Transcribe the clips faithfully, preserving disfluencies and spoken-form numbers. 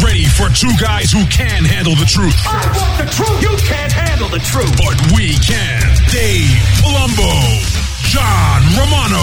ready for two guys who can handle the truth. I want the truth. You can't handle the truth. But we can. Dave Palumbo, John Romano.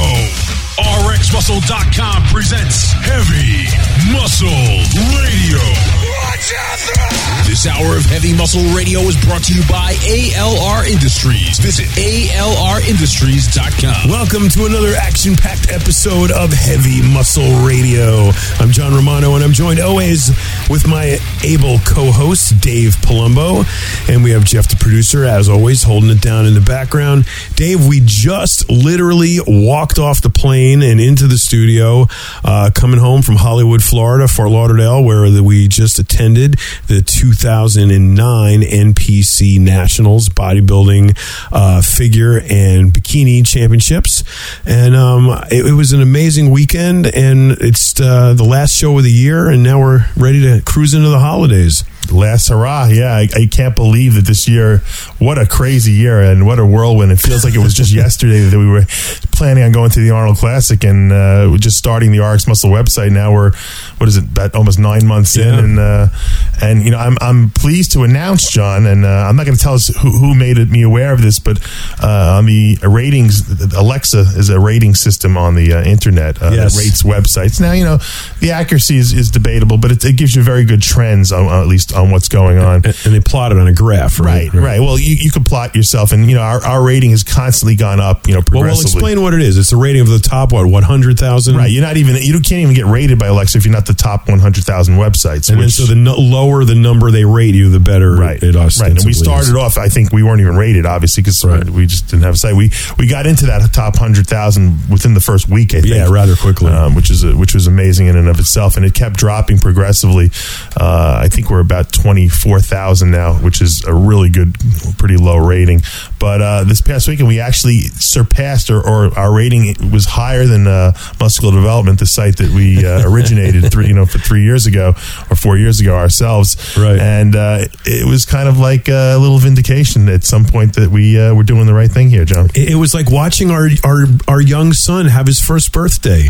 R X Muscle dot com presents Heavy Muscle Radio. Watch out! This hour of Heavy Muscle Radio is brought to you by A L R Industries. Visit A L R Industries dot com. Welcome to another action-packed episode of Heavy Muscle Radio. I'm John Romano, and I'm joined always with my able co-host, Dave Palumbo. And we have Jeff, the producer, as always, holding it down in the background. Dave, we just literally walked off the plane and into the studio, uh, coming home from Hollywood, Florida, Fort Lauderdale, where the, we just attended the two thousand nine N P C Nationals Bodybuilding uh, Figure and Bikini Championships. And um, it, it was an amazing weekend, and it's uh, the last show of the year, and now we're ready to cruise into the holidays. Last hurrah, yeah. I, I can't believe that this year, what a crazy year and what a whirlwind. It feels like it was just yesterday that we were planning on going to the Arnold Classic and uh, just starting the R X Muscle website. Now we're, what is it, about almost nine months yeah. in. And, uh, and you know, I'm I'm pleased to announce, John, and uh, I'm not going to tell us who, who made it, me aware of this, but uh, on the ratings, Alexa is a rating system on the uh, internet uh, yes. that rates websites. Now, you know, the accuracy is, is debatable, but it, it gives you very good trends, on, at least on what's going on. And, and they plot it on a graph, right? Right, right. Well, you, you can plot yourself, and, you know, our, our rating has constantly gone up, you know, progressively. Well, we'll explain what it is. It's a rating of the top, what, one hundred thousand? Right. You're not even, you can't even get rated by Alexa if you're not the top one hundred thousand websites. And which, then so the no, lower the number they rate you, the better right, it ostensibly right. And we started is. off, I think we weren't even rated, obviously, because right. we just didn't have a site. We we got into that top one hundred thousand within the first week, I think. Yeah, rather quickly. Um, which is a, which was amazing in and of itself. And it kept dropping progressively. Uh, I think we're about twenty-four thousand now, which is a really good, pretty low rating. But uh, this past weekend, we actually surpassed, or, or our rating was higher than uh, Muscular Development, the site that we uh, originated, three, you know, for three years ago or four years ago ourselves. Right. And uh, it was kind of like a little vindication at some point that we uh, were doing the right thing here, John. It was like watching our our, our young son have his first birthday.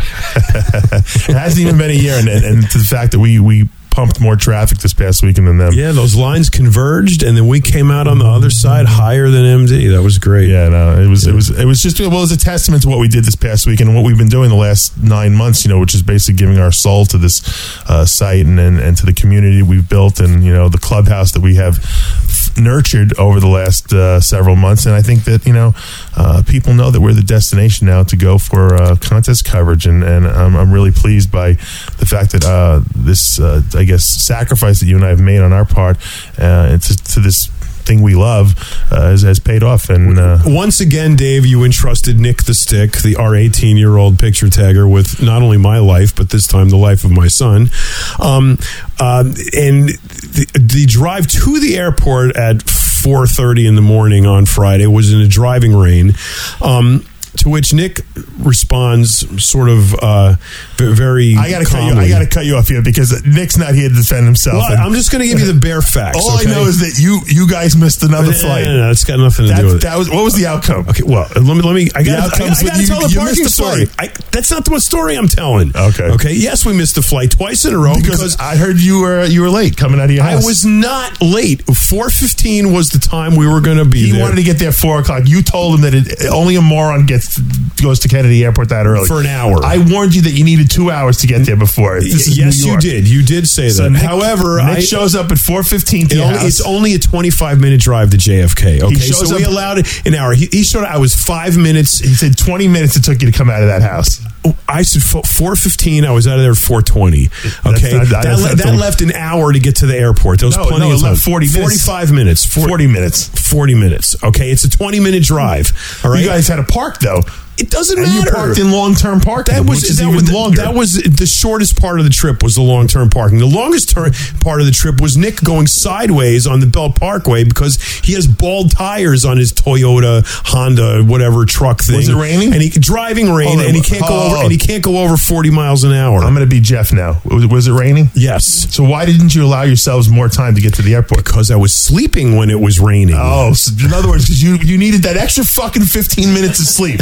It hasn't even been a year, and, and, and to the fact that we we. pumped more traffic this past weekend than them. Yeah, those lines converged, and then we came out on the other side higher than M D. That was great. Yeah, no, it was, it was, it was just, well, it was a testament to what we did this past weekend and what we've been doing the last nine months, you know, which is basically giving our soul to this uh, site and, and, and to the community we've built and, you know, the clubhouse that we have nurtured over the last uh, several months. And I think that, you know, uh, people know that we're the destination now to go for uh, contest coverage. And, and I'm, I'm really pleased by the fact that uh, this, uh, I guess, sacrifice that you and I have made on our part uh, to, to this thing we love uh, has, has paid off. And uh, once again, Dave, you entrusted Nick the Stick, the our eighteen-year-old picture tagger, with not only my life, but this time the life of my son. Um, uh, and the, the drive to the airport at four thirty in the morning on Friday was in a driving rain. Um, To which Nick responds sort of uh, very I gotta calmly. cut you. I gotta cut you off here because Nick's not here to defend himself. Well, I'm just going to give you the bare facts. All okay? I know is that you you guys missed another no, flight. No, no, no, it's got nothing to that, do with it. That was what was the outcome? Okay, well, let me let me. I got to you, tell the you parking missed the story. I, that's not the story I'm telling. Okay. Okay. Yes, we missed the flight twice in a row because, because I heard you were you were late coming out of your house. I was not late. four fifteen was the time we were going to be he there. He wanted to get there at four o'clock. You told him that it, only a moron gets goes to Kennedy Airport that early for an hour. I warned you that you needed two hours to get there before. This is yes, New York. you did. You did say so that. Nick, However, Nick I, shows up at four fifteen to it your only, house. It's only a twenty-five minute drive to J F K. Okay, so we up, allowed it an hour. He, he showed. I was five minutes. He said twenty minutes it took you to come out of that house. I said four fifteen. I was out of there at four twenty. Okay, not, that, that, that left an hour to get to the airport. There was no, plenty no, of time. forty minutes. forty-five minutes. forty, forty minutes. forty minutes. Okay, it's a twenty minute drive. All right, you guys had a park though. It doesn't and matter. You parked in long-term parking, that was, which is that even was, longer. That was the shortest part of the trip was the long-term parking. The longest ter- part of the trip was Nick going sideways on the Belt Parkway because he has bald tires on his Toyota, Honda, whatever truck thing. Was it raining? And he driving rain, oh, and he can't oh, go over. oh. And he can't go over forty miles an hour. I'm going to be Jeff now. Was, was it raining? Yes. So why didn't you allow yourselves more time to get to the airport? Because I was sleeping when it was raining. Oh, so in other words, because you, you needed that extra fucking fifteen minutes of sleep.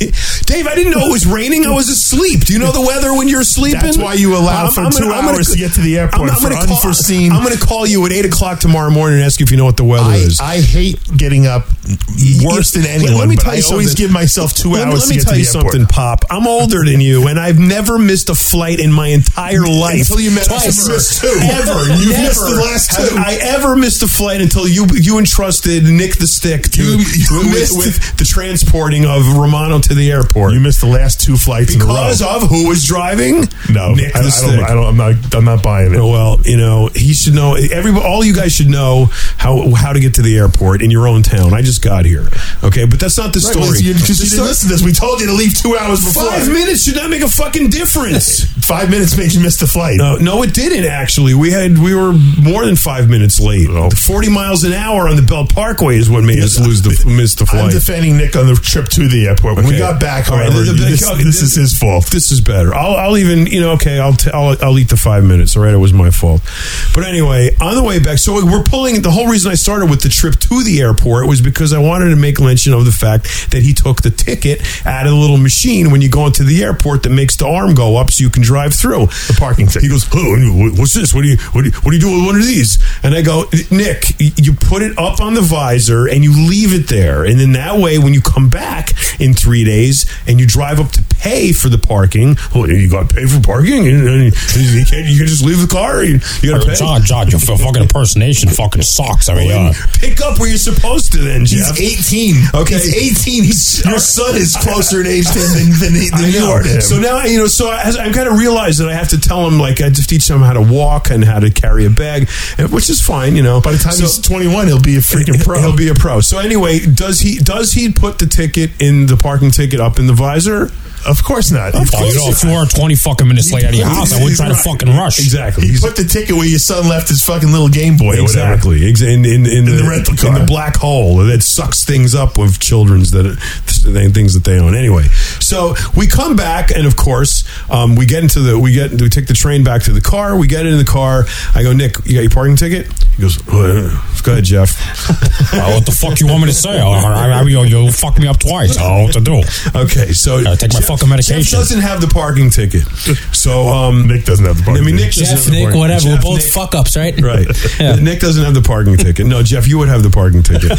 Dave, I didn't know it was raining. I was asleep. Do you know the weather when you're sleeping? That's why you allow I'm, for I'm two gonna, hours gonna, to get to the airport I'm, I'm for gonna call, unforeseen. I'm going to call you at eight o'clock tomorrow morning and ask you if you know what the weather I, is. I hate getting up worse than anyone. Let me but tell you I always something. give myself two let, hours let to me get tell to you the airport. something, Pop. I'm older than you, and I've never missed a flight in my entire life. Until you met Twice. us, you missed two. Ever. You Never missed the last two. have I ever missed a flight until you you entrusted Nick the Stick to You- you with, missed- with the transporting of Romano to the airport. You missed the last two flights because in a row. of who was driving? No, Nick I, the I Stick. don't. I don't. I'm not. I'm not buying it. Oh, well, you know, he should know. Everybody, all you guys should know how how to get to the airport in your own town. I just got here, okay, but that's not the Right, story. well, you, The because you story- didn't listen to this. We told you to leave two hours before. Five minutes should not make a fucking difference. Five minutes makes you miss the flight. No, no, it didn't actually. We had we were more than five minutes late. Oh. Forty miles an hour on the Belt Parkway is what made us lose the miss the I'm flight. defending Nick on the trip to the airport. When we Okay. got back, All right, however, the- the- this, okay, this this- is his fault. This is better. I'll, I'll even, you know, okay, I'll, t- I'll, I'll eat the five minutes. All right, it was my fault. But anyway, on the way back, so we're pulling, the whole reason I started with the trip to the airport was because I wanted to make mention of the fact that he took the ticket out of the little machine when you go into the airport that makes the arm go up so you can drive through. The parking ticket. He goes, oh, what's this? What do you, what do you, what do you do with one of these? And I go, Nick, you put it up on the visor and you leave it there. And then that way, when you come back in three days and you drive up to pay for the parking, well, you got to pay for parking, and, and you can't, you can just leave the car. You, you got to pay. John, John, your fucking impersonation fucking sucks. I mean, Well, uh, pick up where you're supposed to, then, He's Jeff. eighteen. Okay. He's eighteen. He's, your son is closer in age to him than, than, he- than I you know. are to him. So now, you know, so I, I kind of realized that I have to tell him, like, I just teach him how to walk and how to carry a bag, which is fine, you know. By the time So- he's twenty-one, he'll be a freaking pro. He'll be a pro. So anyway, does he does he put the ticket in the parking ticket up in the visor? Of course not. Of oh, you know, if you were twenty fucking minutes late out of your house, I would try to fucking rush. Exactly. He He's- put the ticket where your son left his fucking little Game Boy or whatever. Exactly. Ex- In, in, in, the rental car. in the black hole that sucks things up with children's that things that they own. Anyway, so we come back, and of course, um, we get into the we get we take the train back to the car. We get in the car. I go, Nick, you got your parking ticket? He goes, oh, go ahead, Jeff. Well, what the fuck you want me to say? I, I, I, you, you fuck me up twice. I don't know what to do. Okay, so Gotta take my Jeff- fucking medication. Jeff doesn't have the parking ticket, so um, Nick doesn't have the parking I mean, Nick ticket. doesn't Jeff, have the Nick, parking- whatever. Jeff, We're both Nick- fuck ups, right? Right. Yeah. Nick doesn't have the parking ticket. No, Jeff, you would have the parking ticket.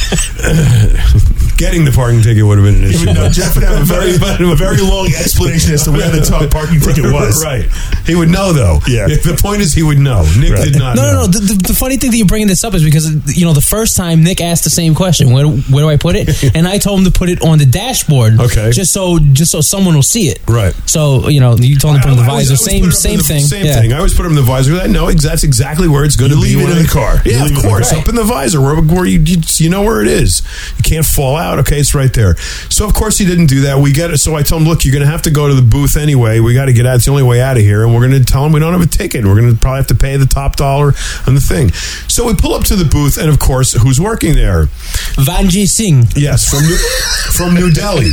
Getting the parking ticket would have been an issue. No, Jeff would have a very, a very long explanation as to where the top parking ticket was. Right. He would know, though. Yeah. The point is, he would know. Nick Right. did not No, know. no, no. The, the, the funny thing that you're bringing this up is because, you know, the first time Nick asked the same question, where, where do I put it? And I told him to put it on the dashboard. Okay. Just so just so someone will see it. Right. So, you know, you told him to put it on the I always- visor. I always Same put it up in same the- thing. Same Yeah. thing. I always put him in the visor. I know exactly, that's exactly where it's going to You be. leave it when in I- the car. You Yeah, leave of it in the course. car. Up in the visor, where, where you, you you know where it is. You can't fall out. Okay, it's right there. So of course he didn't do that. We get it. So I told him, look, you're going to have to go to the booth anyway. We got to get out. It's the only way out of here. And we're going to tell him we don't have a ticket. We're going to probably have to pay the top dollar on the thing. So we pull up to the booth, and of course, who's working there? Vanji Singh. Yes, from New, from New Delhi.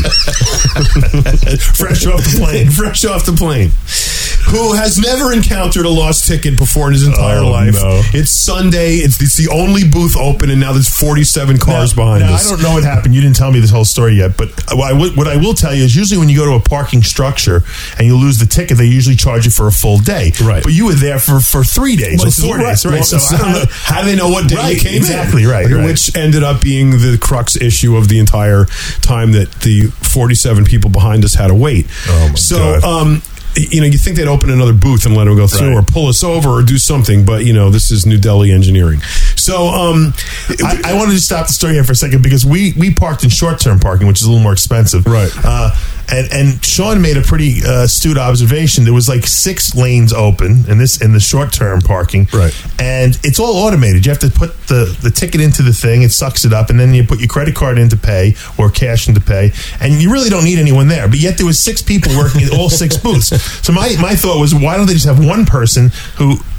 Fresh off the plane. Fresh off the plane. Who has never encountered a lost ticket before in his entire Oh, life. no. It's Sunday. It's, it's the only booth open, and now there's forty-seven cars now, behind now, us. I don't know what happened. You didn't tell me this whole story yet, but what I, will, what I will tell you is usually when you go to a parking structure and you lose the ticket, they usually charge you for a full day. Right. But you were there for, for three days Well, or it's- four right. days. Right. Well, So it's- I don't know. how do they know what day Right, you came exactly, in? right, right. Which ended up being the crux issue of the entire time that the forty-seven people behind us had to wait. Oh, my so, God. um, you know, you think they'd open another booth and let them go through, Right. or pull us over, or do something, but you know, this is New Delhi engineering. So, um, I, I wanted to stop the story here for a second because we, we parked in short-term parking, which is a little more expensive. Right. Uh, and, and Sean made a pretty uh, astute observation. There was like six lanes open in this in the short-term parking. Right. And it's all automated. You have to put the, the ticket into the thing, it sucks it up, and then you put your credit card in to pay or cash in to pay. And you really don't need anyone there. But yet there was six people working at all six booths. So my, my thought was, why don't they just have one person who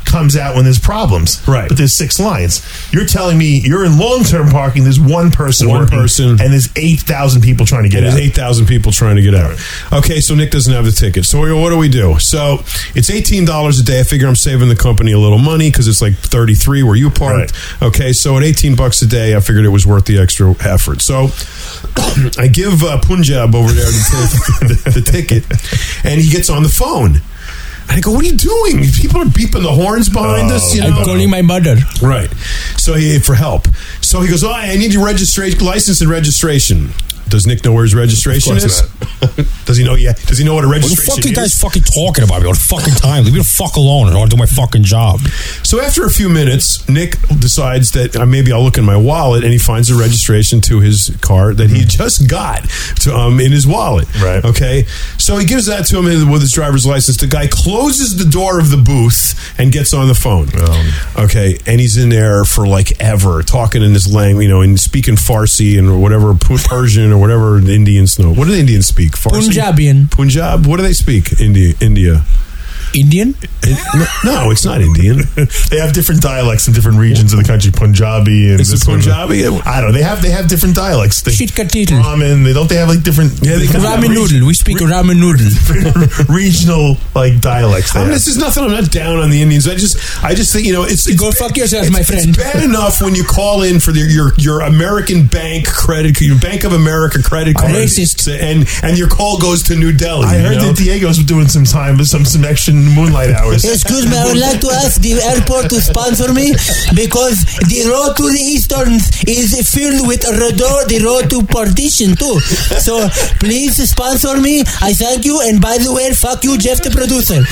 comes out when there's problems. Right. But there's six lines. You're telling me you're in long-term parking, there's one person One working, person. and there's eight thousand people trying to get And out. there's eight thousand people trying to get out. Okay, so Nick doesn't have the ticket. So what do we do? So it's eighteen dollars a day. I figure I'm saving the company a little money because it's like thirty-three where you parked. Right. Okay, so at eighteen bucks a day, I figured it was worth the extra effort. So I give uh, Punjab over there the, the, the ticket, and he gets on the phone. And I go, what are you doing? People are beeping the horns behind Oh, us. You know? I'm calling my mother. Right. So he for help. So he goes, oh, I need your registration, license and registration. Does Nick know where his registration Of is? course Does he know? Yeah. Does he know what a What the registration fuck are you guys is? fucking talking about me all the fucking time? Leave me the fuck alone and I'll do my fucking job. So after a few minutes, Nick decides that uh, maybe I'll look in my wallet, and he finds a registration to his car that he just got to, um, in his wallet. Right. Okay. So he gives that to him with his driver's license. The guy closes the door of the booth and gets on the phone. Um, Okay. And he's in there for like ever, talking in this language, you know, and speaking Farsi and whatever, Persian or whatever Indians know. What do the Indians speak? Farsi? Punjabian. Punjab. What do they speak? India. India. Indian? In- no, no, it's not Indian. they have different dialects in different regions of the country. Punjabi and Is it this one. Punjabi? I don't know. They have they have different dialects. They, Shit katitl. ramen. They don't. They have like different. Yeah, they got Ramen noodle. We speak ramen noodle. regional like dialects. They I mean, have. this is nothing. I'm not down on the Indians. I just, I just think you know, it's, it's Go fuck yourself, it's, my friend. It's bad enough when you call in for the, your your American bank credit, your Bank of America credit card, Racist. and and your call goes to New Delhi. I you heard know? that Diego's doing some time, some some extra moonlight hours. Excuse me, I would like to ask the airport to sponsor me because the road to the Eastern is filled with road, the road to partition too. So please sponsor me. I thank you. And by the way, fuck you, Jeff the producer.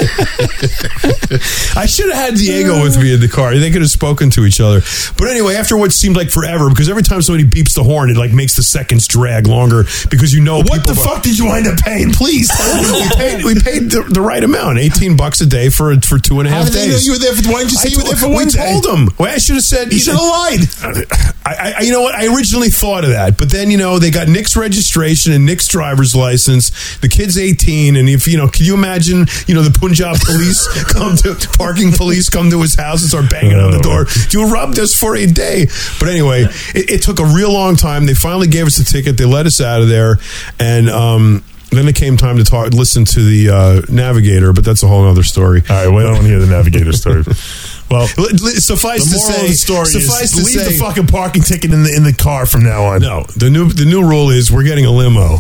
I should have had Diego with me in the car. They could have spoken to each other. But anyway, after what seemed like forever, because every time somebody beeps the horn, it like makes the seconds drag longer because you know What people the fuck did you wind up paying? Please tell me. we paid we paid the, the right amount, eighteen bucks a day for for two and a half How did they know days. you were there for? Why didn't you say I you were there for told- one we day? told them. Well, I should have said. You should have lied. I, I, you know what? I originally thought of that, but then you know they got Nick's registration and Nick's driver's license. The kid's eighteen, and if you know, can you imagine? You know, the Punjab police come to parking police come to his house and start banging on the door. You robbed us for a day. But anyway, it, it took a real long time. They finally gave us the ticket. They let us out of there, and um, then it came time to talk, listen to the uh, navigator. But that's a whole other story. All right, well, I don't want to hear the navigator story. Well, L- l- Suffice the to moral say, of the story suffice is to leave say, the fucking parking ticket in the in the car from now on. no. The new the new rule is we're getting a limo.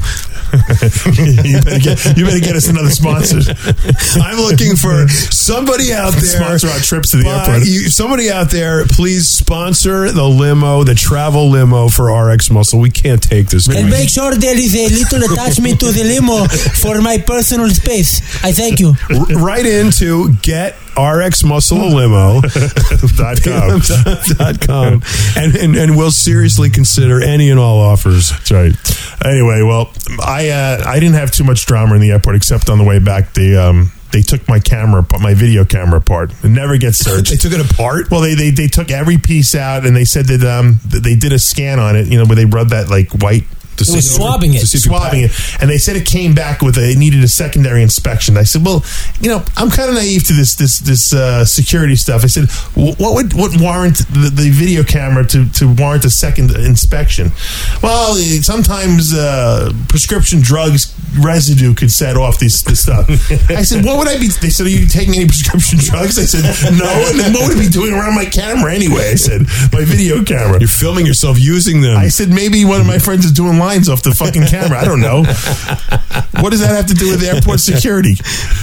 you, better get, you better get us another sponsor. I'm looking for somebody out there Sponsor our trips to the Buy- airport. you- somebody out there, please sponsor the limo, the travel limo for R X Muscle. We can't take this. And make sure there is a little attachment to the limo for my personal space. I thank you. R- right into get R X Muscle a limo Dot com. dot com and, and and we'll seriously consider any and all offers. That's right. Anyway, well, I uh, I didn't have too much drama in the airport except on the way back. They um they took my camera, my video camera apart. It never gets searched. They took it apart. Well, they, they they took every piece out, and they said that um that they did a scan on it. You know, where they rubbed that like white. To It was see- swabbing it. to see if you swabbing pack- it, and they said it came back with a, it needed a secondary inspection. I said, well, you know, I'm kind of naive to this this this uh, security stuff. I said, "Wh- what would what warrant the, the video camera to, to warrant a second inspection? Well, eh, sometimes uh, prescription drugs residue could set off this this stuff. I said, what would I be? They said, are you taking any prescription drugs? I said, no. And then what would I be doing around my camera anyway? I said, my video camera. You're filming yourself using them. I said, maybe one of my friends is doing lines off the fucking camera. I don't know. What does that have to do with airport security?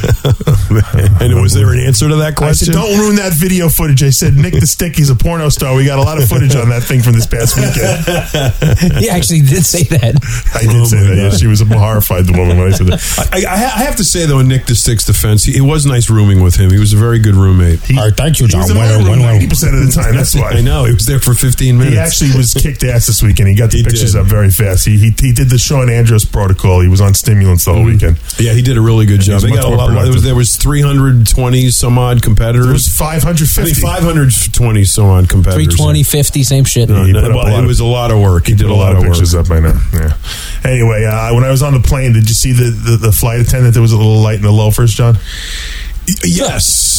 and was there an answer to that I question? said, don't ruin that video footage. I said, Nick the Stick, he's a porno star. We got a lot of footage on that thing from this past weekend. He actually did say that. I did Oh say my that. Yeah, God. she was horrified, the woman, when I said that. I, I, I have to say though, in Nick the Stick's defense, he, it was nice rooming with him. He was a very good roommate. He, All right, thank you, he John. was in my When- room when- when- ninety percent of the time. That's why. I know he was there for fifteen minutes. He actually was kicked ass this weekend. He got the He pictures did. up very fast. He, he he did the Sean Andrews protocol. He was on stimulants the whole weekend. Yeah, he did a really good He job. was They much got a more lot. There was, productive. there was three hundred twenty some odd competitors. There was five hundred I mean, fifty. five hundred twenty some odd competitors. three twenty, fifty, same shit. No, He no, put up well, a lot it of- was a lot of work. He, did a lot of work. pictures up, I know. Yeah. Anyway, uh, when I was on the plane, did you see the, the, the flight attendant? There was a little light in the loafers, John. Yes.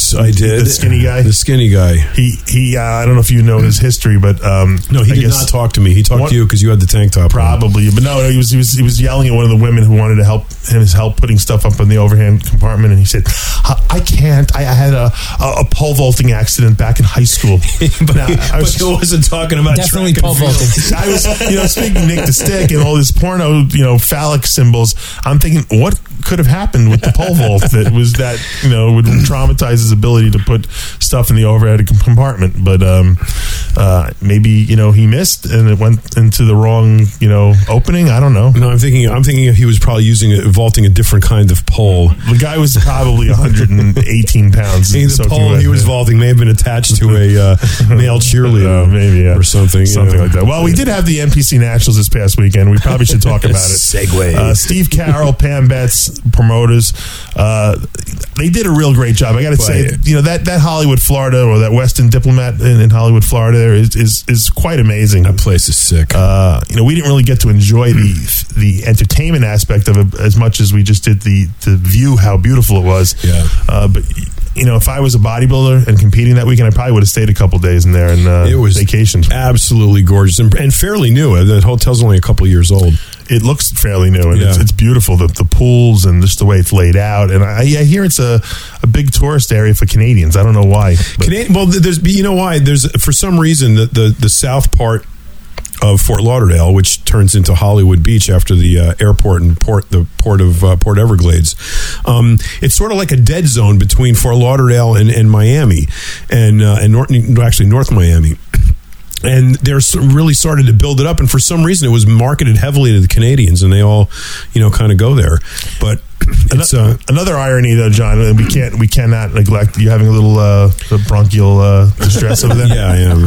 Yes, I did. The skinny guy. The skinny guy. He he. Uh, I don't know if you know his history, but um, No, he I did guess not talk to me. He talked What- to you because you had the tank top on. Probably, but no, no, he was he was he was yelling at one of the women who wanted to help him his help putting stuff up in the overhand compartment, and he said, "I can't. I, I had a, a a pole vaulting accident back in high school." but, Now, he, I was- but he wasn't talking about Definitely track and pole field. vaulting. I was, you know, speaking Nick the Stick and all this porno, you know, phallic symbols. I'm thinking, what could have happened with the pole vault that was that, you know, would traumatize his ability to put stuff in the overhead compartment? But um, uh, maybe, you know, he missed and it went into the wrong, you know, opening. I don't know. No, I'm thinking. I'm thinking he was probably using a, vaulting a different kind of pole. The guy was probably one hundred eighteen pounds. Hey, the soaking pole wet. he was vaulting may have been attached to a uh, male cheerleader, Uh, maybe, yeah. or something, you something know. like that. Well, we did have the N P C Nationals this past weekend. We probably should talk about it. Segue. Uh, Steve Carroll, Pam Betts, promoters. Uh, they did a real great job. I got to say, you know, that, that Hollywood, Florida, or that Westin Diplomat in, in Hollywood, Florida, there is is, is quite amazing. That place is sick. Uh, you know, we didn't really get to enjoy the the entertainment aspect of it as much as we just did the the view how beautiful it was. Yeah. Uh, but you know, if I was a bodybuilder and competing that weekend, I probably would have stayed a couple days in there and uh, it was vacationed. absolutely gorgeous and, and fairly new. The hotel's only a couple years old. It looks fairly new, and Yeah. it's, it's beautiful. The, the pools and just the way it's laid out. And I, I hear it's a, a big tourist area for Canadians. I don't know why. but- Canadian, well, there's you know why there's for some reason the the, the south part of Fort Lauderdale, which turns into Hollywood Beach after the uh, airport and port, the port of uh, Port Everglades. Um, it's sort of like a dead zone between Fort Lauderdale and, and Miami, and uh, and North, actually North Miami. And they're s- really started to build it up, and for some reason, it was marketed heavily to the Canadians, and they all, you know, kind of go there. But it's uh, Another irony, though, John, and we can't, we cannot neglect you having a little uh, bronchial uh, distress over there. yeah, I am.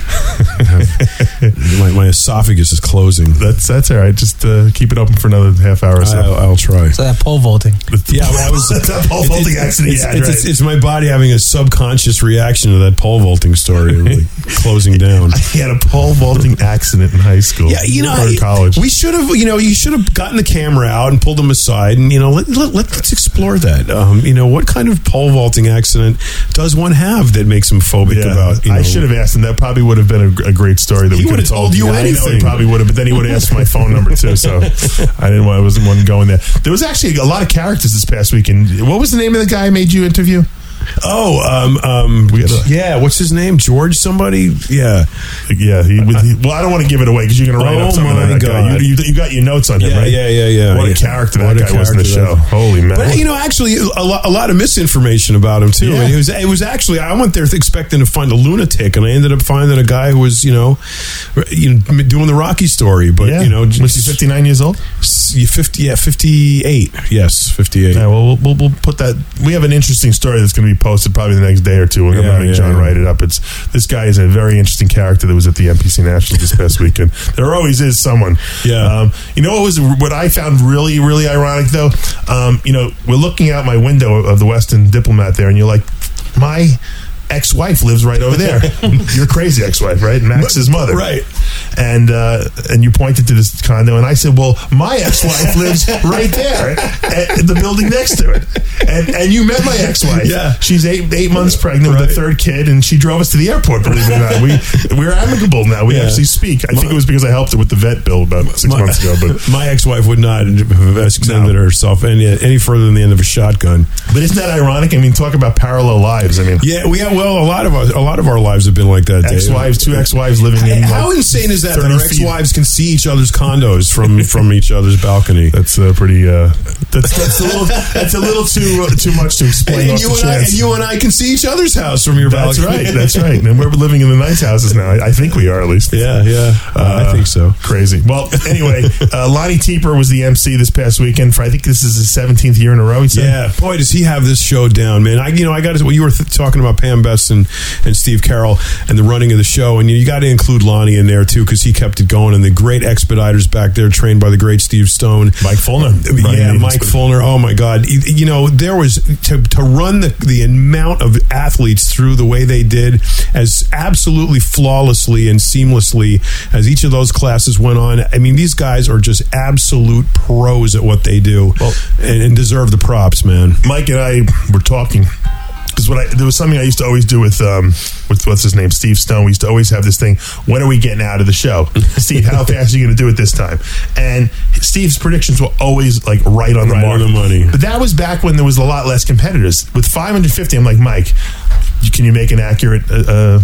my, my esophagus is closing. That's that's all right. Just uh, keep it open for another half hour or so. I'll, I'll try. So that pole vaulting. Yeah, I was. that pole vaulting accident. It's, Yeah, it's, right. it's, it's my body having a subconscious reaction to that pole vaulting story, really closing down. He had a pole vaulting accident in high school. Yeah, you know, or I- college. we should have, you know, you should have gotten the camera out and pulled them aside, and you know, let, let, let's explore that. Um, you know, what kind of pole vaulting accident does one have that makes him phobic Yeah, about? You know, I should have asked him. That probably would have been a, a great story that He we could would have have told told you I know anything. he probably would have, but then he would have asked for my phone number too. So I didn't want. I wasn't one going there. There was actually a lot of characters this past weekend. What was the name of the guy I made you interview? Oh, um, um, We gotta- yeah. What's his name? George somebody? Yeah. Yeah, he, he, well, I don't want to give it away because you're going to write Oh up something my on that guy. God. You, you, you got your notes on him, Yeah, right? yeah, yeah, yeah. What Yeah. a character What that a guy was in the character show. that- Holy man! But you know, actually, a lot, a lot of misinformation about him too. Yeah. It was, it was actually, I went there expecting to find a lunatic, and I ended up finding a guy who was, you know, you know, doing the Rocky story. But yeah. you know, was he just- fifty-nine years old? you fifty, yeah, fifty-eight. Yes, fifty-eight. Yeah, well, we'll, we'll, we'll put that. We have an interesting story that's going to be posted probably the next day or two. We're going to Yeah, make yeah, John yeah. write it up. It's this guy is a very interesting character that was at the N P C Nationals this past weekend. There always is someone. Yeah. Um, you know what was what I found really really ironic though. Um, you know, we're looking out my window of the Westin Diplomat there, and you're like, my ex-wife lives right over there. Your crazy ex-wife, right? Max's mother, Right. And uh, and you pointed to this condo, and I said, "Well, my ex-wife lives right there, at the building next to it." And and you met my ex-wife. Yeah. She's eight eight months pregnant with Right. a third kid, and she drove us to the airport. Believe it or not, we we're amicable now. We Yeah. actually speak. I think it was because I helped her with the vet bill about six My- months ago. But my ex-wife would not have extended No. herself any any further than the end of a shotgun. but isn't that ironic? I mean, talk about parallel lives. I mean, Yeah, we have. Well, a lot of us, a lot of our lives have been like that. Dave. ex-wives, two ex-wives living in. How like, insane is that? That thirty our feet. ex-wives can see each other's condos from from each other's balcony. That's uh, pretty. Uh, that's that's a little. That's a little too uh, too much to explain. And, off you the and, I, chance. and you and I can see each other's house from your That's balcony. right. That's right. And we're living in the nice houses now. I, I think we are at least. Yeah, yeah. Uh, I think so. Crazy. Well, anyway, uh, Lonnie Teeper was the M C this past weekend for I think this is his seventeenth year in a row. He said. Yeah, boy, does he have this show down, man! I, you know, I got to. Well, you were th- talking about Pam Betts and, and Steve Carroll and the running of the show, and you, you got to include Lonnie in there too because he kept it going. And the great expediters back there, trained by the great Steve Stone, Mike Fulner. Yeah, Running the Mike expeditors. Fulner. Oh my God! You, you know, there was to to run the the amount of athletes through the way they did, as absolutely flawlessly and seamlessly as each of those classes went on. I mean, these guys are just absolute pros at what they do, Well- and, and deserve the props, man. Mike and I were talking because what I, there was something I used to always do with um, with what's his name, Steve Stone. We used to always have this thing: when are we getting out of the show, Steve? How fast are you going to do it this time? And Steve's predictions were always like right on the Right mark. on the money. But that was back when there was a lot less competitors. With five hundred fifty, I'm like, Mike, can you make an accurate? Uh,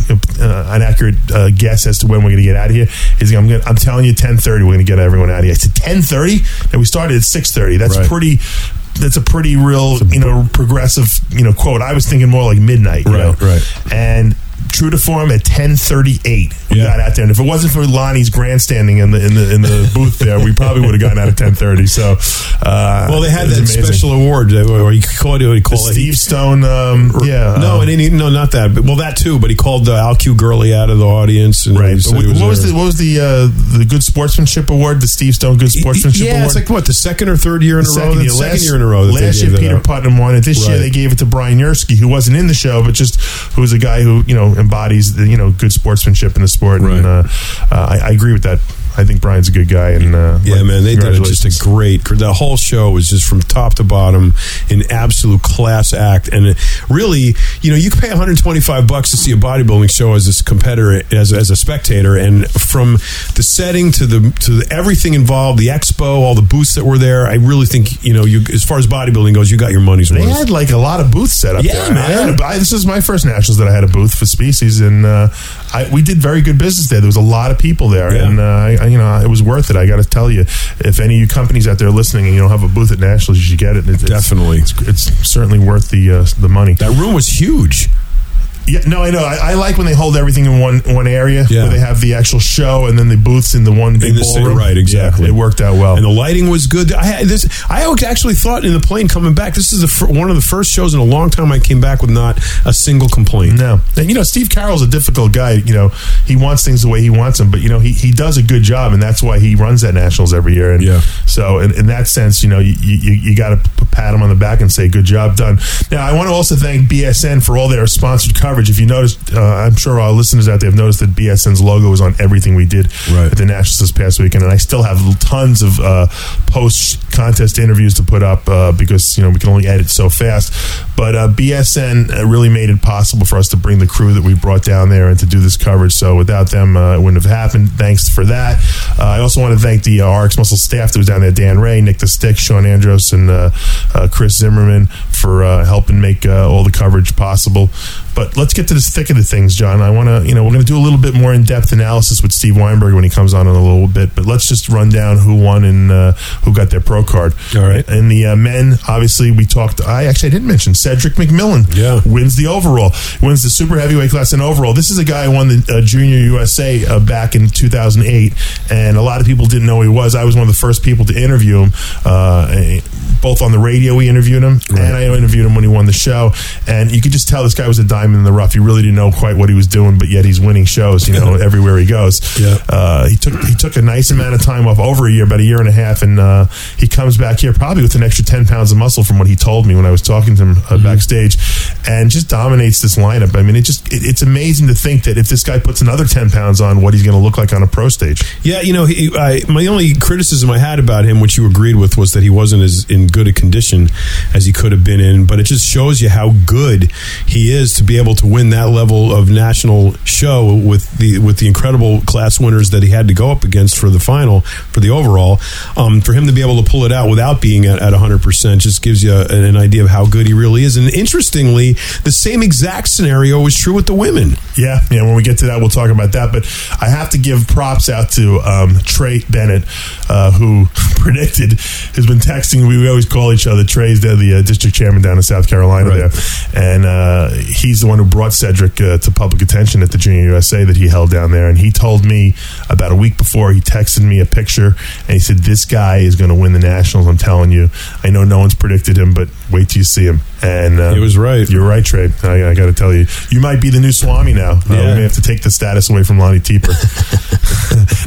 Uh, an accurate uh, guess as to when we're going to get out of here? He's like, I'm, gonna, I'm telling you, ten thirty. We're going to get everyone out of here. I said ten thirty, and we started at six thirty. That's Right. pretty. That's a pretty real, you know, progressive, you know, quote. I was thinking more like midnight, you Right, know? right. And true to form, at ten thirty-eight, we Yeah. got out there. And if it wasn't for Lonnie's grandstanding in the in the in the booth there, we probably would have gotten out at ten thirty. So, uh, Well, they had it was that amazing. special award, uh, or you call it, what do you The call it? Steve Stone, um, yeah, No, uh, and he, no, not that. But, well, that too. But he called the Al Q Gurley out of the audience. And right. he But said what, he what was there. the what was the uh, the Good Sportsmanship Award? The Steve Stone Good Sportsmanship Yeah, Award. it's like what, the second or third year in a row. Second The year, second last, year in a row. That they last gave year, that Peter out. Putnam won it. This year, Right. they gave it to Brian Yersky, who wasn't in the show, but just who's a guy who you know embodies the you know good sportsmanship in the sport. Right. And uh, uh, I, I agree with that. I think Brian's a good guy. And uh, Yeah, like, man, they did it just a congratulations. great. The whole show was just from top to bottom an absolute class act, and it really, you know, you can pay one hundred twenty-five bucks to see a bodybuilding show as a competitor, as as a spectator, and from the setting to the to the, everything involved, the expo, all the booths that were there. I really think you know, you as far as bodybuilding goes, you got your money's They worth. had like a lot of booths set up Yeah, there. I man. had a- I- this is my first nationals that I had a booth for Species, and uh, I, we did very good business there. There was a lot of people there, Yeah. and uh, I, I- you know, it was worth it. I got to tell you, if any of you companies out there listening and you don't have a booth at nationals, you should get it. It's, Definitely. it's, it's certainly worth the uh, the money. That room was huge. Yeah, no, I know. I, I like when they hold everything in one one area, Yeah. where they have the actual show and then the booths in the one big In the same- ballroom. right, exactly. Yeah, it worked out well. And the lighting was good. I had this. I actually thought in the plane coming back, this is the fir- one of the first shows in a long time I came back with not a single complaint. No, and you know, Steve Carroll's a difficult guy. You know, he wants things the way he wants them, but you know, he, he does a good job, and that's why he runs that nationals every year. And Yeah. so, in, in that sense, you know, you you, you got to pat him on the back and say, "Good job done." Now, I want to also thank B S N for all their sponsored coverage. If you noticed, uh, I'm sure our listeners out there have noticed that B S N's logo was on everything we did Right. at the nationals this past weekend, and I still have tons of uh, post contest interviews to put up uh, because you know we can only edit so fast. But uh, B S N uh, really made it possible for us to bring the crew that we brought down there and to do this coverage. So without them, uh, it wouldn't have happened. Thanks for that. Uh, I also want to thank the uh, R X Muscle staff that was down there: Dan Ray, Nick the Stick, Sean Andros, and uh, uh, Chris Zimmerman for uh, helping make uh, all the coverage possible. But let's get to the thick of the things, John. I want to, you know, we're going to do a little bit more in-depth analysis with Steve Weinberg when he comes on in a little bit. But let's just run down who won and uh, who got their pro card. All right. And the uh, men, obviously, we talked. I actually I didn't mention Cedric McMillan. Yeah. Wins the overall, wins the super heavyweight class in overall. This is a guy who won the uh, Junior U S A uh, back in two thousand eight, and a lot of people didn't know who he was. I was one of the first people to interview him. Uh, both on the radio, we interviewed him, Right. and I interviewed him when he won the show. And you could just tell this guy was a diamond in the rough. He really didn't know quite what he was doing, but yet he's winning shows, you know, everywhere he goes. Yeah. Uh, he took he took a nice amount of time off, over a year, about a year and a half, and uh, he comes back here probably with an extra ten pounds of muscle from what he told me when I was talking to him uh, Mm-hmm. backstage, and just dominates this lineup. I mean, it just it, it's amazing to think that if this guy puts another ten pounds on, what he's going to look like on a pro stage. Yeah, you know, he, I, my only criticism I had about him, which you agreed with, was that he wasn't as in good a condition as he could have been in. But it just shows you how good he is to be able to win that level of national show with the with the incredible class winners that he had to go up against for the final, for the overall. Um, for him to be able to pull it out without being at, at one hundred percent just gives you a, an idea of how good he really is. And interestingly, the same exact scenario was true with the women. Yeah, yeah. When we get to that, we'll talk about that. But I have to give props out to um, Trey Bennett, uh, who predicted, has been texting. We, we always call each other Trey's. They're the uh, district chairman down in South Carolina Right. there, and uh, he's the one who brought Cedric uh, to public attention at the Junior U S A that he held down there. And he told me about a week before, he texted me a picture, and he said, "This guy is going to win the nationals. I'm telling you. I know no one's predicted him, but wait till you see him." And uh, He was right. You're right, Trey. I, I got to tell you, you might be the new Swami now. Uh, Yeah. we may have to take the status away from Lonnie Teeper.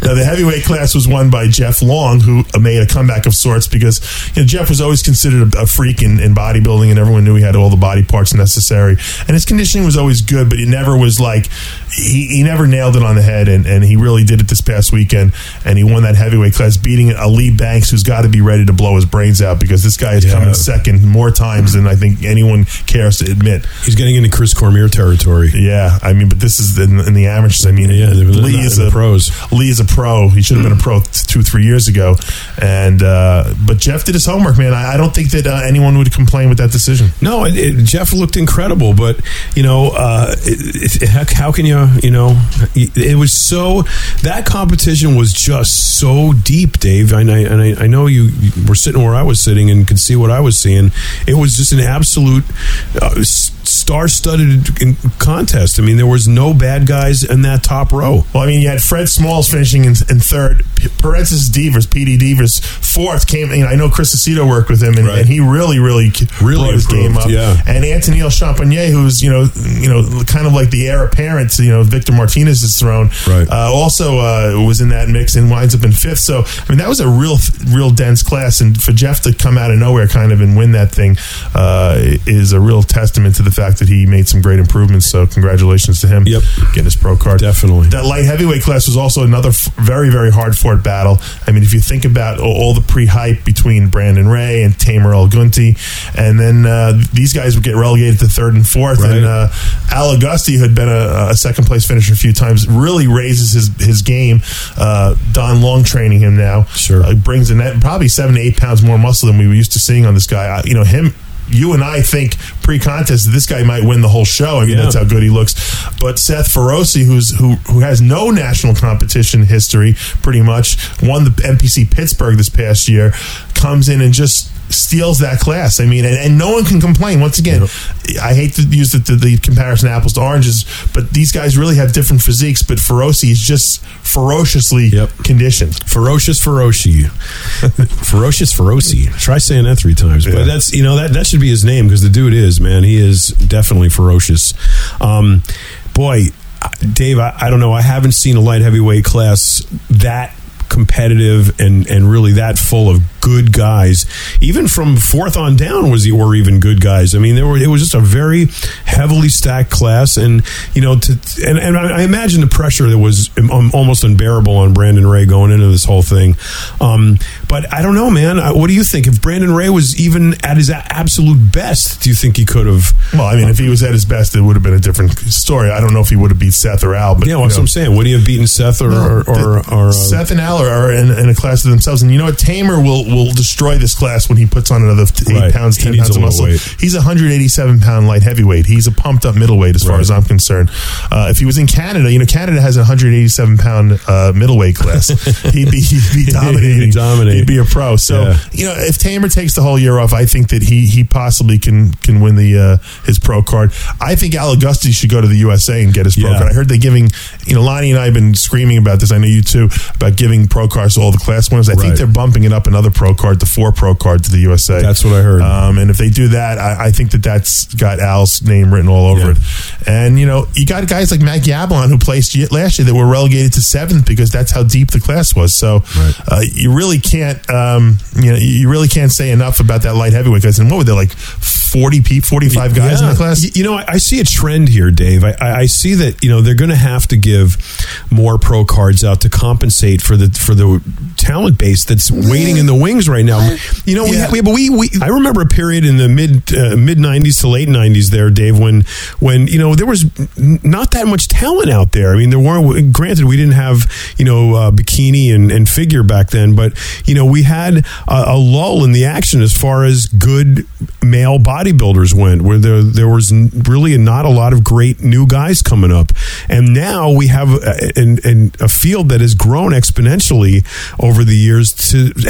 Now, the heavyweight class was won by Jeff Long, who made a comeback of sorts because you know, Jeff was always considered a, a freak in, in bodybuilding, and everyone knew he had all the body parts necessary. And his conditioning was always good, but he never was like, he, he never nailed it on the head, and, and he really did it this past weekend, and he won that heavyweight class, beating Ali Banks, who's got to be ready to blow his brains out because this guy has Yeah. come in second more times than I think anyone cares to admit. He's getting into Chris Cormier territory. Yeah, I mean, but this is in, in the amateurs. I mean, Yeah, they're Lee not is in the a pros. Lee is a pro. He should have been a pro th- two, three years ago. And uh, but Jeff did his homework, man. I, I don't think that uh, anyone would complain with that decision. No, it, it, Jeff looked incredible, but you know, uh, it, it, how, how can you, you know, it was so that competition was just so deep, Dave. And I, and I, I know you were sitting where I was sitting and could see what I was seeing. It was just an absolute uh, star-studded in- contest. I mean, there was no bad guys in that top row. Well, I mean, you had Fred Smalls finishing in, in third, P- Parenthesis Devers, P D Devers, fourth. Came, you know, I know Chris Aceto worked with him, and, Right. and he really, really, Really brought his improved, game up. yeah. And Antonio Champagné, who's you know, you know, kind of like the heir apparent to you know Victor Martinez's throne, Right. uh, also uh, was in that mix and winds up in fifth. So, I mean, that was a real, real dense class, and for Jeff to come out of nowhere, kind of, and win that thing uh, is a real testament to the fact that he made some great improvements. So, congratulations to him. Yep. Getting his pro card. Definitely. That light heavyweight class was also another f- very, very hard fought battle. I mean, if you think about all, all the pre-hype between Brandon Ray and Tamer El Gunti, and then uh, these guys would get relegated to third and fourth, Right. and uh, Al Augusti, who had been a, a second place finisher a few times, really raises his his game. Uh, Don Long training him now, Sure. uh, brings in that probably seven to eight pounds more muscle than we were used to seeing on this guy. I, you know him. You and I think pre-contest that this guy might win the whole show. I mean, Yeah. that's how good he looks. But Seth Feroce, who's who who has no national competition history, pretty much won the N P C Pittsburgh this past year, comes in and just steals that class. I mean, and, and no one can complain. Once again, I hate to use the, the, the comparison apples to oranges, but these guys really have different physiques. But Feroce is just ferociously Yep. conditioned. Ferocious Feroci. Ferocious Feroci. Try saying that three times. Yeah. But that's, you know, that, that should be his name because the dude is, man. He is definitely ferocious. Um, boy, Dave, I, I don't know. I haven't seen a light heavyweight class that competitive and, and really that full of good guys. Even from fourth on down was were even good guys. I mean, there were. It was just a very heavily stacked class, and you know, to and, and I imagine the pressure that was almost unbearable on Brandon Ray going into this whole thing. Um, but I don't know, man. What do you think? If Brandon Ray was even at his absolute best, do you think he could have? Well, I mean, if he was at his best, it would have been a different story. I don't know if he would have beat Seth or Al, but Yeah, well, you that's know, what I'm saying. Would he have beaten Seth or or, or, or uh, Seth and Al are, are in, in a class of themselves, and you know what? Tamer will will destroy this class when he puts on another eight Right. pounds, He ten needs pounds a of little muscle. weight. He's a one hundred eighty-seven pound light heavyweight. He's a pumped up middleweight, as far Right. as I'm concerned. Uh, if he was in Canada, you know, Canada has a one hundred eighty-seven pound uh, middleweight class. he'd be he'd be dominating. He'd dominate. He'd be a pro. So Yeah. you know, if Tamer takes the whole year off, I think that he he possibly can can win the uh, his pro card. I think Al Augusti should go to the U S A and get his pro Yeah. card. I heard they're giving, you know, Lonnie and I have been screaming about this. I know you too, about giving pro cards to all the class winners. I think Right. they're bumping it up another pro card, the four pro card to the U S A. That's what I heard. Um, and if they do that, I, I think that that's got Al's name written all over Yeah. it. And, you know, you got guys like Matt Yablon who placed ye- last year that were relegated to seventh because that's how deep the class was. So Right. uh, you really can't, um, you know, you really can't say enough about that light heavyweight class. And what were there, like forty, pe- forty-five guys in Yeah. the class? Y- You know, I, I see a trend here, Dave. I, I, I see that you know they're going to have to give more pro cards out to compensate for the for the talent base that's waiting in the wings right now. You know, we, Yeah. we, but we, we I remember a period in the mid uh, mid nineties to late nineties there, Dave, when when you know there was n- not that much talent out there. I mean, there weren't. Granted, we didn't have you know uh, bikini and, and figure back then, but you know we had a, a lull in the action as far as good male bodybuilders went, where there there was n- really not a lot of great new guys coming up, and now we have a, an, an, a field that has grown exponentially over the years to have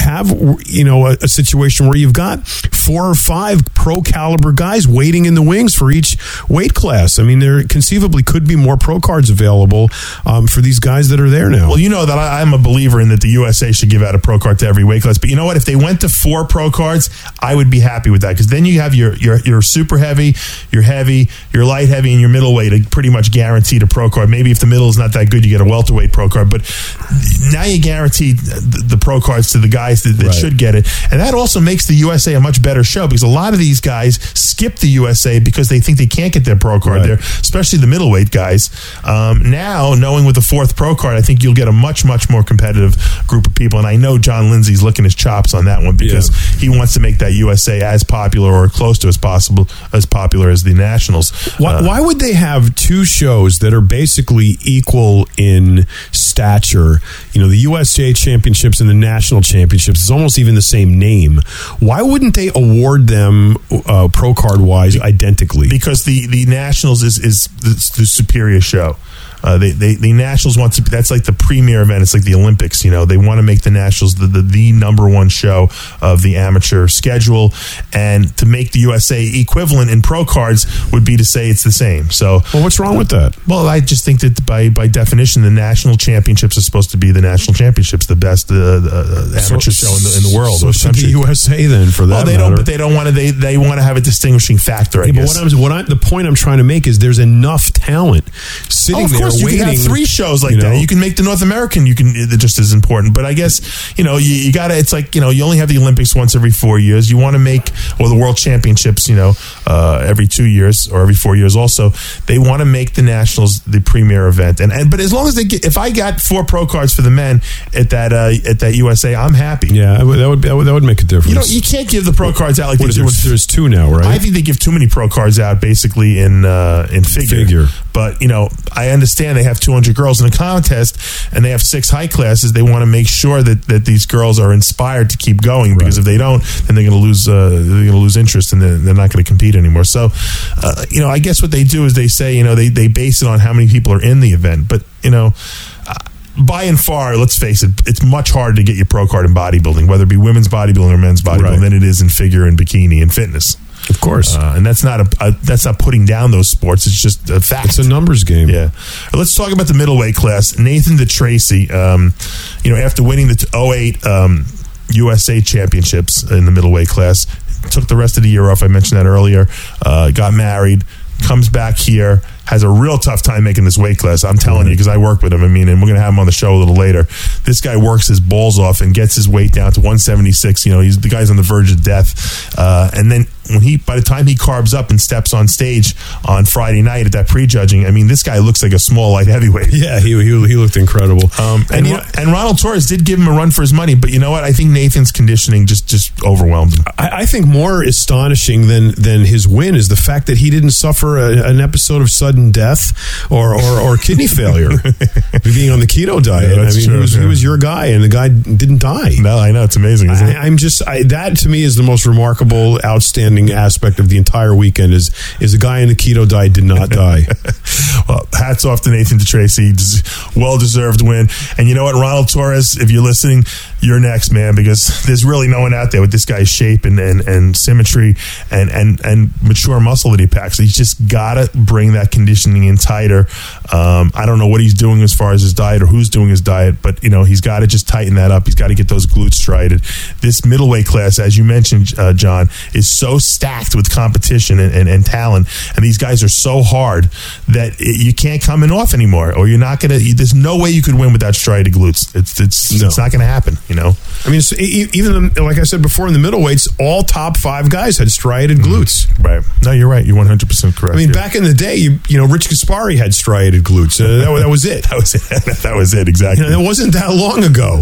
you know, a, a situation where you've got four or five pro caliber guys waiting in the wings for each weight class. I mean, there conceivably could be more pro cards available um, for these guys that are there now. Well, you know that I, I'm a believer in that the U S A should give out a pro card to every weight class. But you know what? If they went to four pro cards, I would be happy with that, because then you have your your your super heavy, your heavy, your light heavy, and your middleweight are pretty much guaranteed a pro card. Maybe if the middle is not that good, you get a welterweight pro card. But now you guarantee the, the pro cards to the guys that, that Right. should get it, and that also makes the U S A a much better show, because a lot of these guys skip the U S A because they think they can't get their pro card Right. there, especially the middleweight guys. Um, now, knowing with the fourth pro card, I think you'll get a much, much more competitive group of people. And I know John Lindsay's licking his chops on that one, because Yeah. he wants to make that U S A as popular or close to as possible as popular as the Nationals. Why, Uh, why would they have two shows that are basically equal in stature? You know, the U S A Championships and the National Championships is almost even the same name. Why wouldn't they award them uh, pro card wise identically? because the, the Nationals is, is the, the superior show. Uh, they, they, the Nationals want to, that's like the premier event. It's like the Olympics, you know, they want to make the Nationals the, the, the number one show of the amateur schedule. And to make the U S A equivalent in pro cards would be to say it's the same. So, Well, what's wrong with that? well, I just think that by, by definition, the national championships are supposed to be the national championships, the best uh, uh, amateur show in the, in the world. So or should the country. U S A then for that Well, they matter. don't, but they don't want to. They they want to have a distinguishing factor. I Yeah, but guess. what I'm, what I, the point I'm trying to make is there's enough talent sitting Oh, of there course, you waiting. can have three shows like you know? that. You can make the North American. You can it just as important. But I guess you know you, you got to. It's like you know you only have the Olympics once every four years. You want to make or the World Championships. You know uh, every two years or every four years. Also, they want to make the Nationals the premier event. And, and but as long as they get, if I got four pro cards for the men at that uh, at that U S A, I'm happy. Yeah, that would, that would that would, that would make a difference. You know you can't give the pro cards out like What they is do. there? in- There's two now, right? I think they give too many pro cards out, basically in uh, in figure. Figure. But you know, I understand they have two hundred girls in a contest, and they have six height classes. They want to make sure that, that these girls are inspired to keep going, because Right. if they don't, then they're going to lose uh, they're going to lose interest, and they're, they're not going to compete anymore. So, uh, you know, I guess what they do is they say, you know, they they base it on how many people are in the event, but you know. Uh, by and far, let's face it, it's much harder to get your pro card in bodybuilding, whether it be women's bodybuilding or men's bodybuilding, Right. than it is in figure and bikini and fitness. Of course. Uh, and that's not a, a that's not putting down those sports. It's just a fact. It's a numbers game. Yeah. Let's talk about the middleweight class. Nathan DeTracy, um, you know, after winning the oh eight um, U S A championships in the middleweight class, took the rest of the year off. I mentioned that earlier. Uh, got married, comes back here, has a real tough time making this weight class. I'm telling you, because I work with him. I mean, and we're going to have him on the show a little later. This guy works his balls off and gets his weight down to one seventy-six. You know, he's the guy's on the verge of death. Uh, and then when he, by the time he carbs up and steps on stage on Friday night at that prejudging, I mean, this guy looks like a small light heavyweight. Yeah, he he, he looked incredible. Um, and, you know, and Ronald Torres did give him a run for his money, but you know what? I think Nathan's conditioning just just overwhelmed him. I, I think more astonishing than than his win is the fact that he didn't suffer a, an episode of sudden death or or, or kidney failure being on the keto diet. Yeah, that's I mean, true, he was yeah. he was your guy, and the guy didn't die. No, I know, it's amazing, isn't it? I, I'm just I, that to me is the most remarkable, outstanding aspect of the entire weekend. Is is a guy in the keto diet did not die. Well, hats off to Nathan DeTracy. Well deserved win. And you know what, Ronald Torres, if you're listening, you're next, man, because there's really no one out there with this guy's shape and, and, and symmetry and, and, and mature muscle that he packs. He's just got to bring that conditioning in tighter. Um, I don't know what he's doing as far as his diet or who's doing his diet, but, you know, he's got to just tighten that up. He's got to get those glutes striated. This middleweight class, as you mentioned, uh, John, is so stacked with competition and, and, and talent. And these guys are so hard that it, you can't come in off anymore, or you're not going to, there's no way you could win without striated glutes. It's, it's, No. it's not going to happen, you know? I mean, it's, e- even the, like I said before, in the middleweights, all top five guys had striated glutes. Right. No, you're right. You're one hundred percent correct. I mean, Yeah. back in the day, you you know, Rich Gaspari had striated glutes. Uh, that, wa- that was it. That was it. That was it. Exactly. You know, it wasn't that long ago.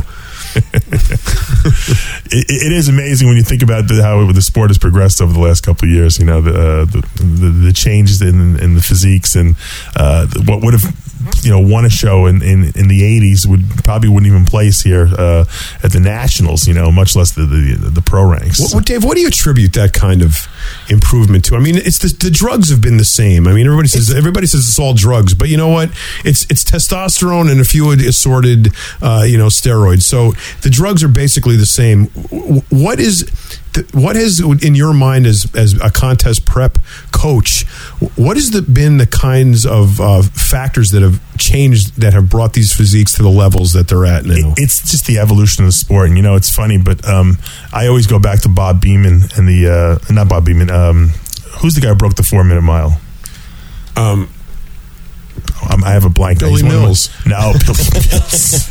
it, it is amazing when you think about the, how the sport has progressed over the last couple of years. You know, the uh, the, the, the changes in, in the physiques and uh, what would have you know won a show in, in, in the eighties would probably wouldn't even place here uh, at the Nationals, you know, much less the the, the pro ranks. What, what, Dave, what do you attribute that kind of improvement to? I mean, it's the, the drugs have been the same. I mean, everybody says it's, everybody says it's all drugs, but you know what? It's it's testosterone and a few assorted, uh, you know, steroids. So the drugs are basically the same. What is what has, in your mind, as as a contest prep coach, what has the, been the kinds of uh, factors that have changed, that have brought these physiques to the levels that they're at now? It's just the evolution of the sport. And, you know, it's funny, but um, I always go back to Bob Beamon and the, uh, not Bob Beamon, um, who's the guy who broke the four minute mile? Um, Um, I have a blank. Billy He's one of Mills. those- No, Billy Mills.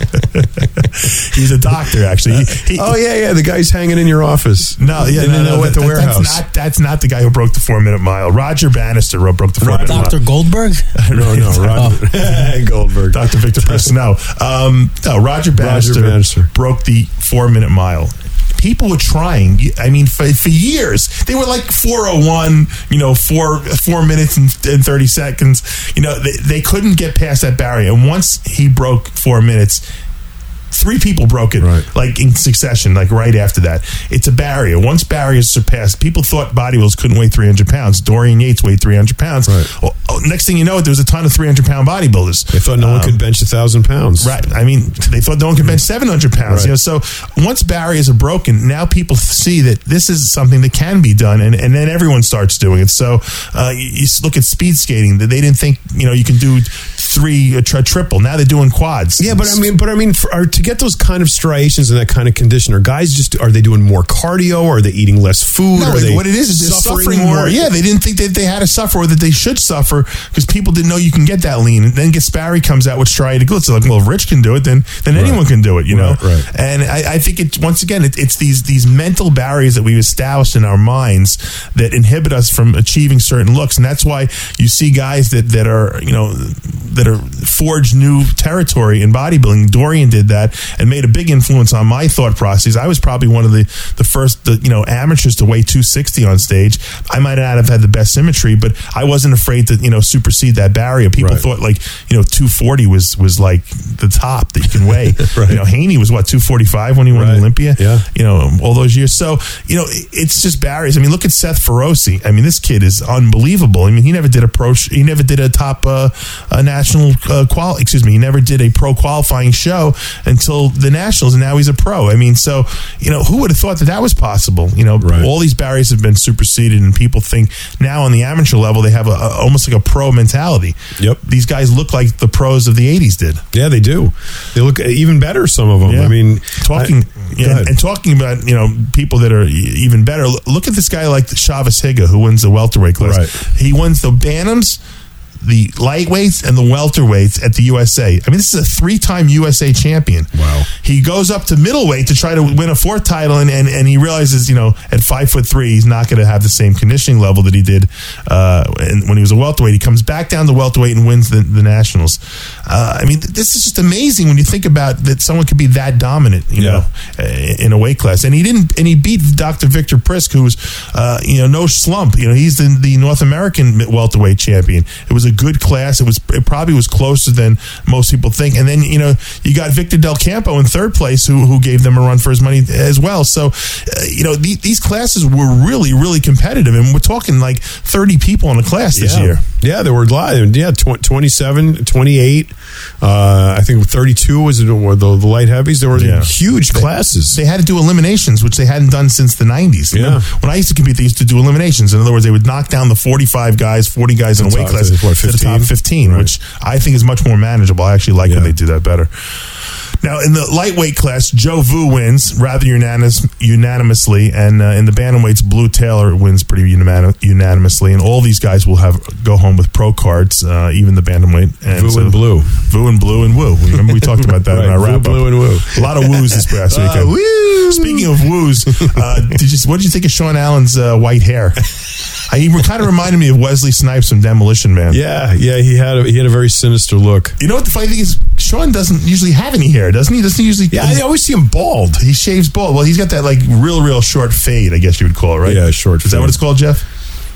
He's a doctor, actually. He, he, Oh yeah, yeah. The guy's hanging in your office. No, yeah, no, no, no, no. at the that- warehouse. That's not, that's not the guy who broke the four minute mile. Roger Bannister wrote, broke the four minute mile. Doctor Goldberg? no, no, Roger Goldberg. Doctor Victor Preston. No, um, no, Roger Bannister, Bannister. broke the four minute mile. People were trying. I mean, for, for years, they were like four oh one, you know, four four minutes and, and thirty seconds. You know, they, they couldn't get past that barrier. And once he broke four minutes, three people broke it, Right. like in succession, like right after that. It's a barrier. Once barriers surpassed, people thought bodybuilders couldn't weigh three hundred pounds. Dorian Yates weighed three hundred pounds. Right. Oh, oh, next thing you know, there was a ton of three hundred pound bodybuilders. They thought no one Um, could bench a thousand pounds. Right. I mean, they thought no one could bench seven hundred pounds. Right. You know, so once barriers are broken, now people see that this is something that can be done, and, and then everyone starts doing it. So uh, you, you look at speed skating; that they didn't think you know you can do three a tri- triple. Now they're doing quads. Yeah, but I mean, but I mean, for, are, to get those kind of striations and that kind of condition, are guys just are they doing more cardio? Are they eating less food? No, are they what it is is they're suffering more. Yeah, they didn't think that they had to suffer or that they should suffer because people didn't know you can get that lean. And then Gaspari comes out with striated glutes. They're like, well, if Rich can do it, then then Right. anyone can do it, you know. Right, right. And I, I think it once again, it, it's these these mental barriers that we've established in our minds that inhibit us from achieving certain looks, and that's why you see guys that that are you know that are forged new territory in bodybuilding. Dorian did that and made a big influence on my thought process. I was probably one of the the first the, you know amateurs to weigh two sixty on stage. I might not have had the best symmetry, but I wasn't afraid to you know supersede that barrier. People Right. thought like you know two forty was was like the top that you can weigh. Right. You know, Haney was what two forty-five when he won Right. Olympia. Yeah. You know, all those years. So you know, it's just barriers. I mean, look at Seth Feroce. I mean, this kid is unbelievable. I mean, he never did a pro. Sh- he never did a top uh, a national uh, qual. Excuse me. He never did a pro qualifying show until the nationals, and now he's a pro. I mean, so you know, who would have thought that that was possible? You know, Right. all these barriers have been superseded, and people think now on the amateur level they have a, a almost like a pro mentality. Yep. These guys look like the pros of the eighties did. Yeah, they do. They look even better. Some of them. Yeah. I mean, talking I, yeah, and, and talking about you know people that are e- even better. Look, look at this guy like Chavez Higa who wins the welterweight class. Right. He wins the bantams, the lightweights, and the welterweights at the U S A. I mean, this is a three-time U S A champion. Wow. He goes up to middleweight to try to win a fourth title, and, and, and he realizes, you know, at five foot three, he's not going to have the same conditioning level that he did uh, and when he was a welterweight. He comes back down to welterweight and wins the, the nationals. Uh, I mean, th- this is just amazing when you think about that someone could be that dominant, you Yeah. know, uh, in a weight class. And he didn't, and he beat Doctor Victor Prisk, who's, uh, you know, no slump. You know, he's the, the North American welterweight champion. It was a good class. It was, it probably was closer than most people think. And then, you know, you got Victor Del Campo in third place, who who gave them a run for his money as well. So, uh, you know, the, these classes were really, really competitive. And we're talking like thirty people in a class this yeah. year. Yeah, there were live. Yeah, tw- twenty-seven, twenty-eight. Uh, I think thirty-two was the, the, the light heavies. There were Yeah. huge classes. They had to do eliminations, which they hadn't done since the nineties. Yeah. Remember, when I used to compete, they used to do eliminations. In other words, they would knock down the forty-five guys, forty guys in a The weight top- class what, to the top fifteen? fifteen, Right. which I think is much more manageable. I actually like Yeah. when they do that better. Now, in the lightweight class, Joe Vu wins rather unanimous, unanimously, and uh, in the bantamweights, Blue Taylor wins pretty unanim- unanimously, and all these guys will have go home with pro cards, uh, even the bantamweight. And Vu and Blue. Vu and Blue and Woo. Remember we talked about that in Right, our Vu, wrap up. Blue, and Woo. A lot of woos this past Uh, weekend. woo! Speaking of woos, uh, did you, what did you think of Sean Allen's uh, white hair? Uh, he kind of reminded me of Wesley Snipes from Demolition Man. Yeah, yeah, he had a, he had a very sinister look. You know what the funny thing is? Sean doesn't usually have any hair, doesn't he? Doesn't he usually? Yeah, I always see him bald. He shaves bald. Well, he's got that like real, real short fade, I guess you would call it, right? Yeah, short Is that fade. what it's called, Jeff?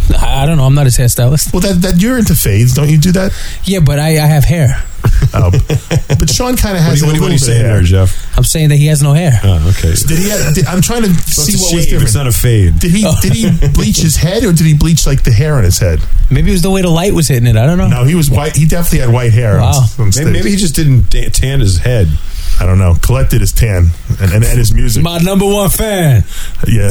I, I don't know. I'm not his hairstylist. Well, that, that you're into fades, don't you do that? Yeah, but I, I have hair. Oh, but Sean kind of has What a are you, little what are you bit saying of hair. there, Jeff? I'm saying that he has no hair. Oh, okay. So did he? Have, did, I'm trying to So see it's a what was shave, different. It's not a fade. Did he? Did he bleach his head, or did he bleach like the hair on his head? Maybe it was the way the light was hitting it. I don't know. No, he was white. He definitely had white hair. Wow. On, on stage. Maybe, maybe he just didn't da- tan his head. I don't know. Collected his tan and, and, and his music. My number one fan. Yeah,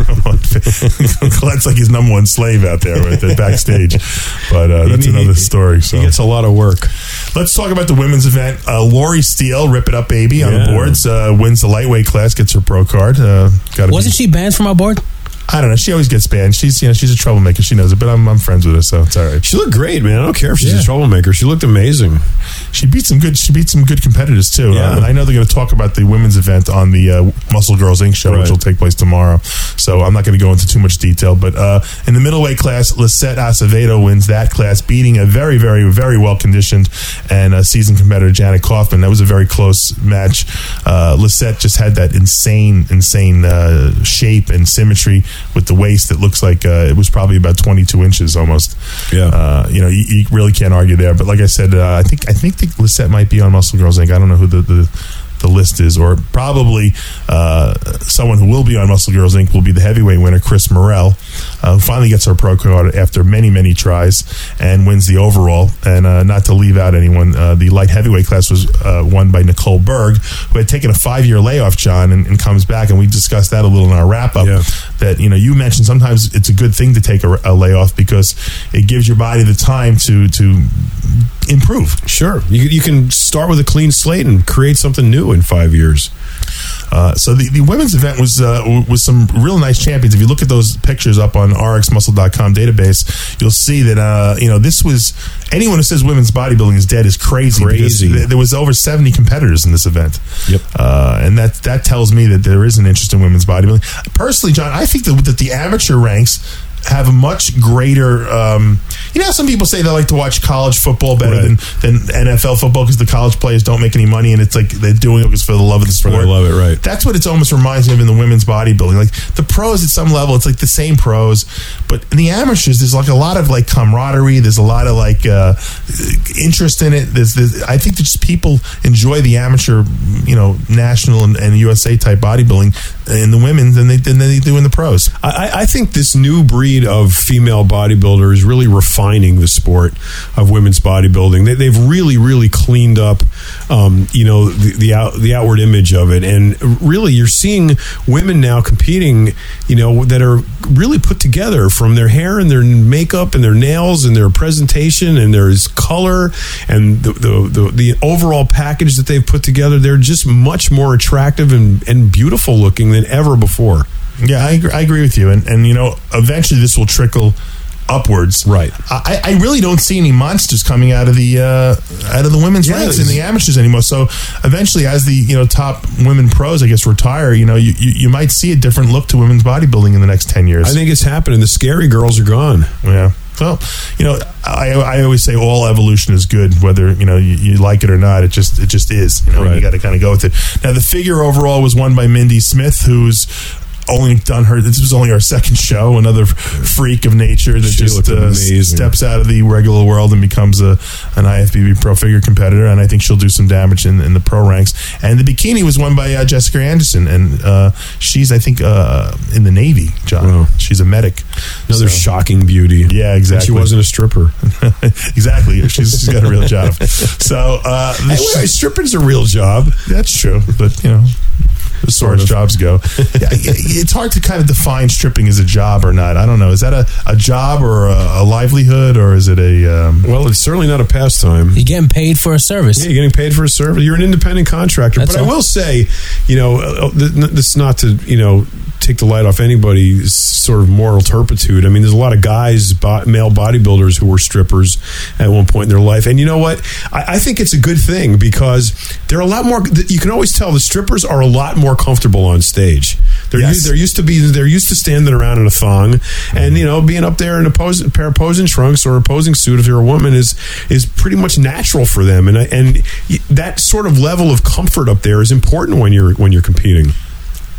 Colette's like his number one slave out there right there backstage. But uh, that's He- another he- story. So He gets a lot of work. let's talk about the women's event. Uh, Lori Steele, Rip It Up Baby, on Yeah. the boards, uh, wins the lightweight class, gets her pro card. Uh, gotta Wasn't be, she banned from our board? I don't know. She always gets banned. She's you know she's a troublemaker. She knows it, but I'm I'm friends with her, so it's all right. She looked great, man. I don't care if she's Yeah. a troublemaker. She looked amazing. She beat some good. She beat some good competitors too. Yeah. Uh, and I know they're going to talk about the women's event on the uh, Muscle Girls Incorporated show, Right. which will take place tomorrow. So I'm not going to go into too much detail. But uh, in the middleweight class, Lisette Acevedo wins that class, beating a very, very, very well conditioned and uh, seasoned competitor Janet Kaufman. That was a very close match. Uh, Lisette just had that insane, insane uh, shape and symmetry with the waist that looks like uh, it was probably about twenty-two inches almost. Yeah. Uh, you know, you, you really can't argue there. But like I said, uh, I think I think the Lisette might be on Muscle Girls Incorporated. I don't know who the, the the list is, or probably uh, someone who will be on Muscle Girls Incorporated will be the heavyweight winner, Chris Morrell, uh, who finally gets her pro card after many, many tries and wins the overall. And uh, not to leave out anyone, uh, the light heavyweight class was uh, won by Nicole Berg, who had taken a five-year layoff, John, and, and comes back. And we discussed that a little in our wrap-up. Yeah. That, you know, you mentioned sometimes it's a good thing to take a, a layoff because it gives your body the time to to improve. Sure. You, you can start with a clean slate and create something new in five years. Uh, so the, the women's event was uh, was some real nice champions. If you look at those pictures up on R X muscle dot com database, you'll see that uh, you know this was anyone who says women's bodybuilding is dead is crazy. Crazy. because th- There was over seventy competitors in this event. Yep. Uh, and that that tells me that there is an interest in women's bodybuilding. Personally, John, I think that, that the amateur ranks have a much greater um, you know how some people say they like to watch college football better Right. than, than N F L football because the college players don't make any money and it's like they're doing it because for the love of the sport. I love it, right. That's what it almost reminds me of in the women's bodybuilding. Like the pros at some level, it's like the same pros, but in the amateurs, there's like a lot of like camaraderie. There's a lot of like uh, interest in it. There's, there's, I think that just people enjoy the amateur, you know, national and, and U S A type bodybuilding in the women's than they than they do in the pros. I, I think this new breed of female bodybuilder is really refining the sport of women's bodybuilding. They, they've really, really cleaned up, um, you know, the the, out, the outward image of it, and really, you're seeing women now competing, you know, that are really put together from their hair and their makeup and their nails and their presentation and their color and the the, the, the overall package that they've put together. They're just much more attractive and, and beautiful looking than ever before. Yeah, I agree, I agree with you, and and you know, eventually this will trickle upwards. Right. I, I really don't see any monsters coming out of the uh, out of the women's Yeah, ranks in it's- the amateurs anymore. So eventually, as the you know top women pros, I guess, retire, you know, you, you, you might see a different look to women's bodybuilding in the next ten years. I think it's happening. The scary girls are gone. Yeah. Well, you know, I I always say all evolution is good, whether you know you, you like it or not. It just it just is. You know, Right. you got to kind of go with it. Now, the figure overall was won by Mindy Smith, who's only done her. This was only our second show. Another freak of nature that She just looked uh, amazing. steps out of the regular world and becomes a an I F B B pro figure competitor. And I think she'll do some damage in, in the pro ranks. And the bikini was won by uh, Jessica Anderson, and uh, she's I think uh, in the Navy. John, Wow. she's a medic. Another So- shocking beauty. Yeah, exactly. And she wasn't a stripper. Exactly. She's, she's got a real job. So uh, the Hey, wait, stripping's a real job. that's true, but you know, as far as of. jobs go, yeah, it's hard to kind of define stripping as a job or not. I don't know. Is that a, a job or a, a livelihood, or is it a? Um, Well, it's certainly not a pastime. You're getting paid for a service. Yeah, you're getting paid for a service. You're an independent contractor. That's but I all. will say, you know, uh, th- th- this is not to, you know, take the light off anybody's sort of moral turpitude. I mean, there's a lot of guys, bo- male bodybuilders who were strippers at one point in their life. And you know what? I, I think it's a good thing because they're a lot more, you can always tell the strippers are a lot more comfortable on stage. They're, Yes. used, they're used to be, they're used to standing around in a thong and, you know, being up there in a, pose, a pair of posing trunks or a posing suit if you're a woman is, is pretty much natural for them. And, and that sort of level of comfort up there is important when you're, when you're competing.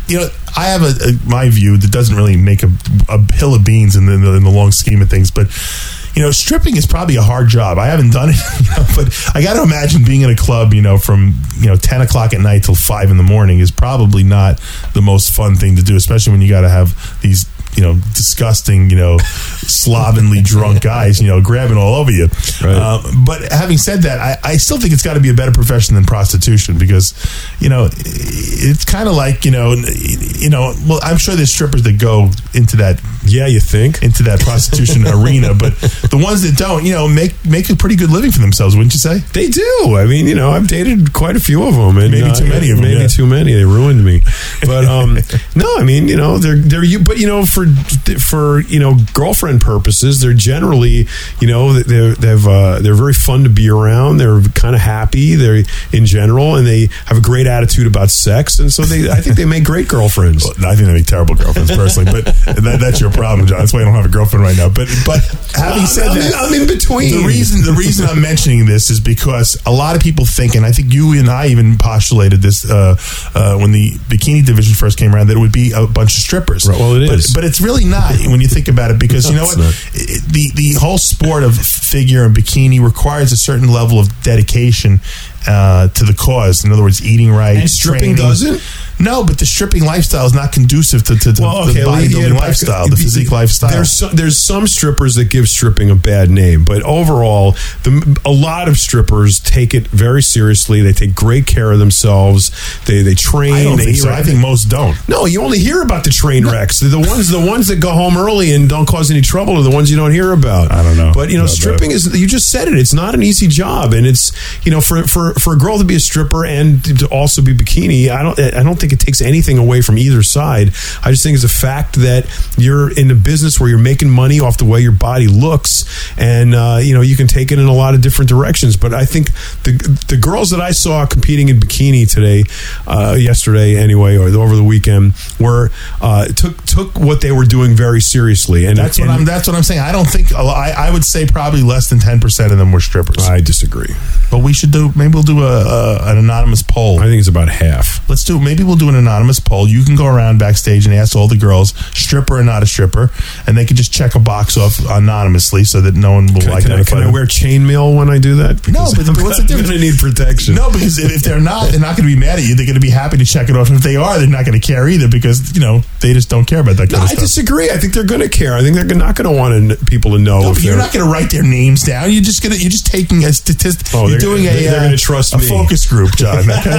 you know, I have a, a my view that doesn't really make a, a hill of beans in the, in the long scheme of things, but you know, stripping is probably a hard job. I haven't done it, you know, but I got to imagine being in a club, you know, from, you know, ten o'clock at night till five in the morning is probably not the most fun thing to do, especially when you got to have these, you know, disgusting, you know, slovenly drunk guys, you know, grabbing all over you. Right. Uh, but having said that, I, I still think it's got to be a better profession than prostitution because, you know, it's kind of like, you know, you know, well, I'm sure there's strippers that go into that. Yeah, you think? Into that prostitution arena, but the ones that don't, you know, make make a pretty good living for themselves, wouldn't you say? They do. I mean, you know, I've dated quite a few of them, and maybe too uh, many of them. Maybe yeah. too many. They ruined me. But um, no, I mean, you know, they're they're you. But you know, for for you know, girlfriend purposes, they're generally, you know, they're they've uh, they're very fun to be around. They're kind of happy. They're in general, and they have a great attitude about sex, and so they, I think they make great girlfriends. Well, I think they make terrible girlfriends personally, but that, that's your problem, John. That's why I don't have a girlfriend right now. But but having said I'm, that, I'm in between. The reason the reason I'm mentioning this is because a lot of people think, and I think you and I even postulated this uh, uh, when the bikini division first came around, that it would be a bunch of strippers. Right, well, it but, is, but it's really not when you think about it, because you know what, it, the the whole sport of figure and bikini requires a certain level of dedication uh, to the cause. In other words, eating right, and stripping training. doesn't. No, but the stripping lifestyle is not conducive to, to, to well, the okay, bodybuilding yeah, lifestyle, the physique lifestyle. There's some, there's some strippers that give stripping a bad name, but overall, the, a lot of strippers take it very seriously. They take great care of themselves. They they train. I don't they think so. I think most don't. No, you only hear about the train wrecks. The ones the ones that go home early and don't cause any trouble are the ones you don't hear about. I don't know. But you know, Not stripping bad. is, you just said it. It's not an easy job, and it's, you know, for for for a girl to be a stripper and to also be bikini, I don't I don't think it takes anything away from either side. I just think it's a fact that you're in a business where you're making money off the way your body looks, and uh, you know, you can take it in a lot of different directions. But I think the the girls that I saw competing in bikini today, uh, yesterday anyway, or over the weekend, were uh, took took what they were doing very seriously. And That's what and I'm. That's what I'm saying. I don't think. a lot- I, I would say probably less than ten percent of them were strippers. I disagree. But we should do. Maybe we'll do a, a an anonymous poll. I think it's about half. Let's do. Maybe we'll do an anonymous poll. You can go around backstage and ask all the girls, stripper or not a stripper, and they can just check a box off anonymously so that no one will Can, I, can, I, identify can I them. wear chainmail when I do that? No, Because but I'm, what's the I'm difference? going to need protection. No, because if, if they're not, they're not going to be mad at you. They're going to be happy to check it off. And if they are, they're not going to care either because, you know, they just don't care about that kind No, of I stuff. disagree. I think they're going to care. I think they're not going to want people to know. No, if but you're they're- not going to write their names down. You're just going to. You're just taking a statistic. Oh, you're they're- doing a. they're uh, gonna trust a me. focus group, John. Okay?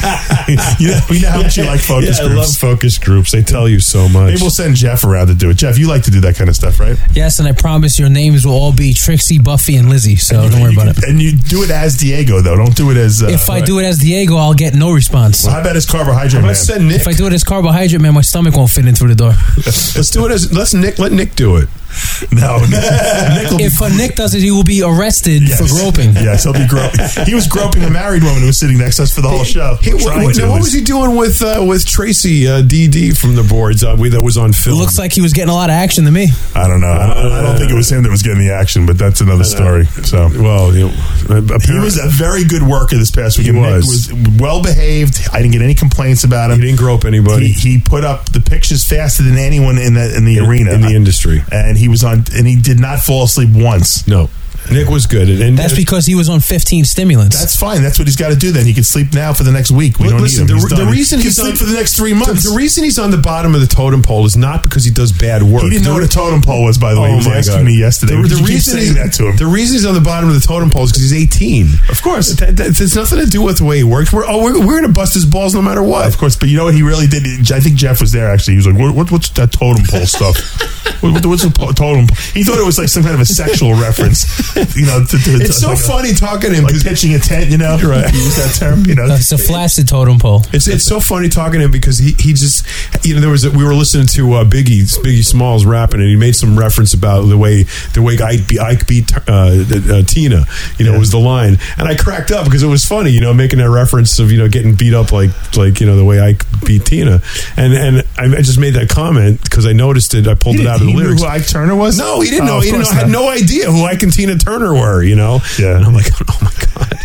you know, we know how much you like focus yeah, groups. I love focus groups. They tell you so much. Maybe we'll send Jeff around to do it. Jeff, you like to do that kind of stuff, right? Yes, and I promise your names will all be Trixie, Buffy, and Lizzie. So don't worry You about can- it. And you do it as Diego, though. Don't do it as. Uh, If I do it as Diego, I'll get no response. Well, how about as carbohydrate man? Let's send Nick. If I do it as carbohydrate, man, my stomach won't fit in through the door. Let's do it as. Let's Nick. Let Nick do it. No, Nick will be If uh, Nick does it, he will be arrested Yes. for groping. Yes, he'll be groping. He was groping a married woman who was sitting next to us for the whole show. Hey, what, Trying what, to, now, at what least. was he doing with uh, with Tracy uh, D D from the boards? Uh, we, that was on It film. looks like he was getting a lot of action to me. I don't know. I don't, I don't think it was him that was getting the action, but that's another story. So, well, you know, he was a very good worker this past weekend. He Nick was. was well behaved. I didn't get any complaints about him. He didn't grope anybody. He, he put up the pictures faster than anyone in the in the In- arena in the industry. and he was on. And he did not fall asleep once. No, Nick was good, and, and That's because he was on fifteen stimulants. That's fine. That's what he's got to do. Then he can sleep now for the next week. We Well, don't listen, need him. the- He's the done. reason he can he's sleep on- for the next three months. The, the reason he's on the bottom of the totem pole is not because he does bad work. He didn't know The- what a totem pole was, by the way. Oh He was my asking God. me yesterday. The, Did the you keep reason saying he's, that to him? the reason he's on the bottom of the totem pole is because he's eighteen. Of course. That, that, it's nothing to do with the way he works. We're oh, we're, we're going to bust his balls no matter what. Of course, but you know what he really did? I think Jeff was there, actually. He was like, what, what, what's that totem pole stuff? what, what, what's a po- totem pole? He thought it was like some kind of a sexual reference. You know, to, to, It's so like a- funny talking to him. like 'cause- pitching a tent, you know? Right. He used that term, you know? It's a flaccid totem pole. It's it's so funny talking to him because he, he just, you know, there was a, we were listening to uh, Biggie Biggie Smalls rapping, and he made some reference about the way the way Ike, be, Ike beat uh, uh, Tina, you know, Yeah. was the line, and I cracked up because it was funny, you know, making that reference of, you know, getting beat up like like you know the way Ike beat Tina, and and I just made that comment because I noticed it. I pulled He it out of he the knew lyrics. who Ike Turner was? No, he didn't Oh, know. of He didn't know. course Had not. no idea who Ike and Tina Turner were, you know? Yeah. And I'm like, oh my God.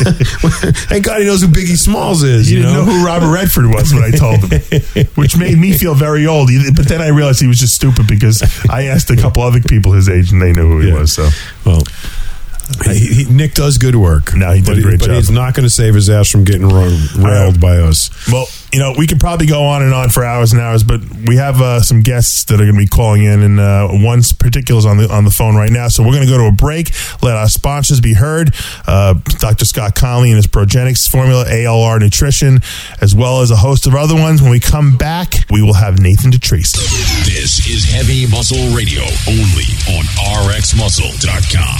Thank God he knows who Biggie Smalls is, He you didn't know? know? who Robert Redford was when I told him, which made me feel very old. But then I realized he was just stupid because I asked a couple other people his age and they knew who he Yeah. was. So, Well, he, he, Nick does good work. No, he did but a great but job. he's not going to save his ass from getting run, railed by us. well, you know, we could probably go on and on for hours and hours, but we have uh, some guests that are going to be calling in, and uh, one particular is on the on the phone right now. So we're going to go to a break. Let our sponsors be heard. Uh, Doctor Scott Connolly and his Progenics formula, A L R Nutrition, as well as a host of other ones. When we come back, we will have Nathan DeTrace. This is Heavy Muscle Radio, only on R X Muscle dot com.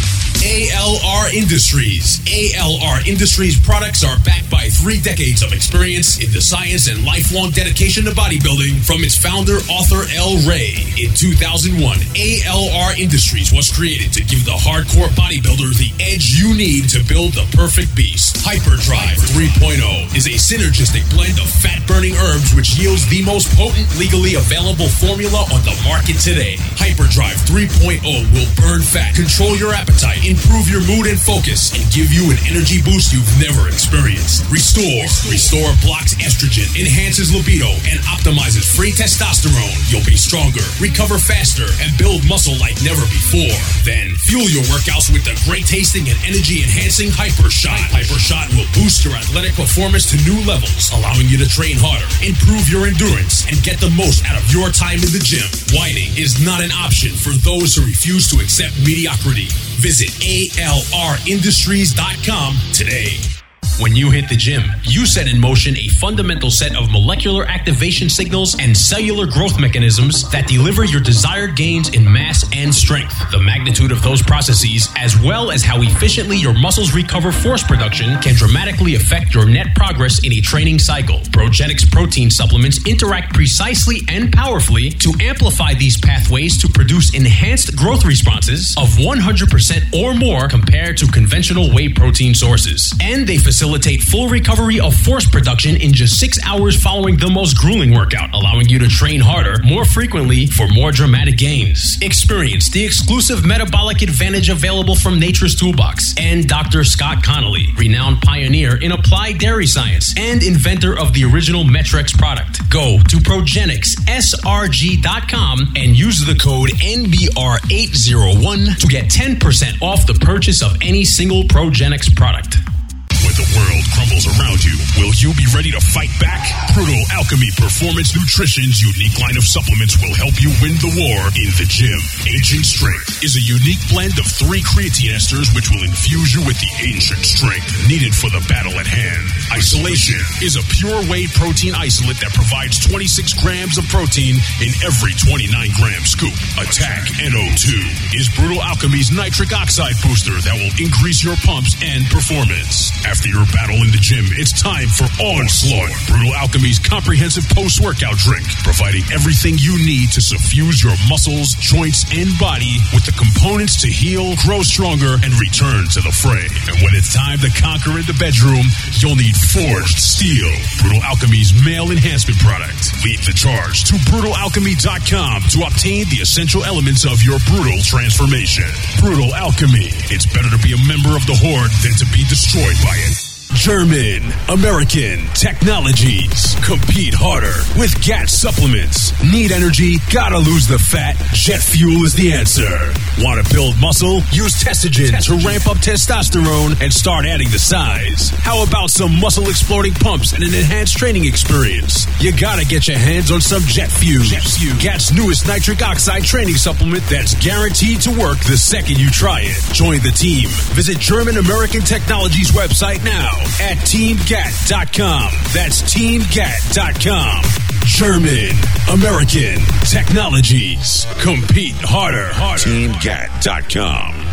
A L R Industries. A L R Industries products are backed by three decades of experience in the science and lifelong dedication to bodybuilding from its founder, author El Rey. In two thousand one, A L R Industries was created to give the hardcore bodybuilder the edge you need to build the perfect beast. Hyperdrive three point oh is a synergistic blend of fat-burning herbs which yields the most potent, legally available formula on the market today. Hyperdrive three point oh will burn fat, control your appetite, improve your mood and focus, and give you an energy boost you've never experienced. Restore. Restore blocks estrogen, enhances libido, and optimizes free testosterone. You'll be stronger, recover faster, and build muscle like never before. Then, fuel your workouts with the great tasting and energy-enhancing Hyper Shot. Hyper Shot will boost your athletic performance to new levels, allowing you to train harder, improve your endurance, and get the most out of your time in the gym. Whining is not an option for those who refuse to accept mediocrity. Visit A L R industries dot com today. When you hit the gym, you set in motion a fundamental set of molecular activation signals and cellular growth mechanisms that deliver your desired gains in mass and strength. The magnitude of those processes, as well as how efficiently your muscles recover force production, can dramatically affect your net progress in a training cycle. Progenics protein supplements interact precisely and powerfully to amplify these pathways to produce enhanced growth responses of one hundred percent or more compared to conventional whey protein sources. And they facilitate Facilitate full recovery of force production in just six hours following the most grueling workout, allowing you to train harder, more frequently, for more dramatic gains. Experience the exclusive metabolic advantage available from Nature's Toolbox and Doctor Scott Connolly, renowned pioneer in applied dairy science and inventor of the original Metrex product. Go to progenics S R G dot com and use the code N B R eight oh one to get ten percent off the purchase of any single Progenics product. When the world crumbles around you, will you be ready to fight back? Brutal Alchemy Performance Nutrition's unique line of supplements will help you win the war in the gym. Ancient Strength is a unique blend of three creatine esters which will infuse you with the ancient strength needed for the battle at hand. Isolation is a pure whey protein isolate that provides twenty-six grams of protein in every twenty-nine gram scoop. Attack N O two is Brutal Alchemy's nitric oxide booster that will increase your pumps and performance. After your battle in the gym, it's time for Onslaught, Brutal Alchemy's comprehensive post-workout drink, providing everything you need to suffuse your muscles, joints, and body with the components to heal, grow stronger, and return to the fray. And when it's time to conquer in the bedroom, you'll need Forged Steel, Brutal Alchemy's male enhancement product. Lead the charge to brutal alchemy dot com to obtain the essential elements of your brutal transformation. Brutal Alchemy. It's better to be a member of the Horde than to be destroyed by it. German American Technologies. Compete harder with G A T supplements. Need energy? Gotta lose the fat? Jet fuel is the answer. Want to build muscle? Use Testogen, Testogen to ramp up testosterone and start adding the size. How about some muscle exploding pumps and an enhanced training experience? You gotta get your hands on some Jet Fuel. Jet Fuel. G A T's newest nitric oxide training supplement that's guaranteed to work the second you try it. Join the team. Visit German American Technologies website now at team gat dot com. That's team gat dot com. German American Technologies. Compete harder. harder. team gat dot com.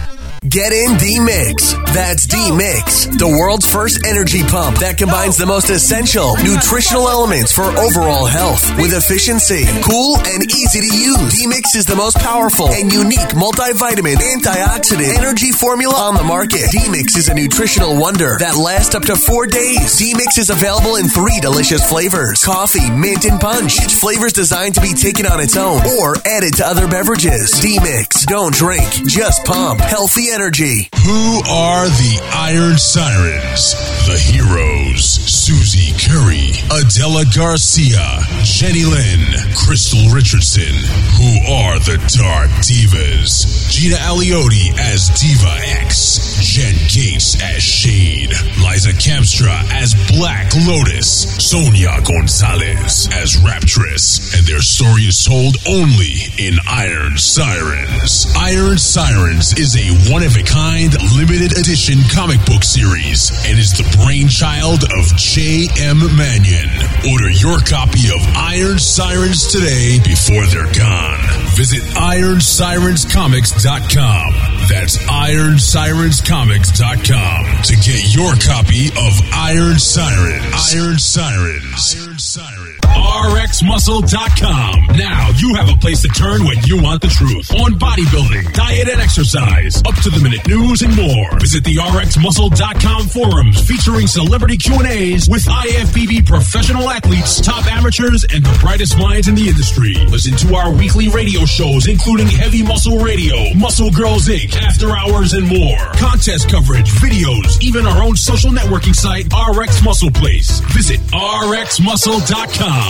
Get in D-Mix. That's D-Mix, the world's first energy pump that combines the most essential nutritional elements for overall health with efficiency, cool, and easy to use. D-Mix is the most powerful and unique multivitamin antioxidant energy formula on the market. D-Mix is a nutritional wonder that lasts up to four days. D-Mix is available in three delicious flavors: coffee, mint, and punch. Each flavor is designed to be taken on its own or added to other beverages. D-Mix. Don't drink, just pump. Healthy energy. Who are the Iron Sirens? The Heroes: Susie Curry, Adela Garcia, Jenny Lynn, Crystal Richardson. Who are the Dark Divas? Gina Aliotti as Diva X, Jen Gates as Shade, Liza Kamstra as Black Lotus, Sonia Gonzalez as Raptress, and their story is told only in Iron Sirens. Iron Sirens is a one-of-a-kind, limited edition comic book series and is the brainchild of J M Mannion. Order your copy of Iron Sirens today before they're gone. Visit iron sirens comics dot com. That's iron sirens comics dot com to get your copy of Iron Sirens. Iron Sirens. Iron Sirens. R X muscle dot com. Now you have a place to turn when you want the truth on bodybuilding, diet, and exercise, up to the minute news and more. Visit the R X muscle dot com forums featuring celebrity Q and A's with I F B B professional athletes, top amateurs, and the brightest minds in the industry. Listen to our weekly radio shows, including Heavy Muscle Radio, Muscle Girls Incorporated, After Hours, and more. Contest coverage, videos, even our own social networking site, R X Muscle Place. Visit R X muscle dot com.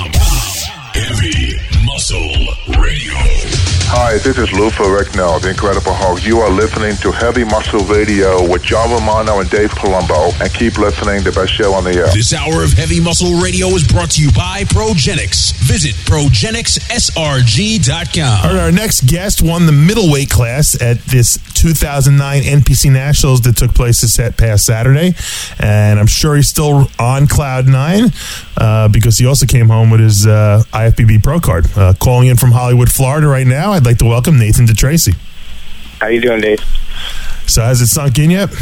Heavy Muscle Radio. Hi, this is Lou Ferrigno, the Incredible Hulk. You are listening to Heavy Muscle Radio with John Romano and Dave Palumbo, and keep listening, the best show on the air. This hour of Heavy Muscle Radio is brought to you by Progenics. Visit progenics s r g dot com. All right, our next guest won the middleweight class at this two thousand nine N P C Nationals that took place this past Saturday, and I'm sure he's still on cloud nine uh, because he also came home with his uh, I F B B Pro card. Uh, calling in from Hollywood, Florida right now, I'd like to welcome Nathan DeTracy. How you doing, Dave? So has it sunk in yet?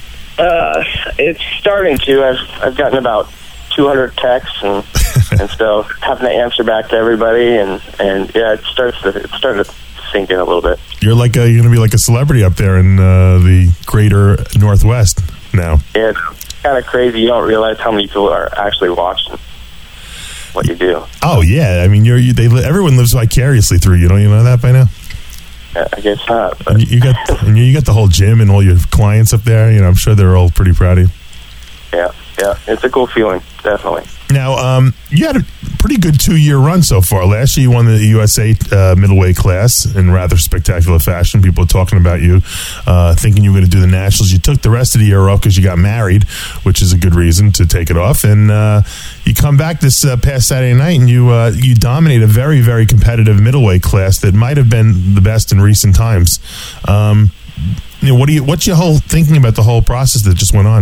Uh, it's starting to. I've I've gotten about two hundred texts, and and so having to answer back to everybody, and, and yeah, it starts to it's starting to sink in a little bit. You're like a, you're going to be like a celebrity up there in uh, the greater Northwest now. Yeah, it's kind of crazy. You don't realize how many people are actually watching what you do. Oh yeah, I mean, you're you, they everyone lives vicariously through you. Don't you know that by now? Yeah, I guess not. But. And you, you got and you got the whole gym and all your clients up there. You know, I'm sure they're all pretty proud of you. Yeah, yeah, it's a cool feeling, definitely. Now, um, you had a pretty good two-year run so far. Last year, you won the U S A uh, middleweight class in rather spectacular fashion. People are talking about you, uh, thinking you were going to do the Nationals. You took the rest of the year off because you got married, which is a good reason to take it off. And uh, you come back this uh, past Saturday night, and you uh, you dominate a very, very competitive middleweight class that might have been the best in recent times. Um, you know, what do you? What's your whole thinking about the whole process that just went on?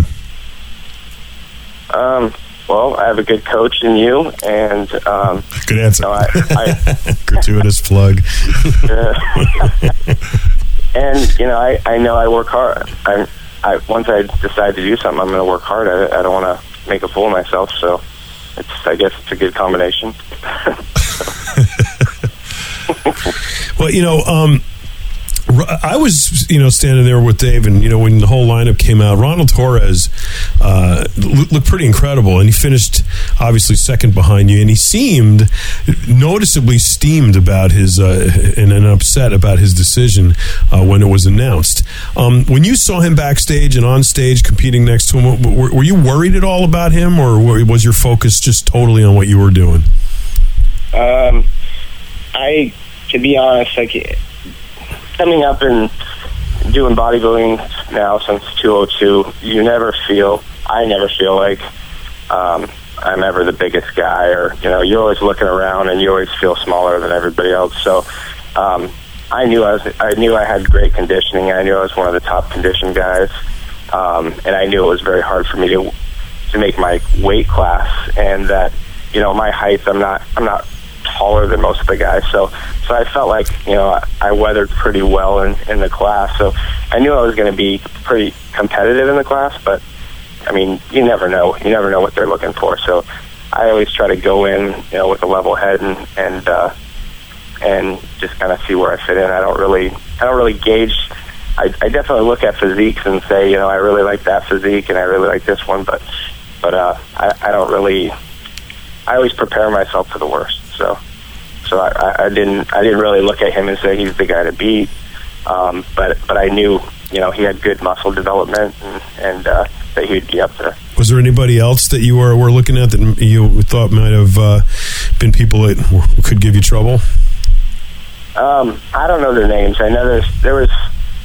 Um. Well, I have a good coach in you, and um, good answer. You know, I, I, gratuitous plug. uh, and you know, I, I know I work hard. I, I once I decide to do something, I'm going to work hard at it. I don't want to make a fool of myself. So, it's I guess it's a good combination. Well, you know. Um, I was, you know, standing there with Dave, and you know, when the whole lineup came out, Ronald Torres uh, looked pretty incredible, and he finished obviously second behind you, and he seemed noticeably steamed about his uh, and, and upset about his decision uh, when it was announced. Um, when you saw him backstage and on stage competing next to him, were, were you worried at all about him, or was your focus just totally on what you were doing? Um, I, to be honest, like. Coming up and doing bodybuilding now since two oh two, you never feel, I never feel like um, I'm ever the biggest guy, or, you know, you're always looking around and you always feel smaller than everybody else. So um, I knew I was, I knew I had great conditioning. I knew I was one of the top conditioned guys, um, and I knew it was very hard for me to to make my weight class, and that, you know, my height, I'm not, I'm not taller than most of the guys. So, so I felt like, you know, I, I weathered pretty well in, in the class. So I knew I was going to be pretty competitive in the class, but I mean, you never know. You never know what they're looking for. So I always try to go in, you know, with a level head and, and, uh, and just kind of see where I fit in. I don't really, I don't really gauge. I, I definitely look at physiques and say, you know, I really like that physique and I really like this one, but, but, uh, I, I don't really, I always prepare myself for the worst. So, so I, I didn't, I didn't really look at him and say he's the guy to beat. Um, but, but I knew, you know, he had good muscle development and, and, uh, that he'd be up there. Was there anybody else that you were, were looking at that you thought might have uh, been people that could give you trouble? Um, I don't know their names. I know there's, there was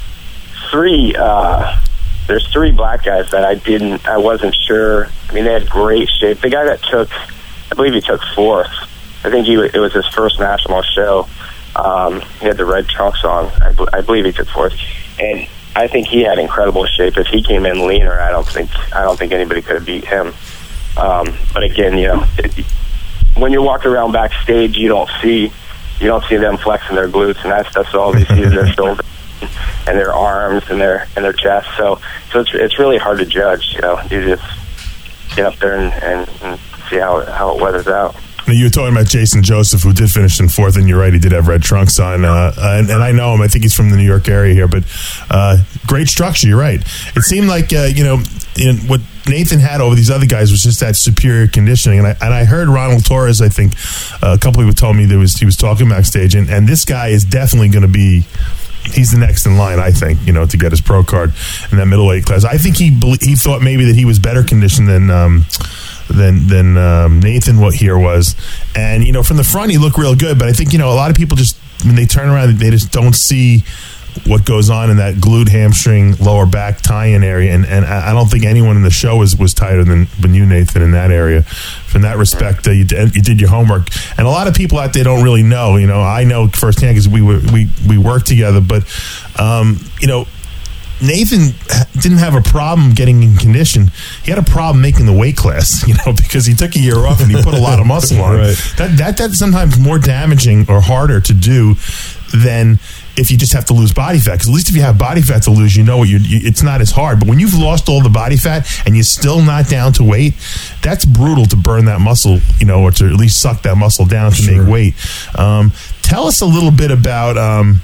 three, uh, there's three black guys that I didn't, I wasn't sure. I mean, they had great shape. The guy that took, I believe he took fourth. I think he it was his first national show. Um, he had the red trunks on. I, I believe he took fourth. And I think he had incredible shape. If he came in leaner, I don't think I don't think anybody could have beat him. Um, but again, you know, it, when you're walking around backstage, you don't see you don't see them flexing their glutes, and that's that's all they see is their shoulders and their arms and their and their chest. So so it's it's really hard to judge. You know, you just get up there and, and, and see how it, how it weathers out. You were talking about Jason Joseph, who did finish in fourth, and you're right, he did have red trunks on. Uh, and, and I know him. I think he's from the New York area here, but uh, great structure. You're right. It seemed like uh, you know in what Nathan had over these other guys was just that superior conditioning. And I and I heard Ronald Torres. I think uh, a couple people told me that was he was talking backstage, and, and this guy is definitely going to be. He's the next in line, I think, you know, to get his pro card in that middleweight class. I think he he thought maybe that he was better conditioned than. Um, than than um, Nathan what here was, and you know from the front he looked real good, but I think you know a lot of people just when they turn around they just don't see what goes on in that glute, hamstring, lower back tie-in area, and, and I don't think anyone in the show was, was tighter than, than you, Nathan, in that area. From that respect, uh, you, did, you did your homework, and a lot of people out there don't really know. You know, I know firsthand because we were we we worked together, but um, you know. Nathan didn't have a problem getting in condition. He had a problem making the weight class, you know, because he took a year off and he put a lot of muscle on. Right. That that that's sometimes more damaging or harder to do than if you just have to lose body fat. Because at least if you have body fat to lose, you know what you, you it's not as hard. But when you've lost all the body fat and you're still not down to weight, that's brutal to burn that muscle, you know, or to at least suck that muscle down to sure. make weight. Um, tell us a little bit about. Um,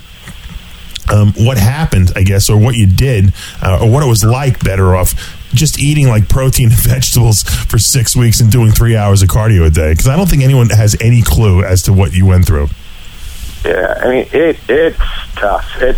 Um, what happened, I guess, or what you did, uh, or what it was like better off just eating like protein and vegetables for six weeks and doing three hours of cardio a day? Because I don't think anyone has any clue as to what you went through. Yeah, I mean, it it's tough. It,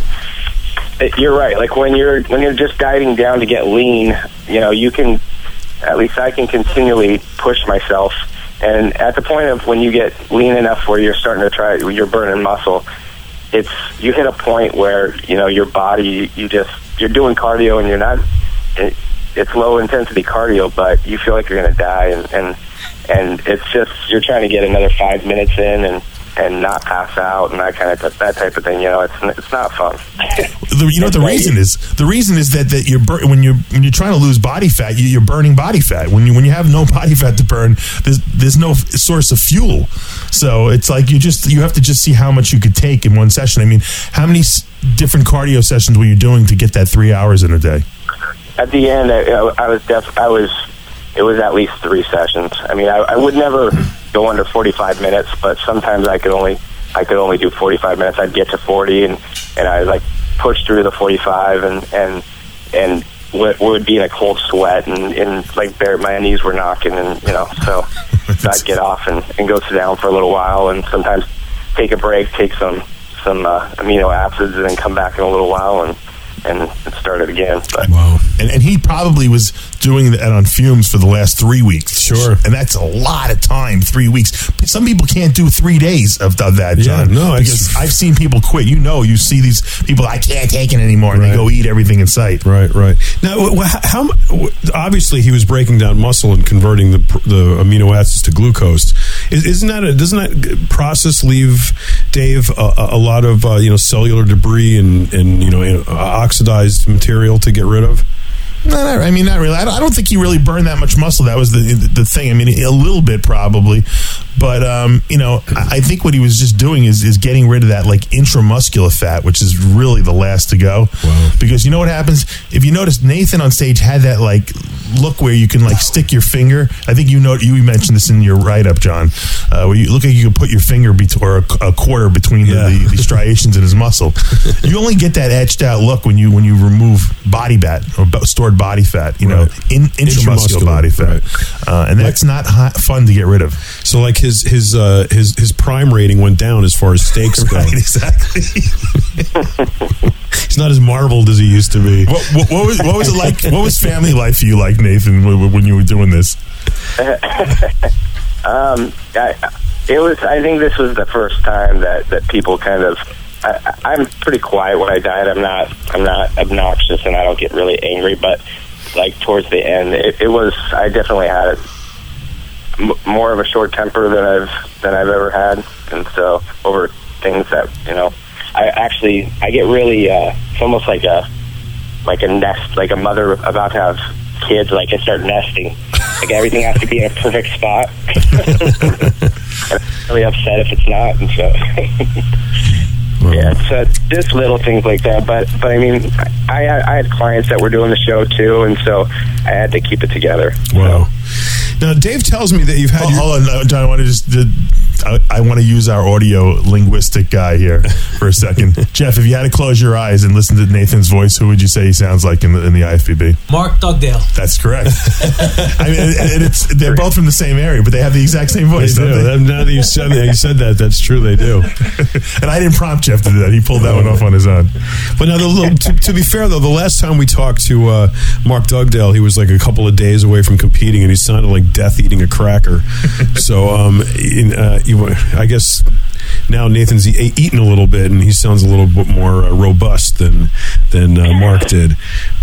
it you're right. Like when you're when you're just dieting down to get lean, you know, you can, at least I can continually push myself. And at the point of when you get lean enough where you're starting to try, you're burning muscle. It's you hit a point where you know your body you just you're doing cardio and you're not it, it's low intensity cardio, but you feel like you're going to die and, and and it's just you're trying to get another five minutes in and, and not pass out and that kind of that type of thing. You know, it's it's not fun. You know what the reason is? The reason is that, that you're bur- when you're when you're trying to lose body fat, you, you're burning body fat. When you when you have no body fat to burn, there's there's no source of fuel. So it's like you just you have to just see how much you could take in one session. I mean, how many s- different cardio sessions were you doing to get that three hours in a day? At the end, I, I was def- I was it was at least three sessions. I mean, I, I would never go under forty-five minutes, but sometimes I could only I could only do forty-five minutes. I'd get to forty, and, and I like push through the forty-five, and and and would, would be in a cold sweat, and, and like bare, my knees were knocking, and you know, so, so I'd get off and, and go sit down for a little while, and sometimes take a break, take some some uh, amino acids, and then come back in a little while and. and start it again. But. Wow. And, and he probably was doing that on fumes for the last three weeks. Sure. And that's a lot of time, three weeks. Some people can't do three days of, of that, John. Yeah, no, because I've seen people quit. You know, you see these people, I can't take it anymore, and right. they go eat everything in sight. Right, right. Now, how obviously he was breaking down muscle and converting the the amino acids to glucose. Isn't that a, doesn't that process leave, Dave, a, a lot of uh, you know cellular debris and and you know oxidized material to get rid of? No, no, I mean, not really. I don't, I don't think he really burned that much muscle. That was the the thing. I mean, a little bit probably, but um, you know, I, I think what he was just doing is is getting rid of that like intramuscular fat, which is really the last to go. Wow. Because you know what happens if you notice Nathan on stage had that like look where you can like stick your finger. I think you know you mentioned this in your write up, John, uh, where you look like you can put your finger bet- or a, a quarter between yeah. the, the, the striations in his muscle. You only get that etched out look when you when you remove body fat or stored body fat, you know, right. in, intramuscular, intramuscular body fat, right. uh, and that's like, not hot, fun to get rid of. So, like his his uh, his his prime rating went down as far as steaks go. Right, exactly. He's not as marbled as he used to be. What, what, what was what was it like? What was family life for you like, Nathan, when you were doing this? um, I, it was. I think this was the first time that, that people kind of. I, I'm pretty quiet when I diet. I'm not. I'm not obnoxious, and I don't get really angry. But like towards the end, it, it was. I definitely had m- more of a short temper than I've than I've ever had, and so over things that you know, I actually I get really. Uh, it's almost like a like a nest, like a mother about to have kids. Like I start nesting. Like everything has to be in a perfect spot. I'm really upset if it's not, and so. Yeah, it's uh, just little things like that. But, but I mean, I, I had clients that were doing the show too, and so I had to keep it together. Wow. So. Now, Dave tells me that you've had. Oh, your- hold on, John. I want to just. Uh, I, I want to use our audio linguistic guy here for a second. Jeff, if you had to close your eyes and listen to Nathan's voice, who would you say he sounds like in the, in the I F B B? Mark Dugdale. That's correct. I mean, and it's they're both from the same area, but they have the exact same voice. They do. They? Now that you said that, you said that, that's true. They do. And I didn't prompt Jeff to do that. He pulled that one off on his own. But now, the, to, to be fair, though, the last time we talked to uh, Mark Dugdale, he was like a couple of days away from competing, and he sounded like death eating a cracker. So, um, in, uh, you, I guess. Now Nathan's e- eaten a little bit, and he sounds a little bit more uh, robust than than uh, Mark did.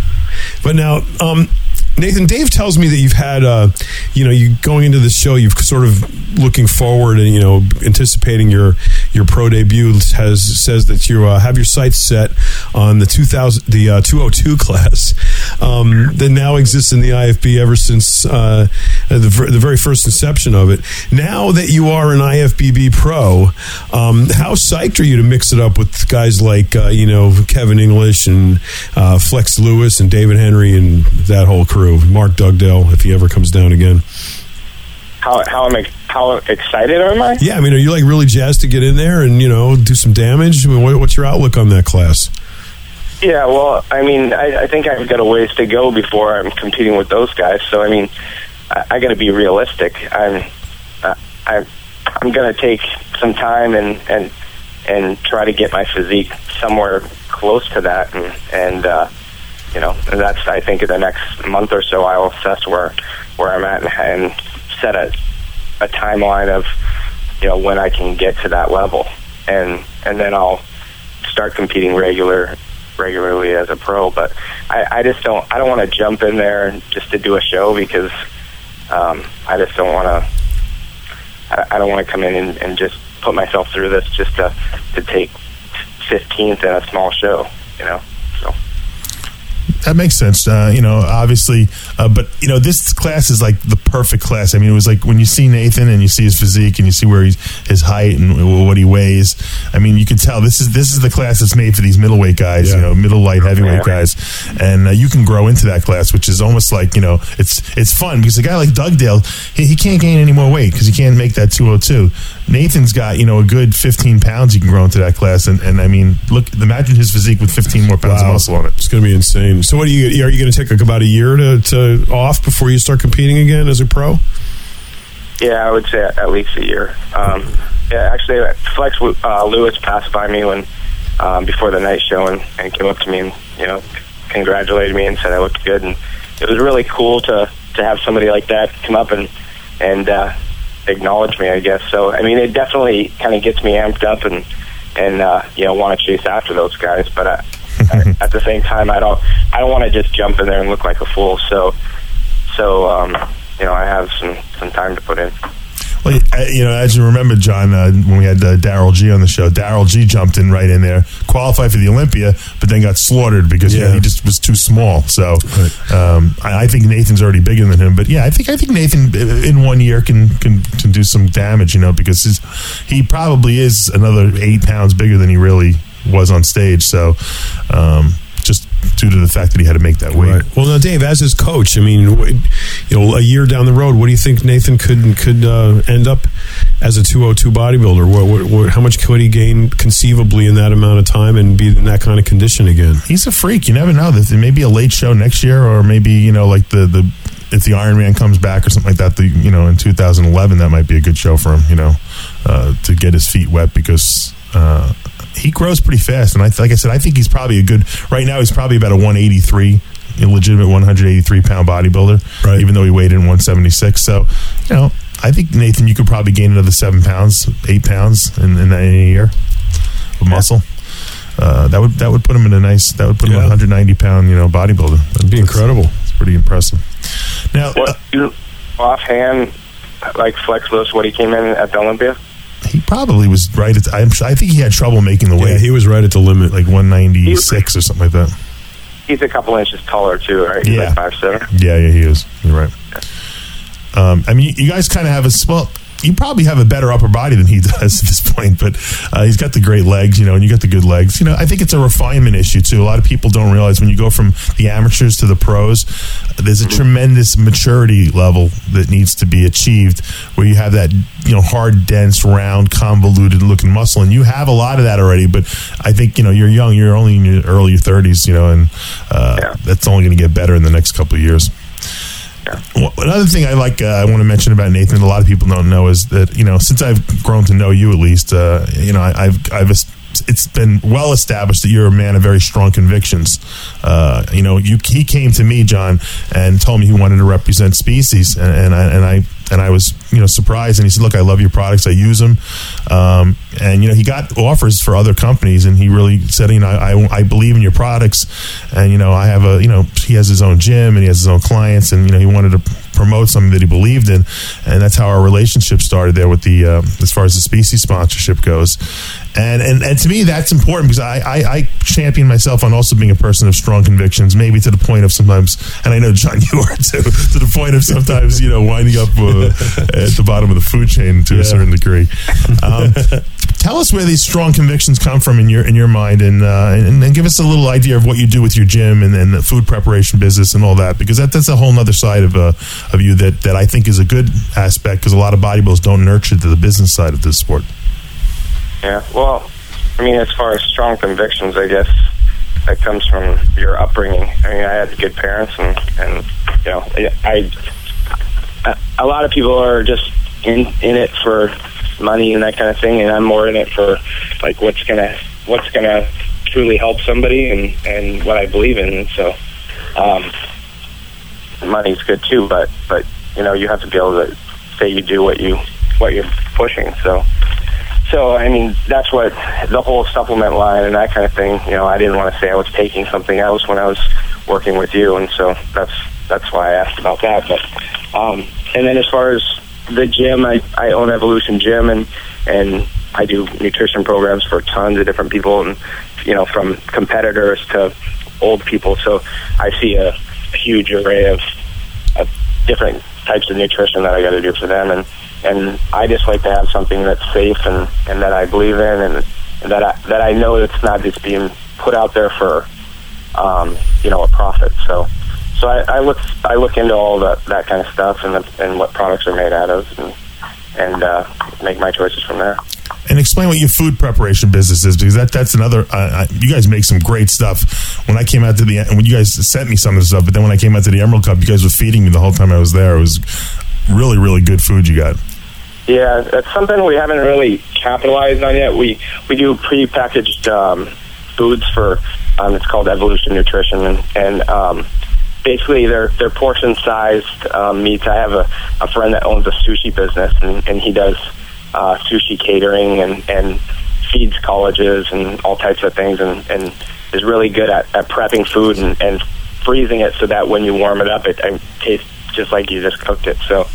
But now, um, Nathan, Dave tells me that you've had, uh, you know, you going into the show, you've sort of looking forward and you know anticipating your your pro debut. Has says that you uh, have your sights set on the two thousand the uh, two oh two class um, that now exists in the I F B ever since uh, the the very first inception of it. Now that you are an I F B B pro, um, how psyched are you to mix it up with guys like uh, you know Kevin English and uh, Flex Lewis and David Henry and that whole crew? Mark Dugdale, if he ever comes down again. How how am I? How excited am I? Yeah, I mean, are you like really jazzed to get in there and you know do some damage? I mean, what, what's your outlook on that class? Yeah, well, I mean, I, I think I've got a ways to go before I'm competing with those guys. So, I mean, I, I got to be realistic. I'm uh, I'm I'm going to take some time and and and try to get my physique somewhere close to that, and and. Uh, You know, and that's, I think, in the next month or so, I'll assess where where I'm at and, and set a a timeline of, you know, when I can get to that level, and and then I'll start competing regular regularly as a pro. But I, I just don't I don't want to jump in there just to do a show because um, I just don't want to. I, I don't want to come in and, and just put myself through this just to to take fifteenth in a small show, you know. So. That makes sense. Uh, you know, obviously, uh, but you know, this class is like the perfect class. I mean, it was like when you see Nathan and you see his physique and you see where he's his height and what he weighs. I mean, you can tell this is this is the class that's made for these middleweight guys. Yeah. You know, middle light heavyweight yeah. guys, and uh, you can grow into that class, which is almost like you know, it's it's fun because a guy like Dugdale, he, he can't gain any more weight because he can't make that two oh two. Nathan's got you know a good fifteen pounds he can grow into that class, and, and I mean, look, imagine his physique with fifteen more pounds wow. of muscle on it. It's going to be insane. So, what do you are you going to take like about a year to, to off before you start competing again as a pro? Yeah, I would say at least a year. Um, yeah, actually, Flex uh, Lewis passed by me when um, before the night show and, and came up to me and you know congratulated me and said I looked good, and it was really cool to to have somebody like that come up and and uh, acknowledge me, I guess. So I mean, it definitely kind of gets me amped up and and uh, you know want to chase after those guys, but. I, at the same time, I don't. I don't want to just jump in there and look like a fool. So, so um, you know, I have some, some time to put in. Well, you know, as you remember, John, uh, when we had uh, Daryl G on the show, Daryl G jumped in right in there, qualified for the Olympia, but then got slaughtered because yeah. you know, he just was too small. So right. um, I, I think Nathan's already bigger than him. But yeah, I think I think Nathan in one year can can, can do some damage. You know, because his, he probably is another eight pounds bigger than he really was on stage. So. Um, just due to the fact that he had to make that weight. Right. Well, now, Dave, as his coach, I mean, you know, a year down the road, what do you think Nathan could could uh, end up as a two oh two bodybuilder? What, what, what, how much could he gain conceivably in that amount of time and be in that kind of condition again? He's a freak. You never know. There may be a late show next year, or maybe, you know, like the, the if the Ironman comes back or something like that, the, you know, in two thousand eleven, that might be a good show for him, you know, uh, to get his feet wet because... Uh, he grows pretty fast, and I, like I said, I think he's probably a good. Right now, he's probably about a one eighty-three, legitimate one eighty-three pound bodybuilder. Right. Even though he weighed in one seventy-six, so you know, I think Nathan, you could probably gain another seven pounds, eight pounds in, in, in a year of muscle. Uh, that would that would put him in a nice. That would put him yeah. a one ninety pound, you know, bodybuilder. That'd be incredible. It's pretty impressive. Now, what, uh, offhand, like flex list, what he came in at the Olympia. He probably was right at. I'm, I think he had trouble making the weight. Yeah, he was right at the limit, like one ninety-six or something like that. He's a couple inches taller too, right? He's yeah, like five seven. Yeah, yeah, he is. You're right. Um, I mean, you guys kind of have a well. You probably have a better upper body than he does at this point, but uh, he's got the great legs, you know, and you got the good legs. You know, I think it's a refinement issue, too. A lot of people don't realize when you go from the amateurs to the pros, there's a tremendous maturity level that needs to be achieved where you have that, you know, hard, dense, round, convoluted looking muscle. And you have a lot of that already, but I think, you know, you're young. You're only in your early thirties, you know, and uh, yeah. that's only going to get better in the next couple of years. Well, another thing I like, uh, I want to mention about Nathan, a lot of people don't know, is that, you know, since I've grown to know you at least, uh, you know, I, I've, I've, it's been well established that you're a man of very strong convictions. Uh, you know, you, he came to me, John, and told me he wanted to represent Species, and, and I, and I, and I was, you know, surprised. And he said, "Look, I love your products. I use them." Um, and you know, he got offers for other companies, and he really said, "You know, I, I believe in your products." And you know, I have a, you know, he has his own gym and he has his own clients, and you know, he wanted to promote something that he believed in, and that's how our relationship started there with the uh, as far as the Species sponsorship goes. And and and to me, that's important because I, I I champion myself on also being a person of strong convictions, maybe to the point of sometimes, and I know John, you are too, to the point of sometimes, you know, winding up uh, at the bottom of the food chain to yeah. a certain degree. Um, tell us where these strong convictions come from in your in your mind, and uh, and, and give us a little idea of what you do with your gym and, and the food preparation business and all that, because that that's a whole other side of uh, of you that that I think is a good aspect, because a lot of bodybuilders don't nurture to the business side of this sport. Yeah, well, I mean, as far as strong convictions, I guess that comes from your upbringing. I mean, I had good parents, and, and you know, I, I a lot of people are just in in it for money and that kind of thing, and I'm more in it for like what's gonna what's gonna truly help somebody, and, and what I believe in. And so, um, money's good too, but but you know, you have to be able to say you do what you what you're pushing. So. So, I mean, that's what the whole supplement line and that kind of thing, you know, I didn't want to say I was taking something else when I was working with you, and so that's that's why I asked about that. But, um, and then as far as the gym, I, I own Evolution Gym, and, and I do nutrition programs for tons of different people, and, you know, from competitors to old people. So I see a huge array of, of different types of nutrition that I got to do for them, and And I just like to have something that's safe and, and that I believe in, and, and that I that I know it's not just being put out there for, um, you know, a profit. So, so I, I look I look into all that, that kind of stuff, and the, and what products are made out of, and, and uh, make my choices from there. And explain what your food preparation business is, because that that's another. Uh, you guys make some great stuff. When I came out to the, when you guys sent me some of the stuff, but then when I came out to the Emerald Cup, you guys were feeding me the whole time I was there. It was really, really good food you got. Yeah, that's something we haven't really capitalized on yet. We we do pre-packaged um, foods for, um, it's called Evolution Nutrition, and, and um, basically they're they're portion-sized um, meats. I have a, a friend that owns a sushi business, and, and he does uh, sushi catering and, and feeds colleges and all types of things, and, and is really good at, at prepping food and, and freezing it so that when you warm it up, it, it tastes just like you just cooked it. So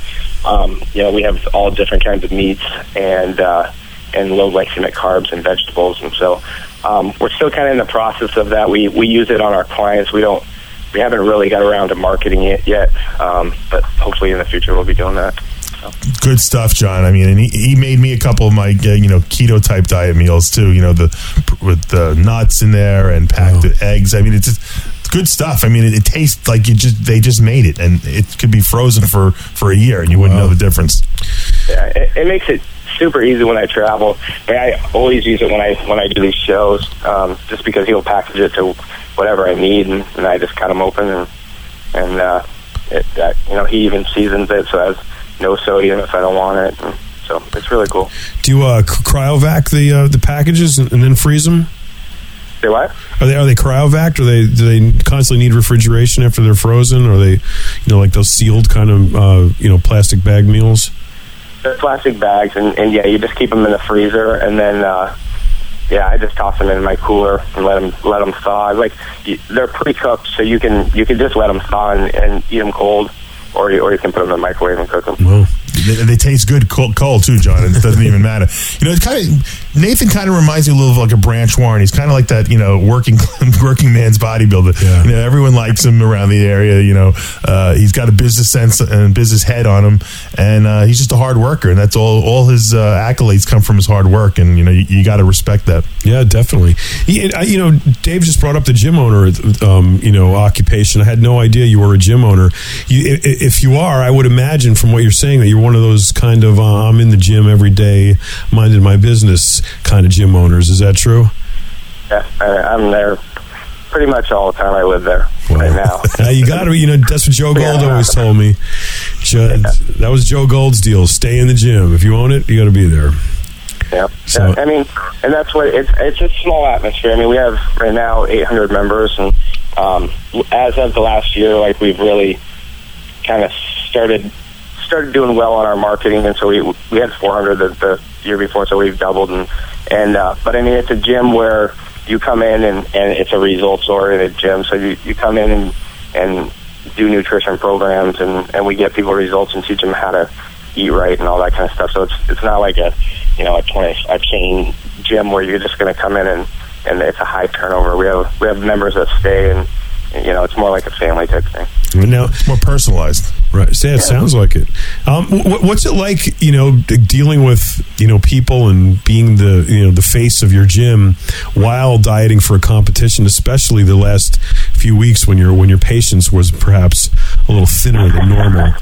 um, you know, we have all different kinds of meats and uh, and low glycemic carbs and vegetables, and so um, we're still kind of in the process of that. We we use it on our clients. We don't we haven't really got around to marketing it yet, um, but hopefully in the future we'll be doing that. So. Good stuff, John. I mean, and he, he made me a couple of my uh, you know keto type diet meals too. You know, the with the nuts in there and packed oh. eggs. I mean, it's just good stuff. I mean, it, it tastes like you just they just made it, and it could be frozen for, for a year, and you wouldn't wow. know the difference. Yeah, it, it makes it super easy when I travel. I, mean, I always use it when I when I do these shows, um, just because he'll package it to whatever I need, and, and I just cut them open, and and uh, it, uh, you know he even seasons it so it has no sodium if I don't want it. And so it's really cool. Do you uh, cryovac the uh, the packages and, and then freeze them? Say what? Are they are they cryovac? Or they do they constantly need refrigeration after they're frozen? Or are they, you know, like those sealed kind of uh, you know plastic bag meals? They're plastic bags, and, and yeah, you just keep them in the freezer, and then uh, yeah, I just toss them in my cooler and let them let them thaw. Like you, they're pre-cooked, so you can you can just let them thaw and, and eat them cold. Or you, or you can put them in the microwave and cook them. Well, they, they taste good cold, cold too, John. It doesn't even matter. You know, it's kind of Nathan kind of reminds me a little of like a Branch Warren. He's kind of like that, you know, working working man's bodybuilder. Yeah. You know, everyone likes him around the area. You know, uh, he's got a business sense and business head on him, and uh, he's just a hard worker. And that's all. All his uh, accolades come from his hard work, and you know, you, you got to respect that. Yeah, definitely. You know, Dave just brought up the gym owner, um, you know, occupation. I had no idea you were a gym owner. You, it, If you are, I would imagine from what you're saying that you're one of those kind of uh, I'm in the gym every day, minding my business kind of gym owners. Is that true? Yeah, I, I'm there pretty much all the time. I live there wow. right now. uh, you got to, you know, that's what Joe Gold yeah. always told me. Joe, yeah. That was Joe Gold's deal. Stay in the gym. If you own it, you got to be there. Yeah. So, yeah, I mean, and that's what it's. It's a small atmosphere. I mean, we have right now eight hundred members, and um, as of the last year, like we've really kind of started started doing well on our marketing, and so we we had four hundred the, the year before, so we've doubled. And and uh, but I mean, it's a gym where you come in and, and it's a results oriented gym, so you, you come in and and do nutrition programs, and, and we get people results and teach them how to eat right and all that kind of stuff. So it's it's not like a you know a twenty a chain gym where you're just going to come in and, and it's a high turnover. We have we have members that stay, and you know it's more like a family type thing. Now, it's more personalized, right? So yeah, it sounds like it. Um, what, what's it like, you know, dealing with you know people and being the you know the face of your gym while dieting for a competition, especially the last few weeks when your when your patience was perhaps a little thinner than normal?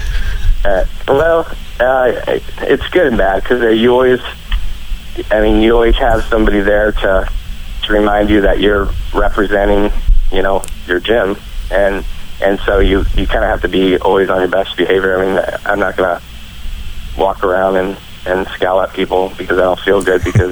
Uh, well, uh, it's good and bad because you always, I mean, you always have somebody there to to remind you that you're representing, you know, your gym, and and so you, you kind of have to be always on your best behavior. I mean, I'm not going to walk around and, and scowl at people because I don't feel good because,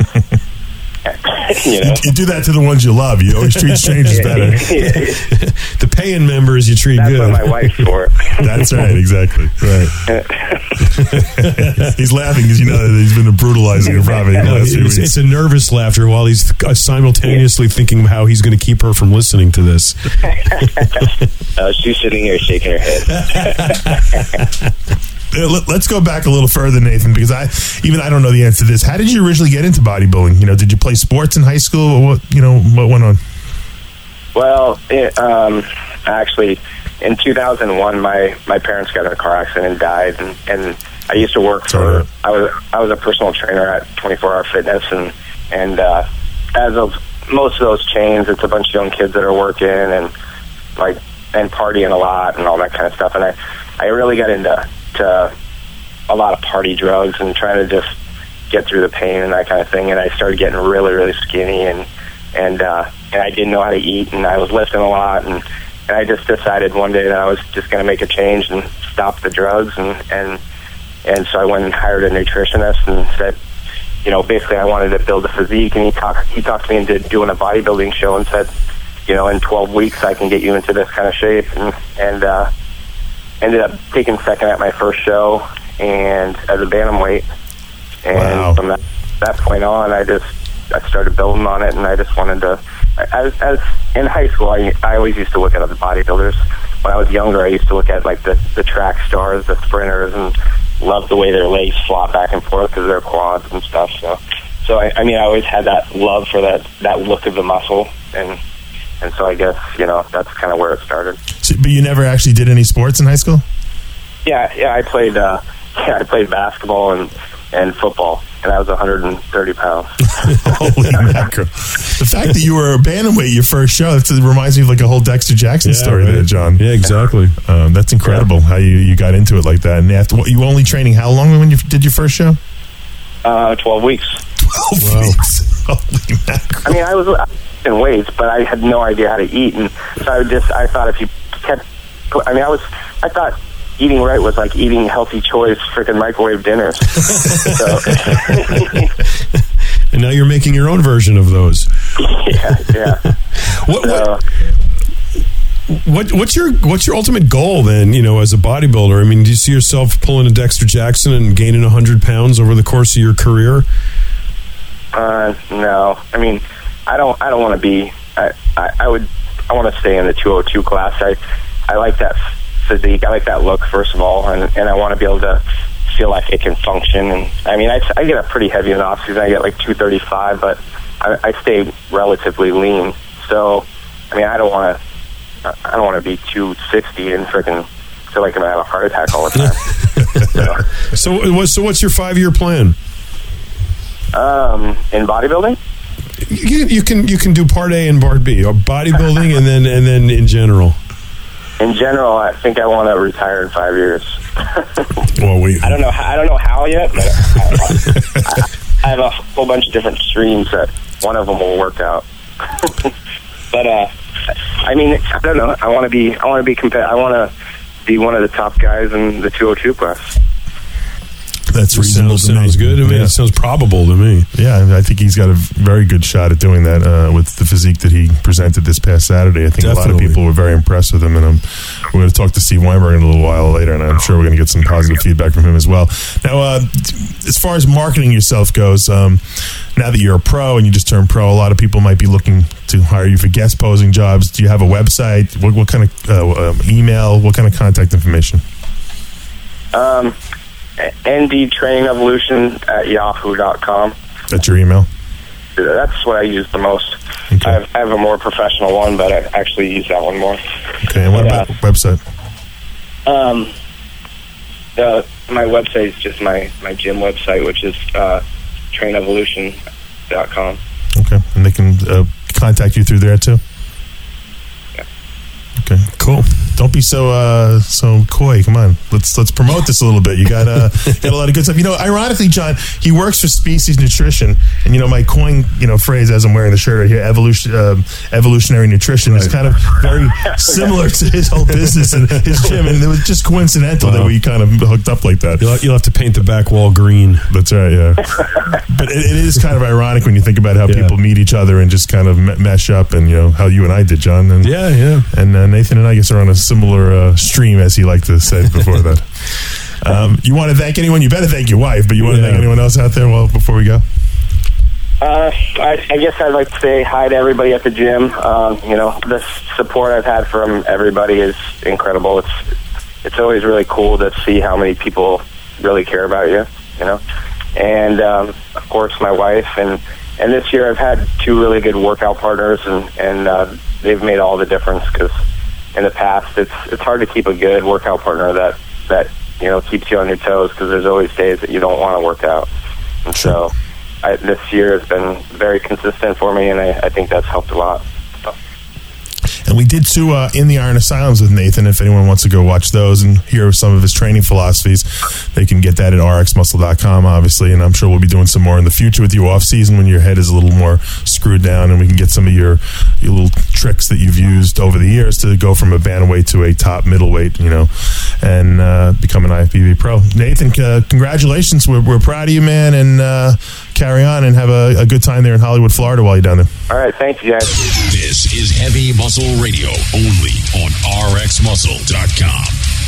you know. You do that to the ones you love. You always treat strangers better. The paying members you treat That's good. That's what my wife's for. That's right, exactly. Right. He's laughing because you know that he's been brutalizing her probably the last few it's, weeks. It's a nervous laughter while he's simultaneously thinking how he's going to keep her from listening to this. uh, she's sitting here shaking her head. Let's go back a little further, Nathan, because I even I don't know the answer to this. How did you originally get into bodybuilding? You know, did you play sports in high school, or what? You know, what went on? Well, it, um, actually, in two thousand one, my, my parents got in a car accident and died, and, and I used to work for. I was I was a personal trainer at twenty-four hour Fitness, and and uh, as of most of those chains, it's a bunch of young kids that are working and like and partying a lot and all that kind of stuff, and I I really got into to a lot of party drugs and trying to just get through the pain and that kind of thing. And I started getting really, really skinny, and and uh, and I didn't know how to eat, and I was lifting a lot, and, and I just decided one day that I was just going to make a change and stop the drugs, and and and so I went and hired a nutritionist and said, you know, basically I wanted to build a physique, and he talked he talked me into doing a bodybuilding show and said, you know, in twelve weeks I can get you into this kind of shape, and and uh, ended up taking second at my first show and as a bantamweight, and wow. from that, that point on I just I started building on it, and I just wanted to as, as in high school I, I always used to look at other bodybuilders. When I was younger I used to look at like the, the track stars, the sprinters, and love the way their legs flop back and forth because they're quads and stuff. So, so I, I mean, I always had that love for that, that look of the muscle, and and so I guess, you know, that's kind of where it started. So, but you never actually did any sports in high school? Yeah, yeah, I played. Uh, yeah, I played basketball and, and football, and I was one hundred thirty pounds. Holy mackerel! The fact that you were a bantamweight your first show, it reminds me of like a whole Dexter Jackson Yeah, story right. there, John. Yeah, exactly. Um, that's incredible how you, you got into it like that. And after what, you were only training how long when you did your first show? Uh, twelve weeks. Twelve Wow. weeks. Holy mackerel! I mean, I was in weights, but I had no idea how to eat, and so I would just I thought if you kept, I mean, I was I thought eating right was like eating healthy choice freaking microwave dinners. So, And now you're making your own version of those. yeah, yeah. What, So, what, what, what's your what's your ultimate goal then? You know, as a bodybuilder, I mean, do you see yourself pulling a Dexter Jackson and gaining a hundred pounds over the course of your career? uh, no, I mean, I don't I don't want to be. I, I I would I want to stay in the two oh two class. I I like that physique. I like that look, first of all, and, and I want to be able to feel like it can function. And I mean, I, I get up pretty heavy in the off season. I get like two thirty-five, but I, I stay relatively lean. So, I mean, I don't want to. I don't want to be two sixty and freaking feel like I'm gonna have a heart attack all the time. so, So, what- so what's your five year plan? um, in bodybuilding, You, you can you can do part A and part B, or bodybuilding, and then and then in general. in general, I think I want to retire in five years. Well, we. I don't know. How, I don't know how yet, but I, I, I have a whole bunch of different streams that one of them will work out. But uh, I mean, I don't know. I want to be. I want to be competitive. I want to be one of the top guys in the two oh two class. That's reasonable. Sounds, to me. sounds good. I mean, Yeah. it sounds probable to me. Yeah, I think he's got a very good shot at doing that uh, with the physique that he presented this past Saturday. I think a lot of Definitely. people were very impressed with him, and um, we're going to talk to Steve Weinberg in a little while later, and I'm sure we're going to get some positive feedback from him as well. Now, uh, as far as marketing yourself goes, um, now that you're a pro and you just turned pro, a lot of people might be looking to hire you for guest posing jobs. Do you have a website? What, what kind of uh, um, email? What kind of contact information? Um, N D Training Evolution at yahoo dot com. That's your email? That's what I use the most. Okay. I, have, I have a more professional one, but I actually use that one more. Okay, and what Yeah. about website? Um, the, my website is just my, my gym website, which is uh, train evolution dot com. Okay, and they can uh, contact you through there too? Yeah. Okay, cool. Don't be so uh, so coy. Come on, let's let's promote this a little bit. You got uh, got a lot of good stuff. You know, ironically, John, he works for Species Nutrition, and you know my coin you know phrase as I'm wearing the shirt right here, evolution uh, evolutionary nutrition is kind of very similar to his whole business and his gym, and it was just coincidental Wow. that we kind of hooked up like that. You'll have, you'll have to paint the back wall green. That's right, yeah. But it, it is kind of ironic when you think about how Yeah. people meet each other and just kind of me- mesh up, and you know how you and I did, John. And, Yeah, yeah. And uh, Nathan and I guess are on a similar uh, stream, as he liked to say before that. Um, you want to thank anyone? You better thank your wife, but you want to Yeah. thank anyone else out there? Well, before we go, Uh, I, I guess I'd like to say hi to everybody at the gym. Um, you know, the support I've had from everybody is incredible. It's it's always really cool to see how many people really care about you. You know, and um, of course my wife and and this year I've had two really good workout partners, and and uh, they've made all the difference because in the past it's it's hard to keep a good workout partner that that you know keeps you on your toes because there's always days that you don't want to work out, and so. I, this year has been very consistent for me, and I, I think that's helped a lot. So. and we did two uh, In the Iron Asylums with Nathan. If anyone wants to go watch those and hear some of his training philosophies, they can get that at r x muscle dot com, obviously. And I'm sure we'll be doing some more in the future with you off season when your head is a little more screwed down, and we can get some of your, your little tricks that you've used over the years to go from a bantamweight to a top middleweight, you know, and uh, become an I F B B pro. Nathan, uh, congratulations. We're, we're proud of you, man, and uh, carry on and have a, a good time there in Hollywood, Florida while you're down there. All right, thank you, guys. This is Heavy Muscle Radio, only on r x muscle dot com.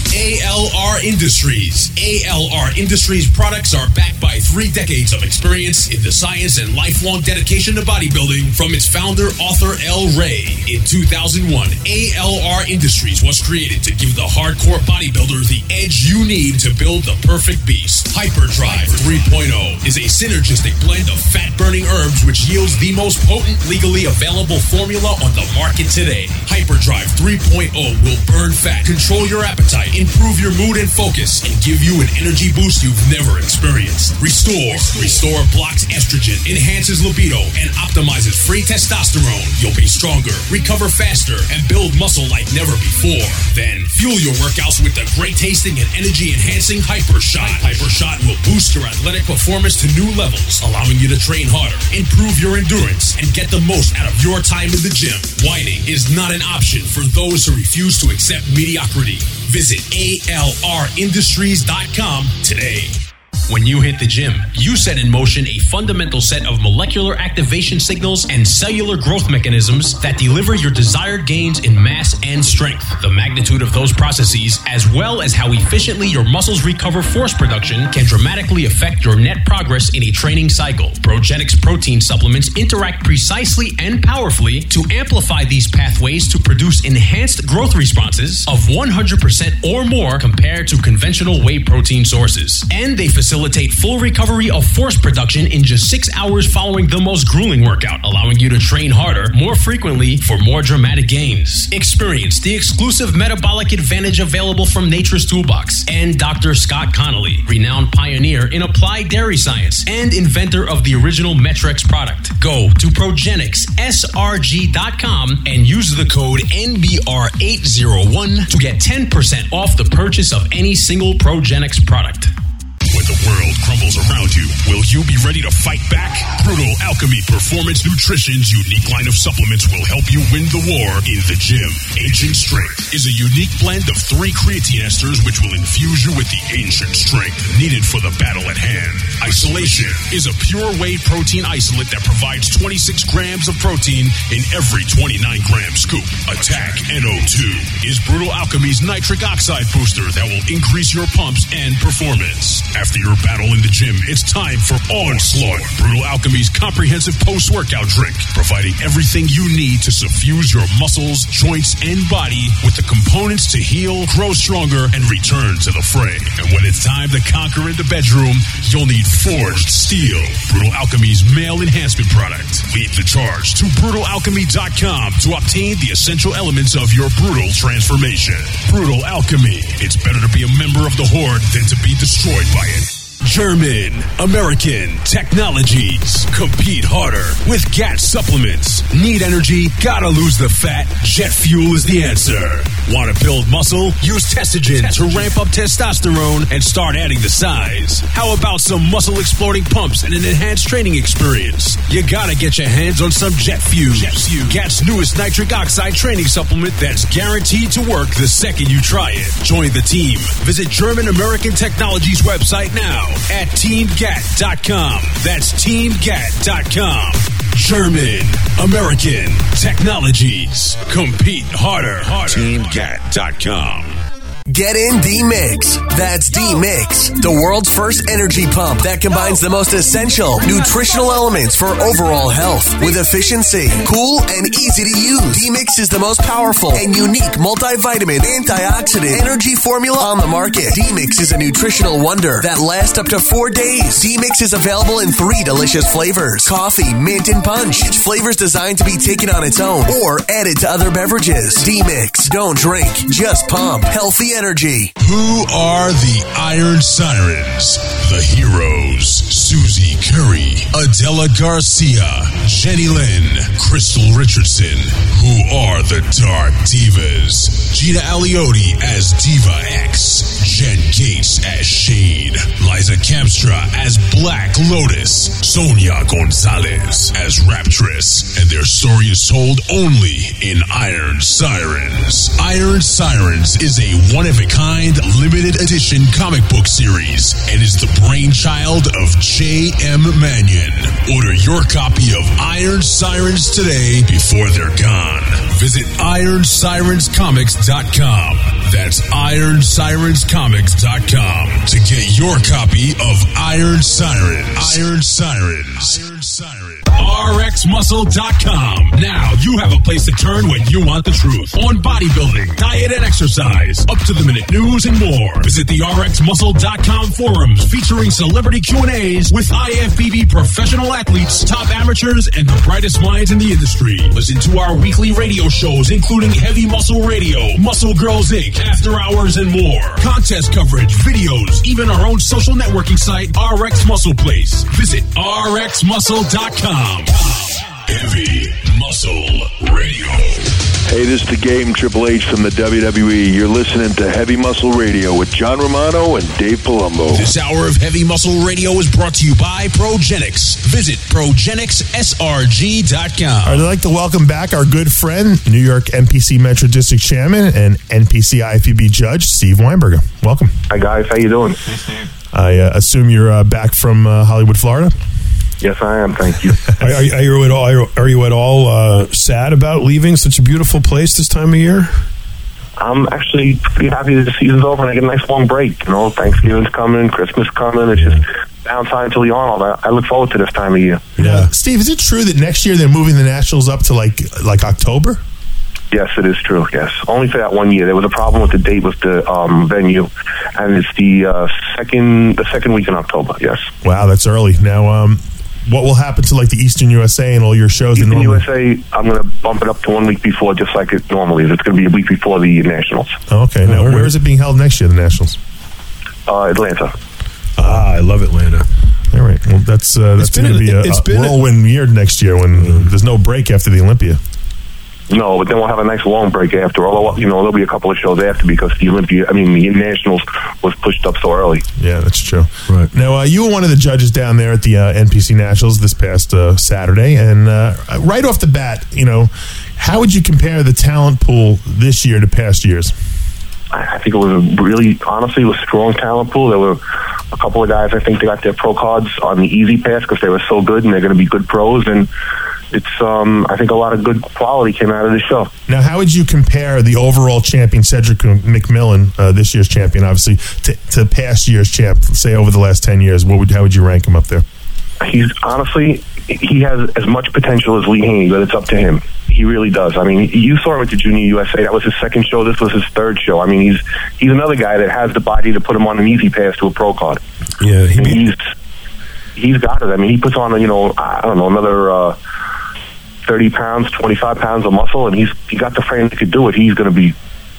A L R Industries. A L R Industries products are backed by three decades of experience in the science and lifelong dedication to bodybuilding from its founder, author El Rey. In two thousand one, A L R Industries was created to give the hardcore bodybuilder the edge you need to build the perfect beast. Hyperdrive three point oh is a synergistic blend of fat-burning herbs which yields the most potent, legally available formula on the market today. Hyperdrive three point oh will burn fat, control your appetite, improve your mood and focus, and give you an energy boost you've never experienced. Restore. Restore blocks estrogen, enhances libido, and optimizes free testosterone. You'll be stronger, recover faster, and build muscle like never before. Then, fuel your workouts with the great-tasting and energy-enhancing Hyper Shot. Hyper Shot will boost your athletic performance to new levels, allowing you to train harder, improve your endurance, and get the most out of your time in the gym. Whining is not an option for those who refuse to accept mediocrity. Visit A L R industries dot com today. When you hit the gym, you set in motion a fundamental set of molecular activation signals and cellular growth mechanisms that deliver your desired gains in mass and strength. The magnitude of those processes, as well as how efficiently your muscles recover force production, can dramatically affect your net progress in a training cycle. Progenics protein supplements interact precisely and powerfully to amplify these pathways to produce enhanced growth responses of one hundred percent or more compared to conventional whey protein sources. And they facilitate Facilitate full recovery of force production in just six hours following the most grueling workout, allowing you to train harder, more frequently, for more dramatic gains. Experience the exclusive metabolic advantage available from Nature's Toolbox and Doctor Scott Connolly, renowned pioneer in applied dairy science and inventor of the original Metrex product. Go to progenics S R G dot com and use the code N B R eight oh one to get ten percent off the purchase of any single Progenics product. When the world crumbles around you, will you be ready to fight back? Brutal Alchemy Performance Nutrition's unique line of supplements will help you win the war in the gym. Ancient Strength is a unique blend of three creatine esters which will infuse you with the ancient strength needed for the battle at hand. Isolation is a pure whey protein isolate that provides twenty-six grams of protein in every twenty-nine gram scoop. Attack N O two is Brutal Alchemy's nitric oxide booster that will increase your pumps and performance. After your battle in the gym, it's time for Onslaught, Brutal Alchemy's comprehensive post-workout drink, providing everything you need to suffuse your muscles, joints, and body with the components to heal, grow stronger, and return to the fray. And when it's time to conquer in the bedroom, you'll need Forged Steel, Brutal Alchemy's male enhancement product. Lead the charge to brutal alchemy dot com to obtain the essential elements of your brutal transformation. Brutal Alchemy. It's better to be a member of the Horde than to be destroyed by it. German American Technologies. Compete harder with G A T supplements. Need energy? Gotta lose the fat? Jet fuel is the answer. Want to build muscle? Use Testogen to ramp up testosterone and start adding the size. How about some muscle exploding pumps and an enhanced training experience? You gotta get your hands on some Jet Fuel. Jet Fuel. G A T's newest nitric oxide training supplement that's guaranteed to work the second you try it. Join the team. Visit German American Technologies website now at team gat dot com. That's team gat dot com. German American Technologies. Compete harder. harder. team gat dot com. Get in D-Mix. That's D-Mix, the world's first energy pump that combines the most essential nutritional elements for overall health with efficiency, cool, and easy to use. D-Mix is the most powerful and unique multivitamin antioxidant energy formula on the market. D-Mix is a nutritional wonder that lasts up to four days. D-Mix is available in three delicious flavors: coffee, mint, and punch. Each flavor is designed to be taken on its own or added to other beverages. D-Mix. Don't drink, just pump. Healthy energy. Who are the Iron Sirens? The heroes: Susie Curry, Adela Garcia, Jenny Lynn, Crystal Richardson. Who are the Dark Divas? Gina Aliotti as Diva X, Jen Gates as Shade, Liza Kamstra as Black Lotus, Sonia Gonzalez as Raptress, and their story is told only in Iron Sirens. Iron Sirens is a one-of-a-kind limited edition comic book series and is the brainchild of J M Mannion. Order your copy of Iron Sirens today before they're gone. Visit iron sirens comics dot com. That's iron sirens comics dot com to get your copy of Iron Sirens. Iron Sirens. Iron Sirens. R X muscle dot com. Now you have a place to turn when you want the truth on bodybuilding, diet, and exercise, up to the minute news and more. Visit the R X muscle dot com forums featuring celebrity Q and A's with I F B B professional athletes, top amateurs, and the brightest minds in the industry. Listen to our weekly radio shows, including Heavy Muscle Radio, Muscle Girls Incorporated, After Hours, and more. Contest coverage, videos, even our own social networking site, R X Muscle Place. Visit R X muscle dot com. Heavy Muscle Radio. Hey, this is the Game, Triple H from the W W E. You're listening to Heavy Muscle Radio with John Romano and Dave Palumbo. This hour of Heavy Muscle Radio is brought to you by Progenics. Visit Progenics S R G dot com. I'd like to welcome back our good friend, New York N P C Metro District Chairman and N P C I F B B Judge, Steve Weinberger. Welcome. Hi, guys. How you doing? I uh, assume you're uh, back from uh, Hollywood, Florida? Yes, I am. Thank you. Are, are, are you at all? Are you at all uh, sad about leaving such a beautiful place this time of year? I'm actually pretty happy that the season's over and I get a nice long break. You know, Thanksgiving's coming, Christmas coming. It's just downtime until the Arnold. I, I look forward to this time of year. Yeah. Steve, is it true that next year they're moving the Nationals up to like like October? Yes, it is true. Yes, only for that one year. There was a problem with the date with the um, venue, and it's the uh, second the second week in October. Yes. Wow, that's early. Now, um, what will happen to like the Eastern U S A and all your shows? Eastern U S A, I'm going to bump it up to one week before, just like it normally is. It's going to be a week before the Nationals. Oh, okay. Now, right. Where is it being held next year? The Nationals? Uh, Atlanta. Ah, I love Atlanta. All right. Well, that's uh, that's going to be a, a whirlwind a, year next year when mm. there's no break after the Olympia. No, but then we'll have a nice long break after. Although, you know, there'll be a couple of shows after because the Olympia, I mean, the Nationals was pushed up so early. Yeah, that's true. Right. Now, uh, you were one of the judges down there at the uh, N P C Nationals this past uh, Saturday. And uh, right off the bat, you know, how would you compare the talent pool this year to past years? I think it was a really, honestly, it was a strong talent pool. There were a couple of guys, I think they got their pro cards on the easy pass because they were so good and they're going to be good pros. And it's, um, I think a lot of good quality came out of the show. Now, how would you compare the overall champion, Cedric McMillan, uh, this year's champion, obviously, to, to past year's champ, say over the last ten years? What would, how would you rank him up there? He's, honestly, he has as much potential as Lee Haney, but it's up to him. He really does. I mean, you saw him at the Junior U S A. That was his second show. This was his third show. I mean, he's he's another guy that has the body to put him on an easy pass to a pro card. Yeah, he be- he's he's got it. I mean, he puts on, you know, I don't know, another uh, thirty pounds, twenty-five pounds of muscle, and he's he got the frame that could do it. He's going to be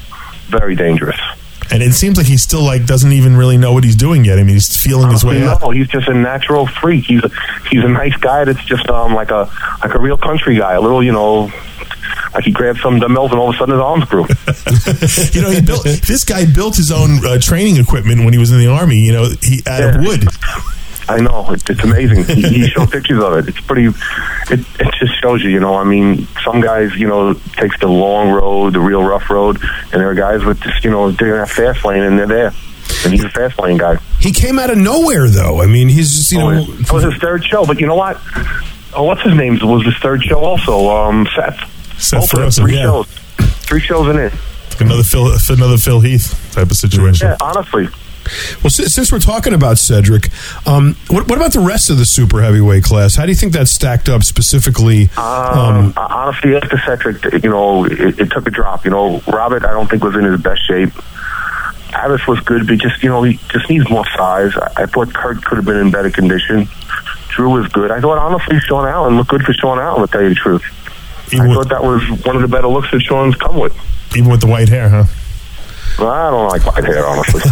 very dangerous. And it seems like he still like doesn't even really know what he's doing yet. I mean, he's feeling Honestly, his way up. No, he's just a natural freak. He's a, he's a nice guy that's just um like a like a real country guy. A little, you know, like he grabbed some dumbbells and all of a sudden his arms grew. You know, he built this guy built his own uh, training equipment when he was in the Army. You know, he out yeah. of wood. I know, it, it's amazing. He, he showed pictures of it. It's pretty. It, it just shows you, you know. I mean, some guys, you know, takes the long road, the real rough road, and there are guys with just, you know, they're in that fast lane and they're there. And he's a fast lane guy. He came out of nowhere, though. I mean, he's just, you oh, know, that was his third show. But you know what? Oh, what's his name? Was his third show also? Um, Seth. Seth Both Frozen, three yeah. shows. Three shows in it. Another Phil, another Phil Heath type of situation. Yeah, honestly. Well, since, since we're talking about Cedric, um, what, what about the rest of the super heavyweight class? How do you think that stacked up specifically? Um, Um, honestly, after Cedric, you know, it, it took a drop. You know, Robert, I don't think was in his best shape. Abbas was good, but just, you know, he just needs more size. I, I thought Kurt could have been in better condition. Drew was good. I thought, honestly, Sean Allen looked good for Sean Allen, to tell you the truth. Even I with, thought that was one of the better looks that Sean's come with. even with the white hair, huh? Well, I don't like white hair, honestly.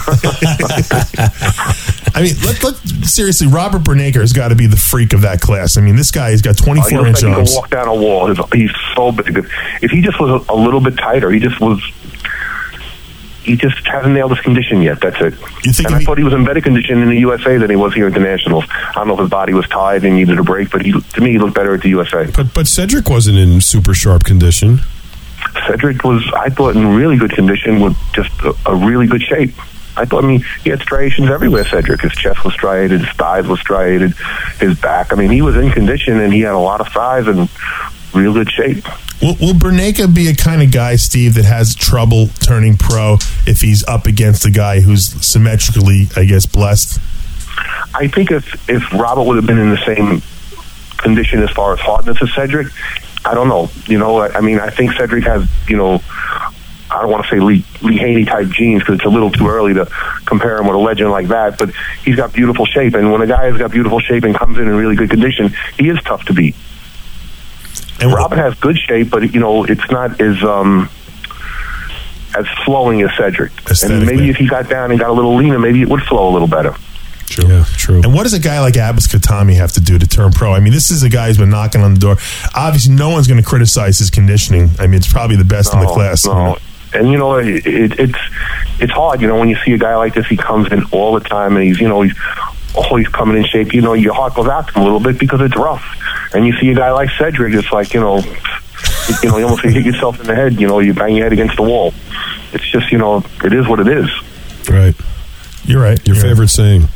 I mean, let, let, seriously, Robert Bernaker has got to be the freak of that class. I mean, this guy has got twenty-four oh, inch like arms. He can walk down a wall. He's, he's so big. If he just was a, a little bit tighter, he just was. He just hasn't nailed his condition yet. That's it. You think and I he, thought he was in better condition in the U S A than he was here at the Nationals. I don't know if his body was tired and needed a break, but he, to me, he looked better at the U S A. but but Cedric wasn't in super sharp condition. Cedric was, I thought, in really good condition with just a, a really good shape. I thought, I mean, he had striations everywhere, Cedric. His chest was striated, his thighs was striated, his back. I mean, he was in condition and he had a lot of size and real good shape. Will, will Bernayka be a kind of guy, Steve, that has trouble turning pro if he's up against a guy who's symmetrically, I guess, blessed? I think if, if Robert would have been in the same condition as far as hardness as Cedric, I don't know. You know, I, I mean, I think Cedric has, you know, I don't want to say Lee, Lee Haney type genes because it's a little too early to compare him with a legend like that, but he's got beautiful shape. And when a guy has got beautiful shape and comes in in really good condition, he is tough to beat. And Robert has good shape, but, you know, it's not as um, as flowing as Cedric. And maybe if he got down and got a little leaner, maybe it would flow a little better. True. Yeah, true. And what does a guy like Abbas Katami have to do to turn pro? I mean, this is a guy who's been knocking on the door. Obviously, no one's going to criticize his conditioning. I mean, it's probably the best no, in the class. No. You know? And, you know, it, it, it's it's hard, you know, when you see a guy like this, he comes in all the time, and he's, you know, he's always coming in shape. You know, your heart goes out to him a little bit because it's rough. And you see a guy like Cedric, it's like, you know, you know, you almost hit yourself in the head, you know, you bang your head against the wall. It's just, you know, it is what it is. Right. You're right. Your You're favorite right. saying.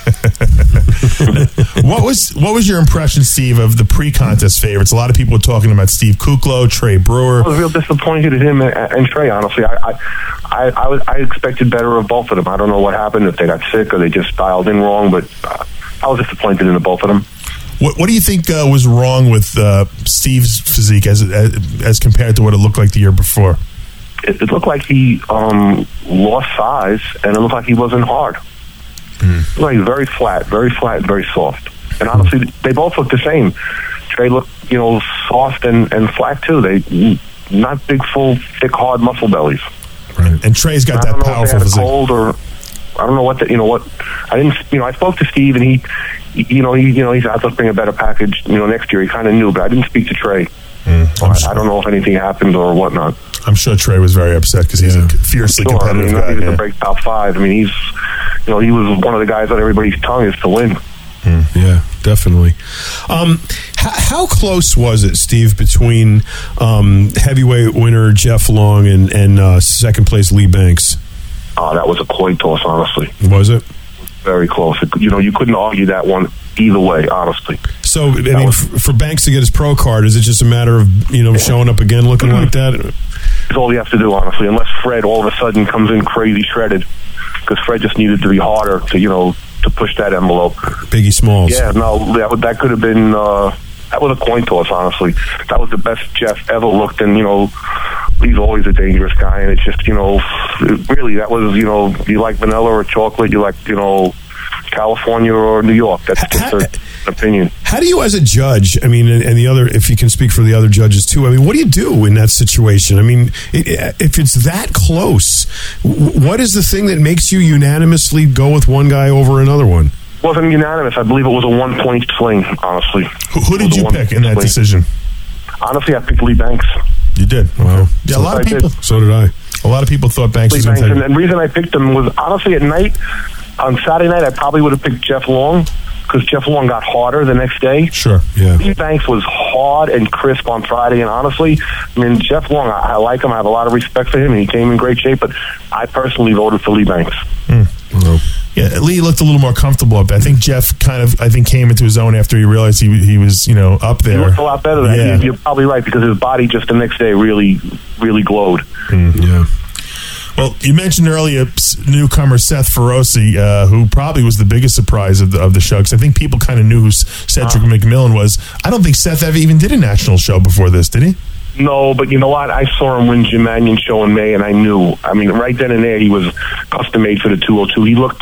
what was what was your impression, Steve, of the pre-contest favorites? A lot of people were talking about Steve Kuklo, Trey Brewer. I was real disappointed at him and, and Trey. Honestly, I I, I I was I expected better of both of them. I don't know what happened, if they got sick or they just dialed in wrong, but uh, I was disappointed in the both of them. What What do you think uh, was wrong with uh, Steve's physique as, as as compared to what it looked like the year before? It, it looked like he um, lost size, and it looked like he wasn't hard. Mm. Like very flat, very flat, very soft. And honestly, mm. they both look the same. Trey looked, you know, soft and, and flat too. They not big, full, thick, hard muscle bellies. Right. And Trey's got that powerful physique. Cold or I don't know what the, you know what. I didn't, you know, I spoke to Steve and he, you know, he, you know, he said, "Let's bring a better package." You know, next year he kind of knew, but I didn't speak to Trey. Mm, I, sure. I don't know if anything happened or whatnot. I'm sure Trey was very upset because he's yeah. a fiercely sure. competitive I mean, guy. He's yeah. to break top five. I mean, he's, you know, he was one of the guys on everybody's tongue is to win. Mm, yeah, definitely. Um, how, how close was it, Steve, between um, heavyweight winner Jeff Long and, and uh, second place Lee Banks? Oh, that was a coin toss, honestly. Was it? Very close. It, you know, you couldn't argue that one either way, honestly. So, I mean, was, for Banks to get his pro card, is it just a matter of, you know, showing up again looking like that? It's all you have to do, honestly, unless Fred all of a sudden comes in crazy shredded, because Fred just needed to be harder to, you know, to push that envelope. Biggie Smalls. Yeah, no, that, that could have been, uh, that was a coin toss, honestly. That was the best Jeff ever looked, and, you know, he's always a dangerous guy, and it's just, you know, it really, that was, you know, you like vanilla or chocolate, you like, you know, California or New York. That's just an opinion. How do you, as a judge, I mean, and, and the other, if you can speak for the other judges too, I mean, what do you do in that situation? I mean, it, if it's that close, what is the thing that makes you unanimously go with one guy over another one? It wasn't unanimous. I believe it was a one-point swing, honestly. Who, who did you pick in that swing. decision? Honestly, I picked Lee Banks. You did? Wow. Okay. Yeah, so a lot of I people. Did. So did I. A lot of people thought Banks Lee was Banks, going to take. And the reason I picked him was, honestly, at night, on Saturday night, I probably would have picked Jeff Long, because Jeff Long got harder the next day. Sure, yeah. Lee Banks was hard and crisp on Friday, and honestly, I mean, Jeff Long, I, I like him. I have a lot of respect for him, and he came in great shape, but I personally voted for Lee Banks. Mm. Well, yeah, Lee looked a little more comfortable up there. I think Jeff kind of, I think, came into his own after he realized he he was, you know, up there. He looked a lot better than yeah. that. You're probably right, because his body just the next day really, really glowed. Mm. Yeah. Well, you mentioned earlier newcomer Seth Feroce, uh, who probably was the biggest surprise of the, of the show, because I think people kind of knew who Cedric uh, McMillan was. I don't think Seth ever even did a national show before this, did he? No, but you know what? I saw him win Jim Mannion show in May, and I knew. I mean, right then and there, he was custom made for the two oh two. He looked...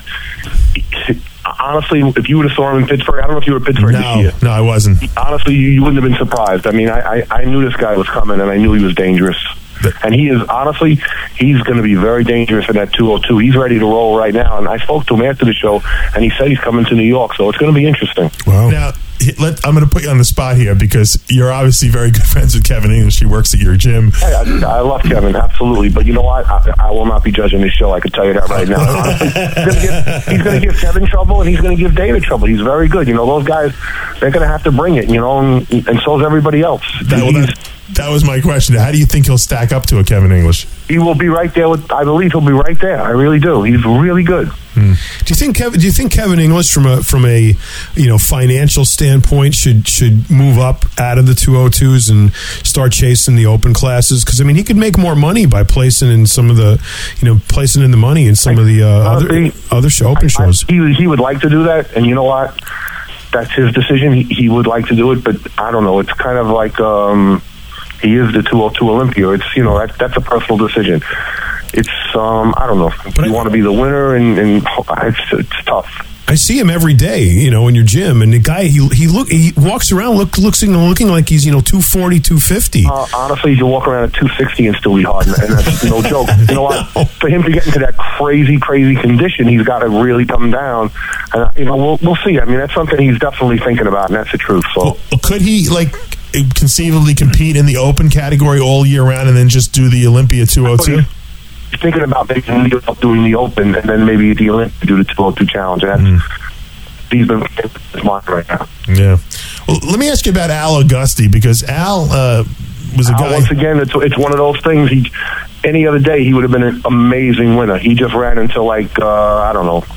Honestly, if you would have saw him in Pittsburgh, I don't know if you were in Pittsburgh no, this year. No, I wasn't. Honestly, you, you wouldn't have been surprised. I mean, I, I, I knew this guy was coming, and I knew he was dangerous. And he is, honestly, he's going to be very dangerous in that two oh two. He's ready to roll right now. And I spoke to him after the show, and he said he's coming to New York, so it's going to be interesting. Wow. Now, let, I'm going to put you on the spot here, because you're obviously very good friends with Kevin English. He works at your gym. Hey, I, I love Kevin, absolutely. But you know what? I, I will not be judging this show. I can tell you that right now. Honestly, he's going to give Kevin trouble, and he's going to give David trouble. He's very good. You know, those guys, they're going to have to bring it, you know, and, and so is everybody else. That, well, that, That was my question. How do you think he'll stack up to a Kevin English? He will be right there with. I believe he'll be right there. I really do. He's really good. Hmm. Do you think Kevin? Do you think Kevin English, from a from a you know financial standpoint, should should move up out of the two oh twos and start chasing the open classes? Because I mean, he could make more money by placing in some of the you know placing in the money in some of the uh, other other show, open I, shows. I, he he would like to do that, and you know what? That's his decision. He, he would like to do it, but I don't know. It's kind of like. Um, He is the two oh two Olympia. It's, you know, that, that's a personal decision. It's, um, I don't know. But you want to be the winner, and, and it's, it's tough. I see him every day, you know, in your gym, and the guy, he he look he walks around look, looks looking like he's, you know, two forty, two fifty. Uh, honestly, you walk around at two sixty and still be hard, and that's no joke. You know what? For him to get into that crazy, crazy condition, he's got to really come down. And, you know, we'll, we'll see. I mean, that's something he's definitely thinking about, and that's the truth. So, well, could he, like, conceivably compete in the open category all year round and then just do the Olympia two oh two? He's thinking about maybe doing the open and then maybe the Olympia do the two oh two challenge. And that's, mm. he's been in his mind right now. Yeah. Well, let me ask you about Al Augusti, because Al uh, was a Al, guy. Once again, it's it's one of those things. He any other day he would have been an amazing winner. He just ran into like uh, I don't know.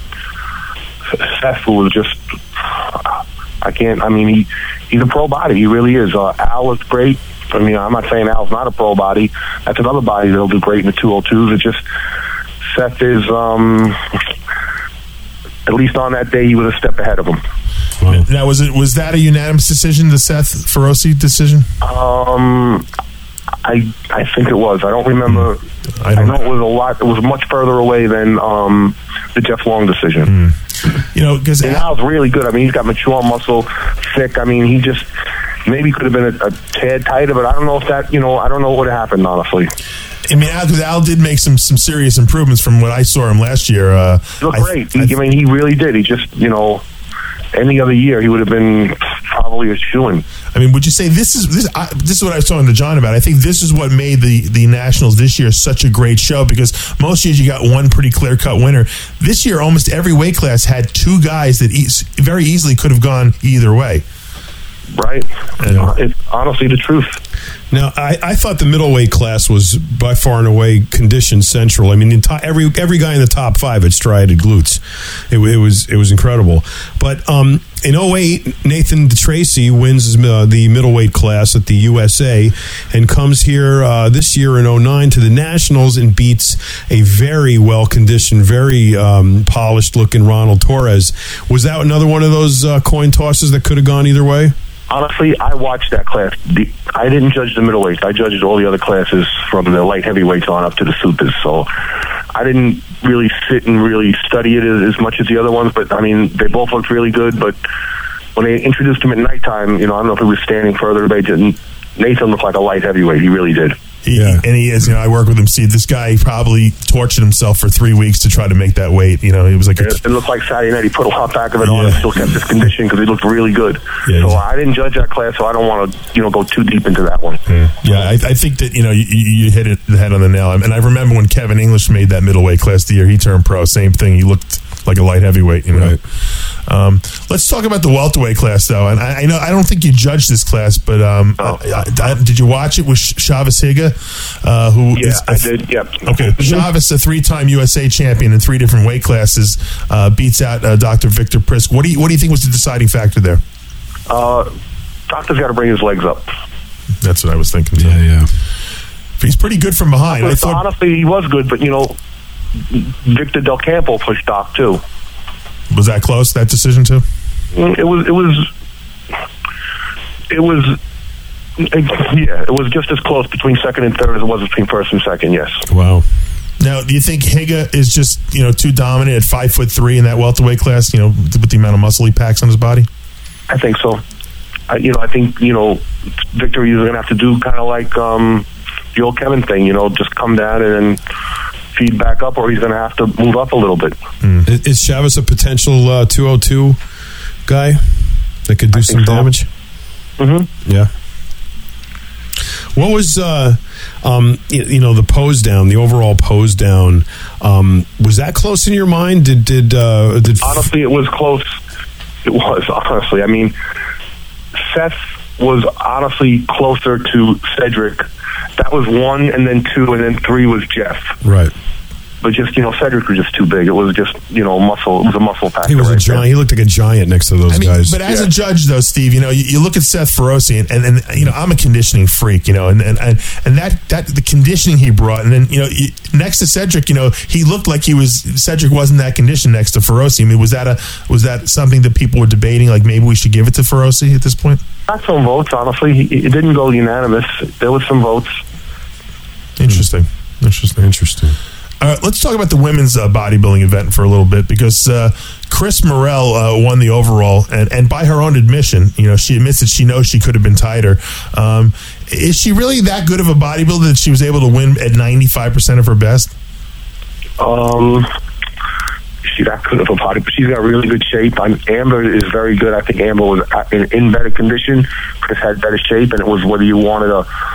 Seth was just. I can't. I mean, he he's a pro body. He really is. Uh, Al is great. I mean, I'm not saying Al's not a pro body. That's another body that'll do great in the two oh twos. It's just Seth is, um, at least on that day, he was a step ahead of him. Wow. Now, was it was that a unanimous decision, the Seth Feroce decision? Um, I I think it was. I don't remember. Mm. I, don't I know it was a lot. It was much further away than um, the Jeff Long decision. Mm. You know, because Al's really good. I mean, he's got mature muscle, thick. I mean, he just maybe could have been a, a tad tighter, but I don't know if that. You know, I don't know what would have happened, honestly. I mean, Al, Al did make some, some serious improvements from what I saw him last year. Uh, he looked great. I, he, I mean, he really did. He just, you know, any other year he would have been probably a shoo-in. I mean, would you say this is this? I, this is what I was talking to John about. I think this is what made the the Nationals this year such a great show, because most years you got one pretty clear cut winner. This year, almost every weight class had two guys that e- very easily could have gone either way. Right. Uh, it's honestly the truth. Now, I, I thought the middleweight class was by far and away condition central. I mean, the enti- every every guy in the top five had striated glutes. It, it was it was incredible. But um, in oh eight, Nathan DeTracy wins uh, the middleweight class at the U S A and comes here uh, this year in oh nine to the Nationals and beats a very well conditioned, very um, polished looking Ronald Torres. Was that another one of those uh, coin tosses that could have gone either way? Honestly, I watched that class. The, I didn't judge the middleweights. I judged all the other classes from the light heavyweights on up to the supers. So I didn't really sit and really study it as, as much as the other ones. But, I mean, they both looked really good. But when they introduced him at nighttime, you know, I don't know if he was standing further away. Nathan looked like a light heavyweight. He really did. He, yeah. And he is, you know, I work with him. See, this guy probably tortured himself for three weeks to try to make that weight. You know, he was like, it, a, it looked like Saturday night. He put a lot back of it yeah. on and still kept his condition because he looked really good. Yeah. So I didn't judge that class, so I don't want to, you know, go too deep into that one. Yeah, yeah I, I think that, you know, you, you hit it the head on the nail. And I remember when Kevin English made that middleweight class the year he turned pro, same thing. He looked like a light heavyweight, you know. Right. Um, let's talk about the welterweight class, though. And I, I know I don't think you judged this class, but um, oh. I, I, did you watch it with Chavez Higa? Uh, who yeah, is, I did. Yep. Okay, Chavez, a three-time U S A champion in three different weight classes, uh, beats out uh, Doctor Victor Prisk. What do you What do you think was the deciding factor there? Uh, Doctor's got to bring his legs up. That's what I was thinking. Too. Yeah, yeah. He's pretty good from behind. I I thought, honestly, he was good, but you know, Victor Del Campo pushed Doc too. Was that close? That decision too? It was. It was. It was. Yeah, it was just as close between second and third as it was between first and second. Yes. Wow. Now, do you think Higa is just, you know, too dominant at five foot three in that welterweight class? You know, with the amount of muscle he packs on his body. I think so. I, you know, I think you know, Victor is going to have to do kind of like um, the old Kevin thing. You know, just come down and. and feed back up, or he's going to have to move up a little bit. Mm. Is Chavez a potential uh, two oh two guy that could do some so. damage? Mm-hmm. Yeah. What was, uh, um, you, you know, the pose down, the overall pose down? Um, was that close in your mind? Did did did? Honestly, it was close. It was honestly. I mean, Seth was honestly closer to Cedric. That was one, and then two, and then three was Jeff. Right. But just, you know, Cedric was just too big. It was just, you know, muscle. It was a muscle pack. He was right a giant. there. He looked like a giant next to those I mean, guys. but as Yeah. a judge, though, Steve, you know, you, you look at Seth Feroce, and, and, and you know, I'm a conditioning freak, you know, and and, and, and that, that the conditioning he brought, and then, you know, you, next to Cedric, you know, he looked like he was Cedric wasn't that conditioned next to Feroce. I mean, was that a was that something that people were debating? Like maybe we should give it to Feroce at this point? Got some votes, honestly. He- It didn't go unanimous. There was some votes. Interesting, interesting, Interesting. Uh, let's talk about the women's uh, bodybuilding event for a little bit, because uh, Chris Morrell uh, won the overall, and, and by her own admission, you know, she admits that she knows she could have been tighter. Um, is she really that good of a bodybuilder that she was able to win at ninety-five percent of her best? Um, she's that good of a body, but she's got really good shape. I'm, Amber is very good. I think Amber was in, in better condition. Chris had better shape, and it was whether you wanted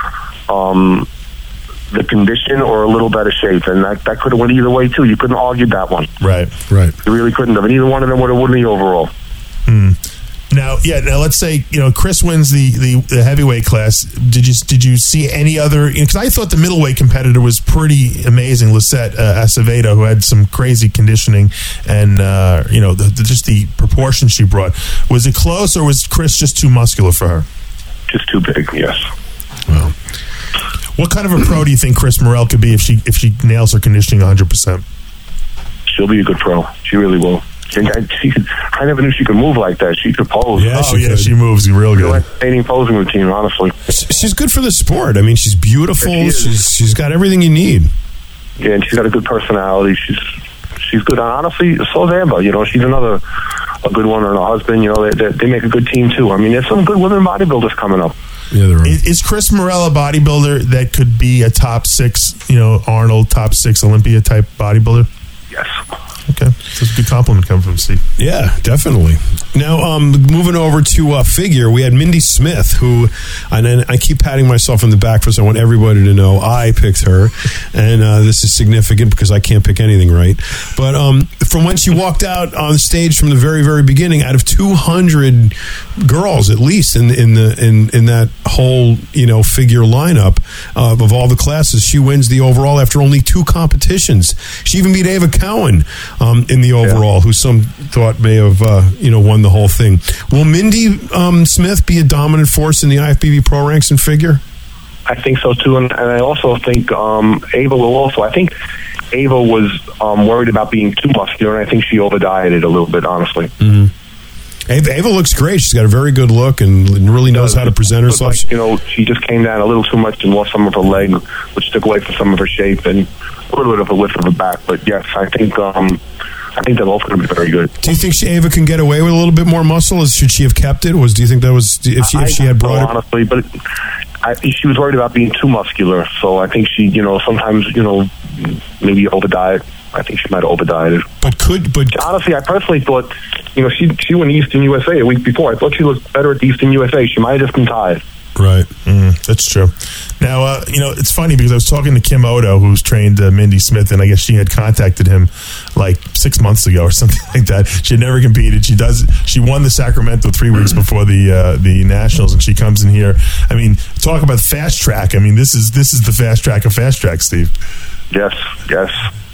a um, the condition or a little better shape, and that, that could have went either way too. You couldn't argue that one. Right, right. You really couldn't have, and either one of them would have won the overall. Hmm. Now, yeah. Now, let's say you know Chris wins the, the, the heavyweight class. Did you did you see any other? Because I thought the middleweight competitor was pretty amazing. Lisette uh, Acevedo, who had some crazy conditioning, and uh, you know the, the, just the proportions she brought. Was it close, or was Chris just too muscular for her? Just too big. Yes. Well, what kind of a pro do you think Chris Morrell could be if she if she nails her conditioning one hundred percent? She'll be a good pro. She really will. And I, she could, I never knew she could move like that. She could pose. Yeah, she oh, yeah, could. she moves real Real good. entertaining posing routine, honestly. she's good for the sport. I mean, she's beautiful. Yeah, she is. she's she's got everything you need. Yeah, and she's got a good personality. She's she's good. Honestly, so is Amber. You know, she's another a good one, and her husband. You know, they, they they make a good team too. I mean, there's some good women bodybuilders coming up. Yeah, they're right. Is, is Chris Morrell a bodybuilder that could be a top six, you know, Arnold top six Olympia type bodybuilder? Yes. Okay, that's a good compliment coming from Steve. Yeah, definitely. Now, um, moving over to uh, figure, we had Mindy Smith, who, and then I keep patting myself on the back for, so I want everybody to know I picked her, and uh, this is significant because I can't pick anything right. But um, from when she walked out on stage from the very, very beginning, out of two hundred girls at least in in the in in that whole you know figure lineup uh, of all the classes, she wins the overall after only two competitions. She even beat Ava Cowan um, in the overall, yeah. who some thought may have uh, you know won the whole thing. Will Mindy um, Smith be a dominant force in the I F B B pro ranks in figure? I think so too, and, and I also think um, Ava will also. I think Ava was um, worried about being too muscular, and I think she over dieted a little bit, honestly. Mm-hmm. Ava, Ava looks great. She's got a very good look and really knows how to present herself. Like, you know, she just came down a little too much and lost some of her leg, which took away from some of her shape and a little bit of a lift of her back. But yes, I think um, I think they're both going to be very good. Do you think she, Ava can get away with a little bit more muscle? Should she have kept it? Was do you think that was if she if she had brought I, it? Honestly, but I, she was worried about being too muscular. So I think she, you know, sometimes you know maybe over diet. I think she might have over dieted. But could but honestly, I personally thought, you know, she she went to Eastern U S A a week before. I thought she looked better at the Eastern U S A. She might have just been tired. Right. Mm, that's true. Now, uh, you know, it's funny because I was talking to Kim Odo, who's trained uh, Mindy Smith, and I guess she had contacted him like six months ago or something like that. She had never competed. She does. She won the Sacramento three weeks before the uh, the Nationals, and she comes in here. I mean, talk about fast track. I mean, this is this is the fast track of fast track, Steve. Yes. Yes.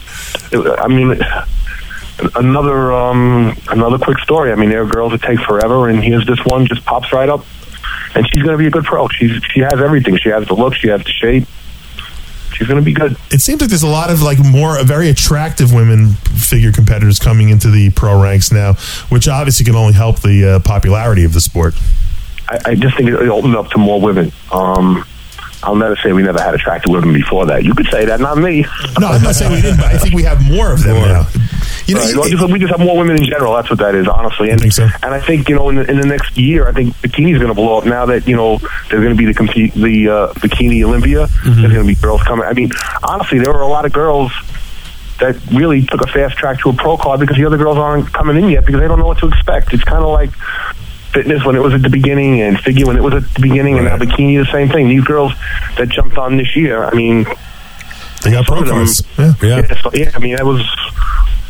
I mean, another um, another quick story. I mean, there are girls that take forever, and here's this one just pops right up, and she's going to be a good pro. She's she has everything. She has the look. She has the shape. She's going to be good. It seems like there's a lot of like more very attractive women figure competitors coming into the pro ranks now, which obviously can only help the uh, popularity of the sport. I, I just think it opened up to more women. Um, I'll never say we never had attractive women before that. You could say that, not me. No, I'm not saying we didn't, but I think we have more of them more. now. You know, right. well, just, we just have more women in general. That's what that is, honestly. And, I think so. And I think, you know, in the, in the next year, I think bikini's going to blow up now that, you know, there's going to be the compete, the uh, Bikini Olympia. Mm-hmm. There's going to be girls coming. I mean, honestly, there were a lot of girls that really took a fast track to a pro card because the other girls aren't coming in yet because they don't know what to expect. It's kind of like fitness when it was at the beginning and figure when it was at the beginning, right. And now bikini, the same thing. These girls that jumped on this year, I mean, they got pro cards. Yeah. Yeah. Yeah, so, yeah, I mean, that was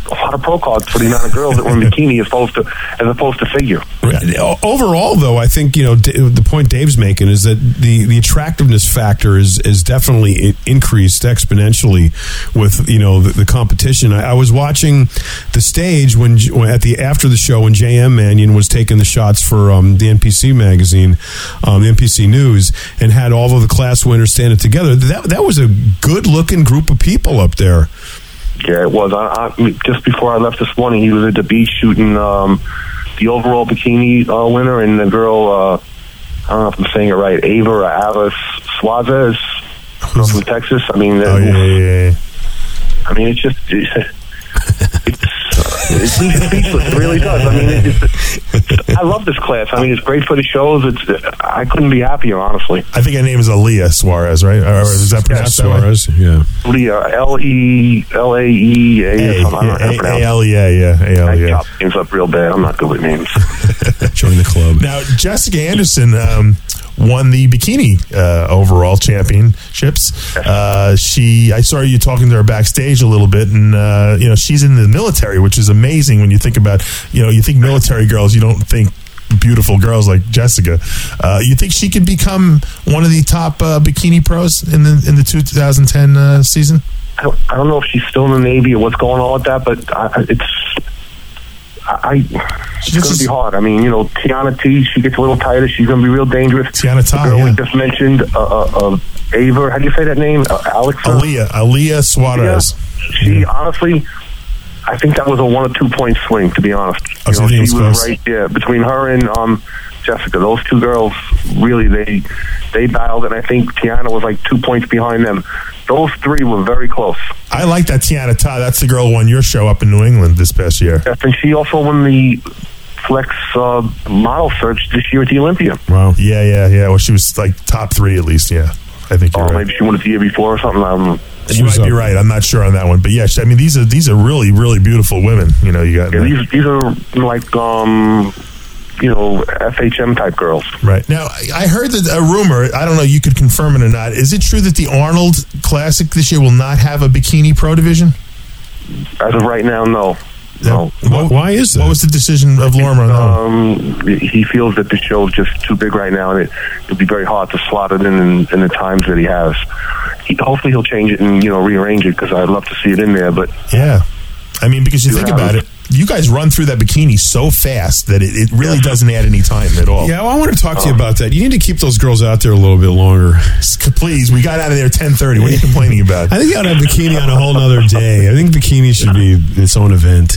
a lot of pro cards for the amount of girls that were in bikini as opposed to as opposed to figure. Overall, though, I think you know the point Dave's making is that the, the attractiveness factor is is definitely increased exponentially with you know the, the competition. I, I was watching the stage when at the after the show when J M Mannion was taking the shots for um, the N P C magazine, um, the N P C News, and had all of the class winners standing together. That that was a good looking group of people up there. Yeah, it was. I, I, just before I left this morning, he was at the beach shooting um, the overall bikini uh, winner, and the girl, uh, I don't know if I'm saying it right, Ava or Ava Suarez from Texas. I mean, oh, yeah, yeah, yeah. I mean, it's just, it's, it's, it leaves you speechless. It really does. I mean, it, it's, I love this class. I mean, it's great for the shows. It's, I couldn't be happier, honestly. I think her name is Aaliyah Suarez, right? Or is that pronounced yeah, Suarez? That way? Yeah. Leah, L E L A E A. A L E A, yeah. A L E A. I chop names up real bad. I'm not good with names. Join the club. Now, Jessica Anderson um, won the bikini uh, overall championships. Uh, she, I saw you talking to her backstage a little bit, and uh, you know she's in the military, which is amazing when you think about, you know, you think military girls, you don't think beautiful girls like Jessica. Uh, you think she could become one of the top uh, bikini pros in the in the two thousand ten uh, season? I don't, I don't know if she's still in the Navy or what's going on with that, but I, it's. I, it's going to be hard. I mean, you know, Tiana T, she gets a little tighter. She's going to be real dangerous. Tiana T, the girl yeah. we just mentioned, uh, uh, uh, Ava, how do you say that name? Uh, Alex? Aaliyah, Aaliyah Suarez. Yeah. She, honestly, I think that was a one or two point swing, to be honest. Oh, you so know, she was close. right there. Between her and um, Jessica, those two girls, really, they they battled, and I think Tiana was like two points behind them. Those three were very close. I like that Tiana Ta. That's the girl who won your show up in New England this past year. Yes, and she also won the Flex uh, model search this year at the Olympia. Wow. Yeah, yeah, yeah. Well, she was like top three at least, yeah. I think you're oh, right. Maybe she won it the year before or something. Um, you might be right. I'm not sure on that one. But yeah, I mean, these are these are really, really beautiful women. You know, you got yeah, these, these are like, um, you know, F H M type girls. Right. Now, I heard that a rumor, I don't know, you could confirm it or not. Is it true that the Arnold Classic this year will not have a bikini pro division? As of right now, no. No. What, Why is that? What was the decision of Lorimer? No. Um, he feels that the show is just too big right now, and it, it'll be very hard to slot it in in, in the times that he has. He, hopefully he'll change it and, you know, rearrange it, because I'd love to see it in there. But yeah. I mean, because you See think what about it, happens. you guys run through that bikini so fast that it, it really doesn't add any time at all. Yeah, well, I want to talk to you about that. You need to keep those girls out there a little bit longer. Please, we got out of there at ten thirty. What are you complaining about? I think you ought to have bikini on a whole nother day. I think bikini should be its own event.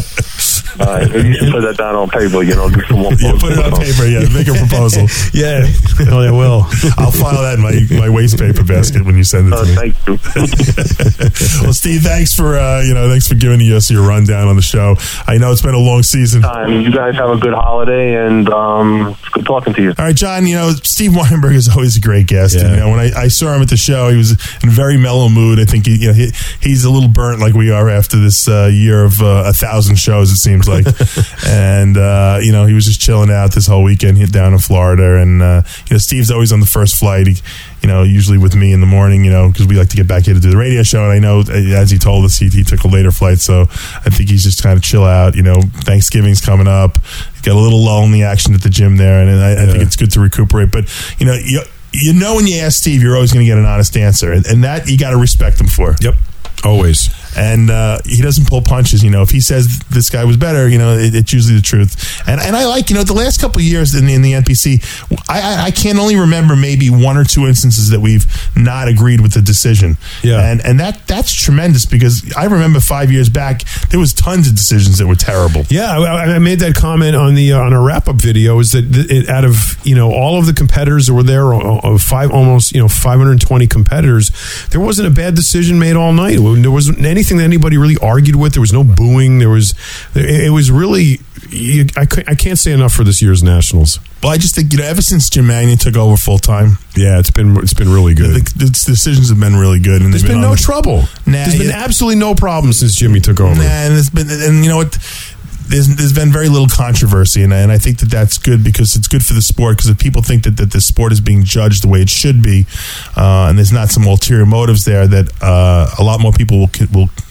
All right, maybe you should put that down on paper, you know, do some more Yeah, put it on paper, yeah, make a proposal. Yeah, oh, I will. I'll file that in my, my waste paper basket when you send it to Uh, me. thank you. Well, Steve, thanks for uh, you know, thanks for giving us your rundown on the show. I know it's been a long season. Time. You guys have a good holiday, and um, it's good talking to you. All right, John, you know, Steve Weinberg is always a great guest. Yeah. And, you know, when I, I saw him at the show, he was in a very mellow mood. I think he, you know, he, he's a little burnt like we are after this uh, year of uh, a thousand shows, it seems like. And, uh, you know, he was just chilling out this whole weekend here down in Florida. And, uh, you know, Steve's always on the first flight. He, you know, usually with me in the morning, you know, because we like to get back here to do the radio show. And I know, as he told us, he, he took a later flight. So I think he's just kind of chill out. You know, Thanksgiving's coming up. Got a little lull in the action at the gym there. And I, I think it's good to recuperate. But, you know, you, you know when you ask Steve, you're always going to get an honest answer. And, and that you got to respect him for. Yep, always. And uh, he doesn't pull punches. You know, if he says this guy was better, you know, it, it's usually the truth. And and I like, you know, the last couple of years in the, in the N P C, I, I I can only remember maybe one or two instances that we've not agreed with the decision. Yeah. And and that that's tremendous, because I remember five years back there was tons of decisions that were terrible. Yeah, I, I made that comment on the uh, on a wrap up video. Is that it, out of you know all of the competitors that were there, uh, five almost you know five hundred twenty competitors, there wasn't a bad decision made all night. There wasn't anything that anybody really argued with. There was no booing. There was, it was really, you, I, I can't say enough for this year's Nationals. Well, I just think, you know, ever since Jim Mannion took over full time, yeah, it's been it's been really good. The, the decisions have been really good, and there's been, been no the, trouble. Nah, there's been yeah, absolutely no problem since Jimmy took over. Nah, and it's been, and you know what. There's, there's been very little controversy, and, and I think that that's good, because it's good for the sport. Because if people think that, that the sport is being judged the way it should be, uh, and there's not some ulterior motives there, that uh, a lot more people will will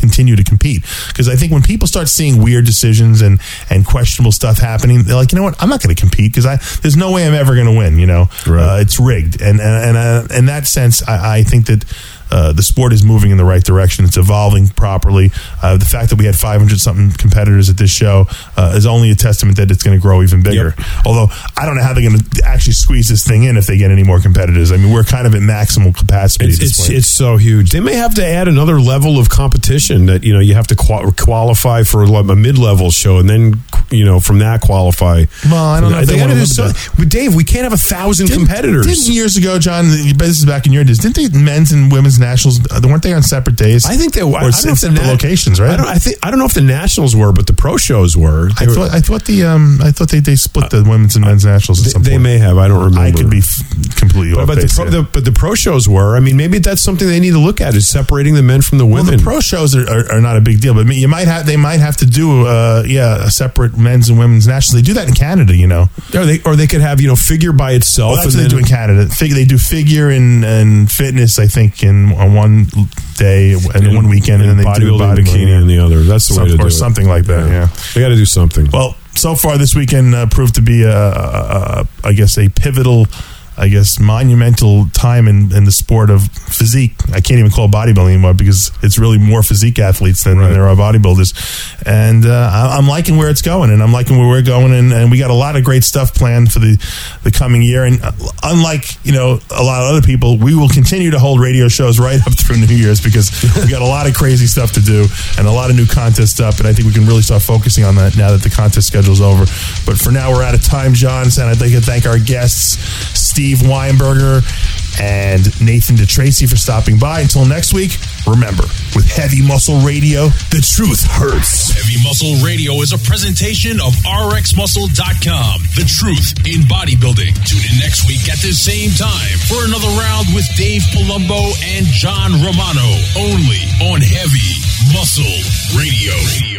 continue to compete. Because I think when people start seeing weird decisions and, and questionable stuff happening, they're like, you know what, I'm not going to compete because I there's no way I'm ever going to win. You know, Right. uh, it's rigged, and and, and uh, in that sense, I, I think that. Uh, the sport is moving in the right direction. It's evolving properly. Uh, the fact that we had five hundred something competitors at this show uh, is only a testament that it's going to grow even bigger. Yep. Although I don't know how they're going to actually squeeze this thing in if they get any more competitors. I mean, we're kind of at maximal capacity It's, at this it's, point. it's so huge. They may have to add another level of competition that, you know, you have to qual- qualify for like a mid-level show and then, you know, from that qualify. Well, I don't know if they gotta wanna do limit so- But Dave, we can't have a thousand Didn't- competitors. Didn't years ago, John, this is back in your days, didn't they men's and women's nationals, uh, weren't they on separate days? I think they were. Or I don't know if the separate na- locations, right? I don't, I, think, I don't know if the nationals were, but the pro shows were. I They were- thought I thought the um I thought they, they split the women's and men's nationals at They, some point. they may have. I don't remember. I could be f- completely But, off but, the base pro, here. the, but the pro shows were. I mean, maybe that's something they need to look at is separating the men from the Well, women. the pro shows are, are, are not a big deal, but you might have they might have to do uh yeah a separate men's and women's nationals. They do that in Canada, you know. or they or they could have, you know, figure by itself. Well, that's and what they then, do in Canada. Fig- they do figure and, and fitness, I think, in on one day and then one weekend, and then they do bodybuilding, bikini, yeah. and the other. That's the Some- way to do or it. something like that. Yeah, they got to do something. Well, so far this weekend uh, proved to be a, a, a, I guess, a pivotal, I guess, monumental time in, in the sport of physique. I can't even call it bodybuilding anymore because it's really more physique athletes than, Right. than there are bodybuilders. And uh, I, I'm liking where it's going, and I'm liking where we're going, and, and we got a lot of great stuff planned for the, the coming year. And uh, unlike, you know, a lot of other people, we will continue to hold radio shows right up through New Year's because we got a lot of crazy stuff to do and a lot of new contest stuff. And I think we can really start focusing on that now that the contest schedule's over. But for now, we're out of time, John, and I'd like to thank our guests, Steve Weinberger and Nathan DeTracy, for stopping by. Until next week, remember, with Heavy Muscle Radio, the truth hurts. Heavy Muscle Radio is a presentation of R X Muscle dot com. The truth in bodybuilding. Tune in next week at the same time for another round with Dave Palumbo and John Romano, only on Heavy Muscle Radio.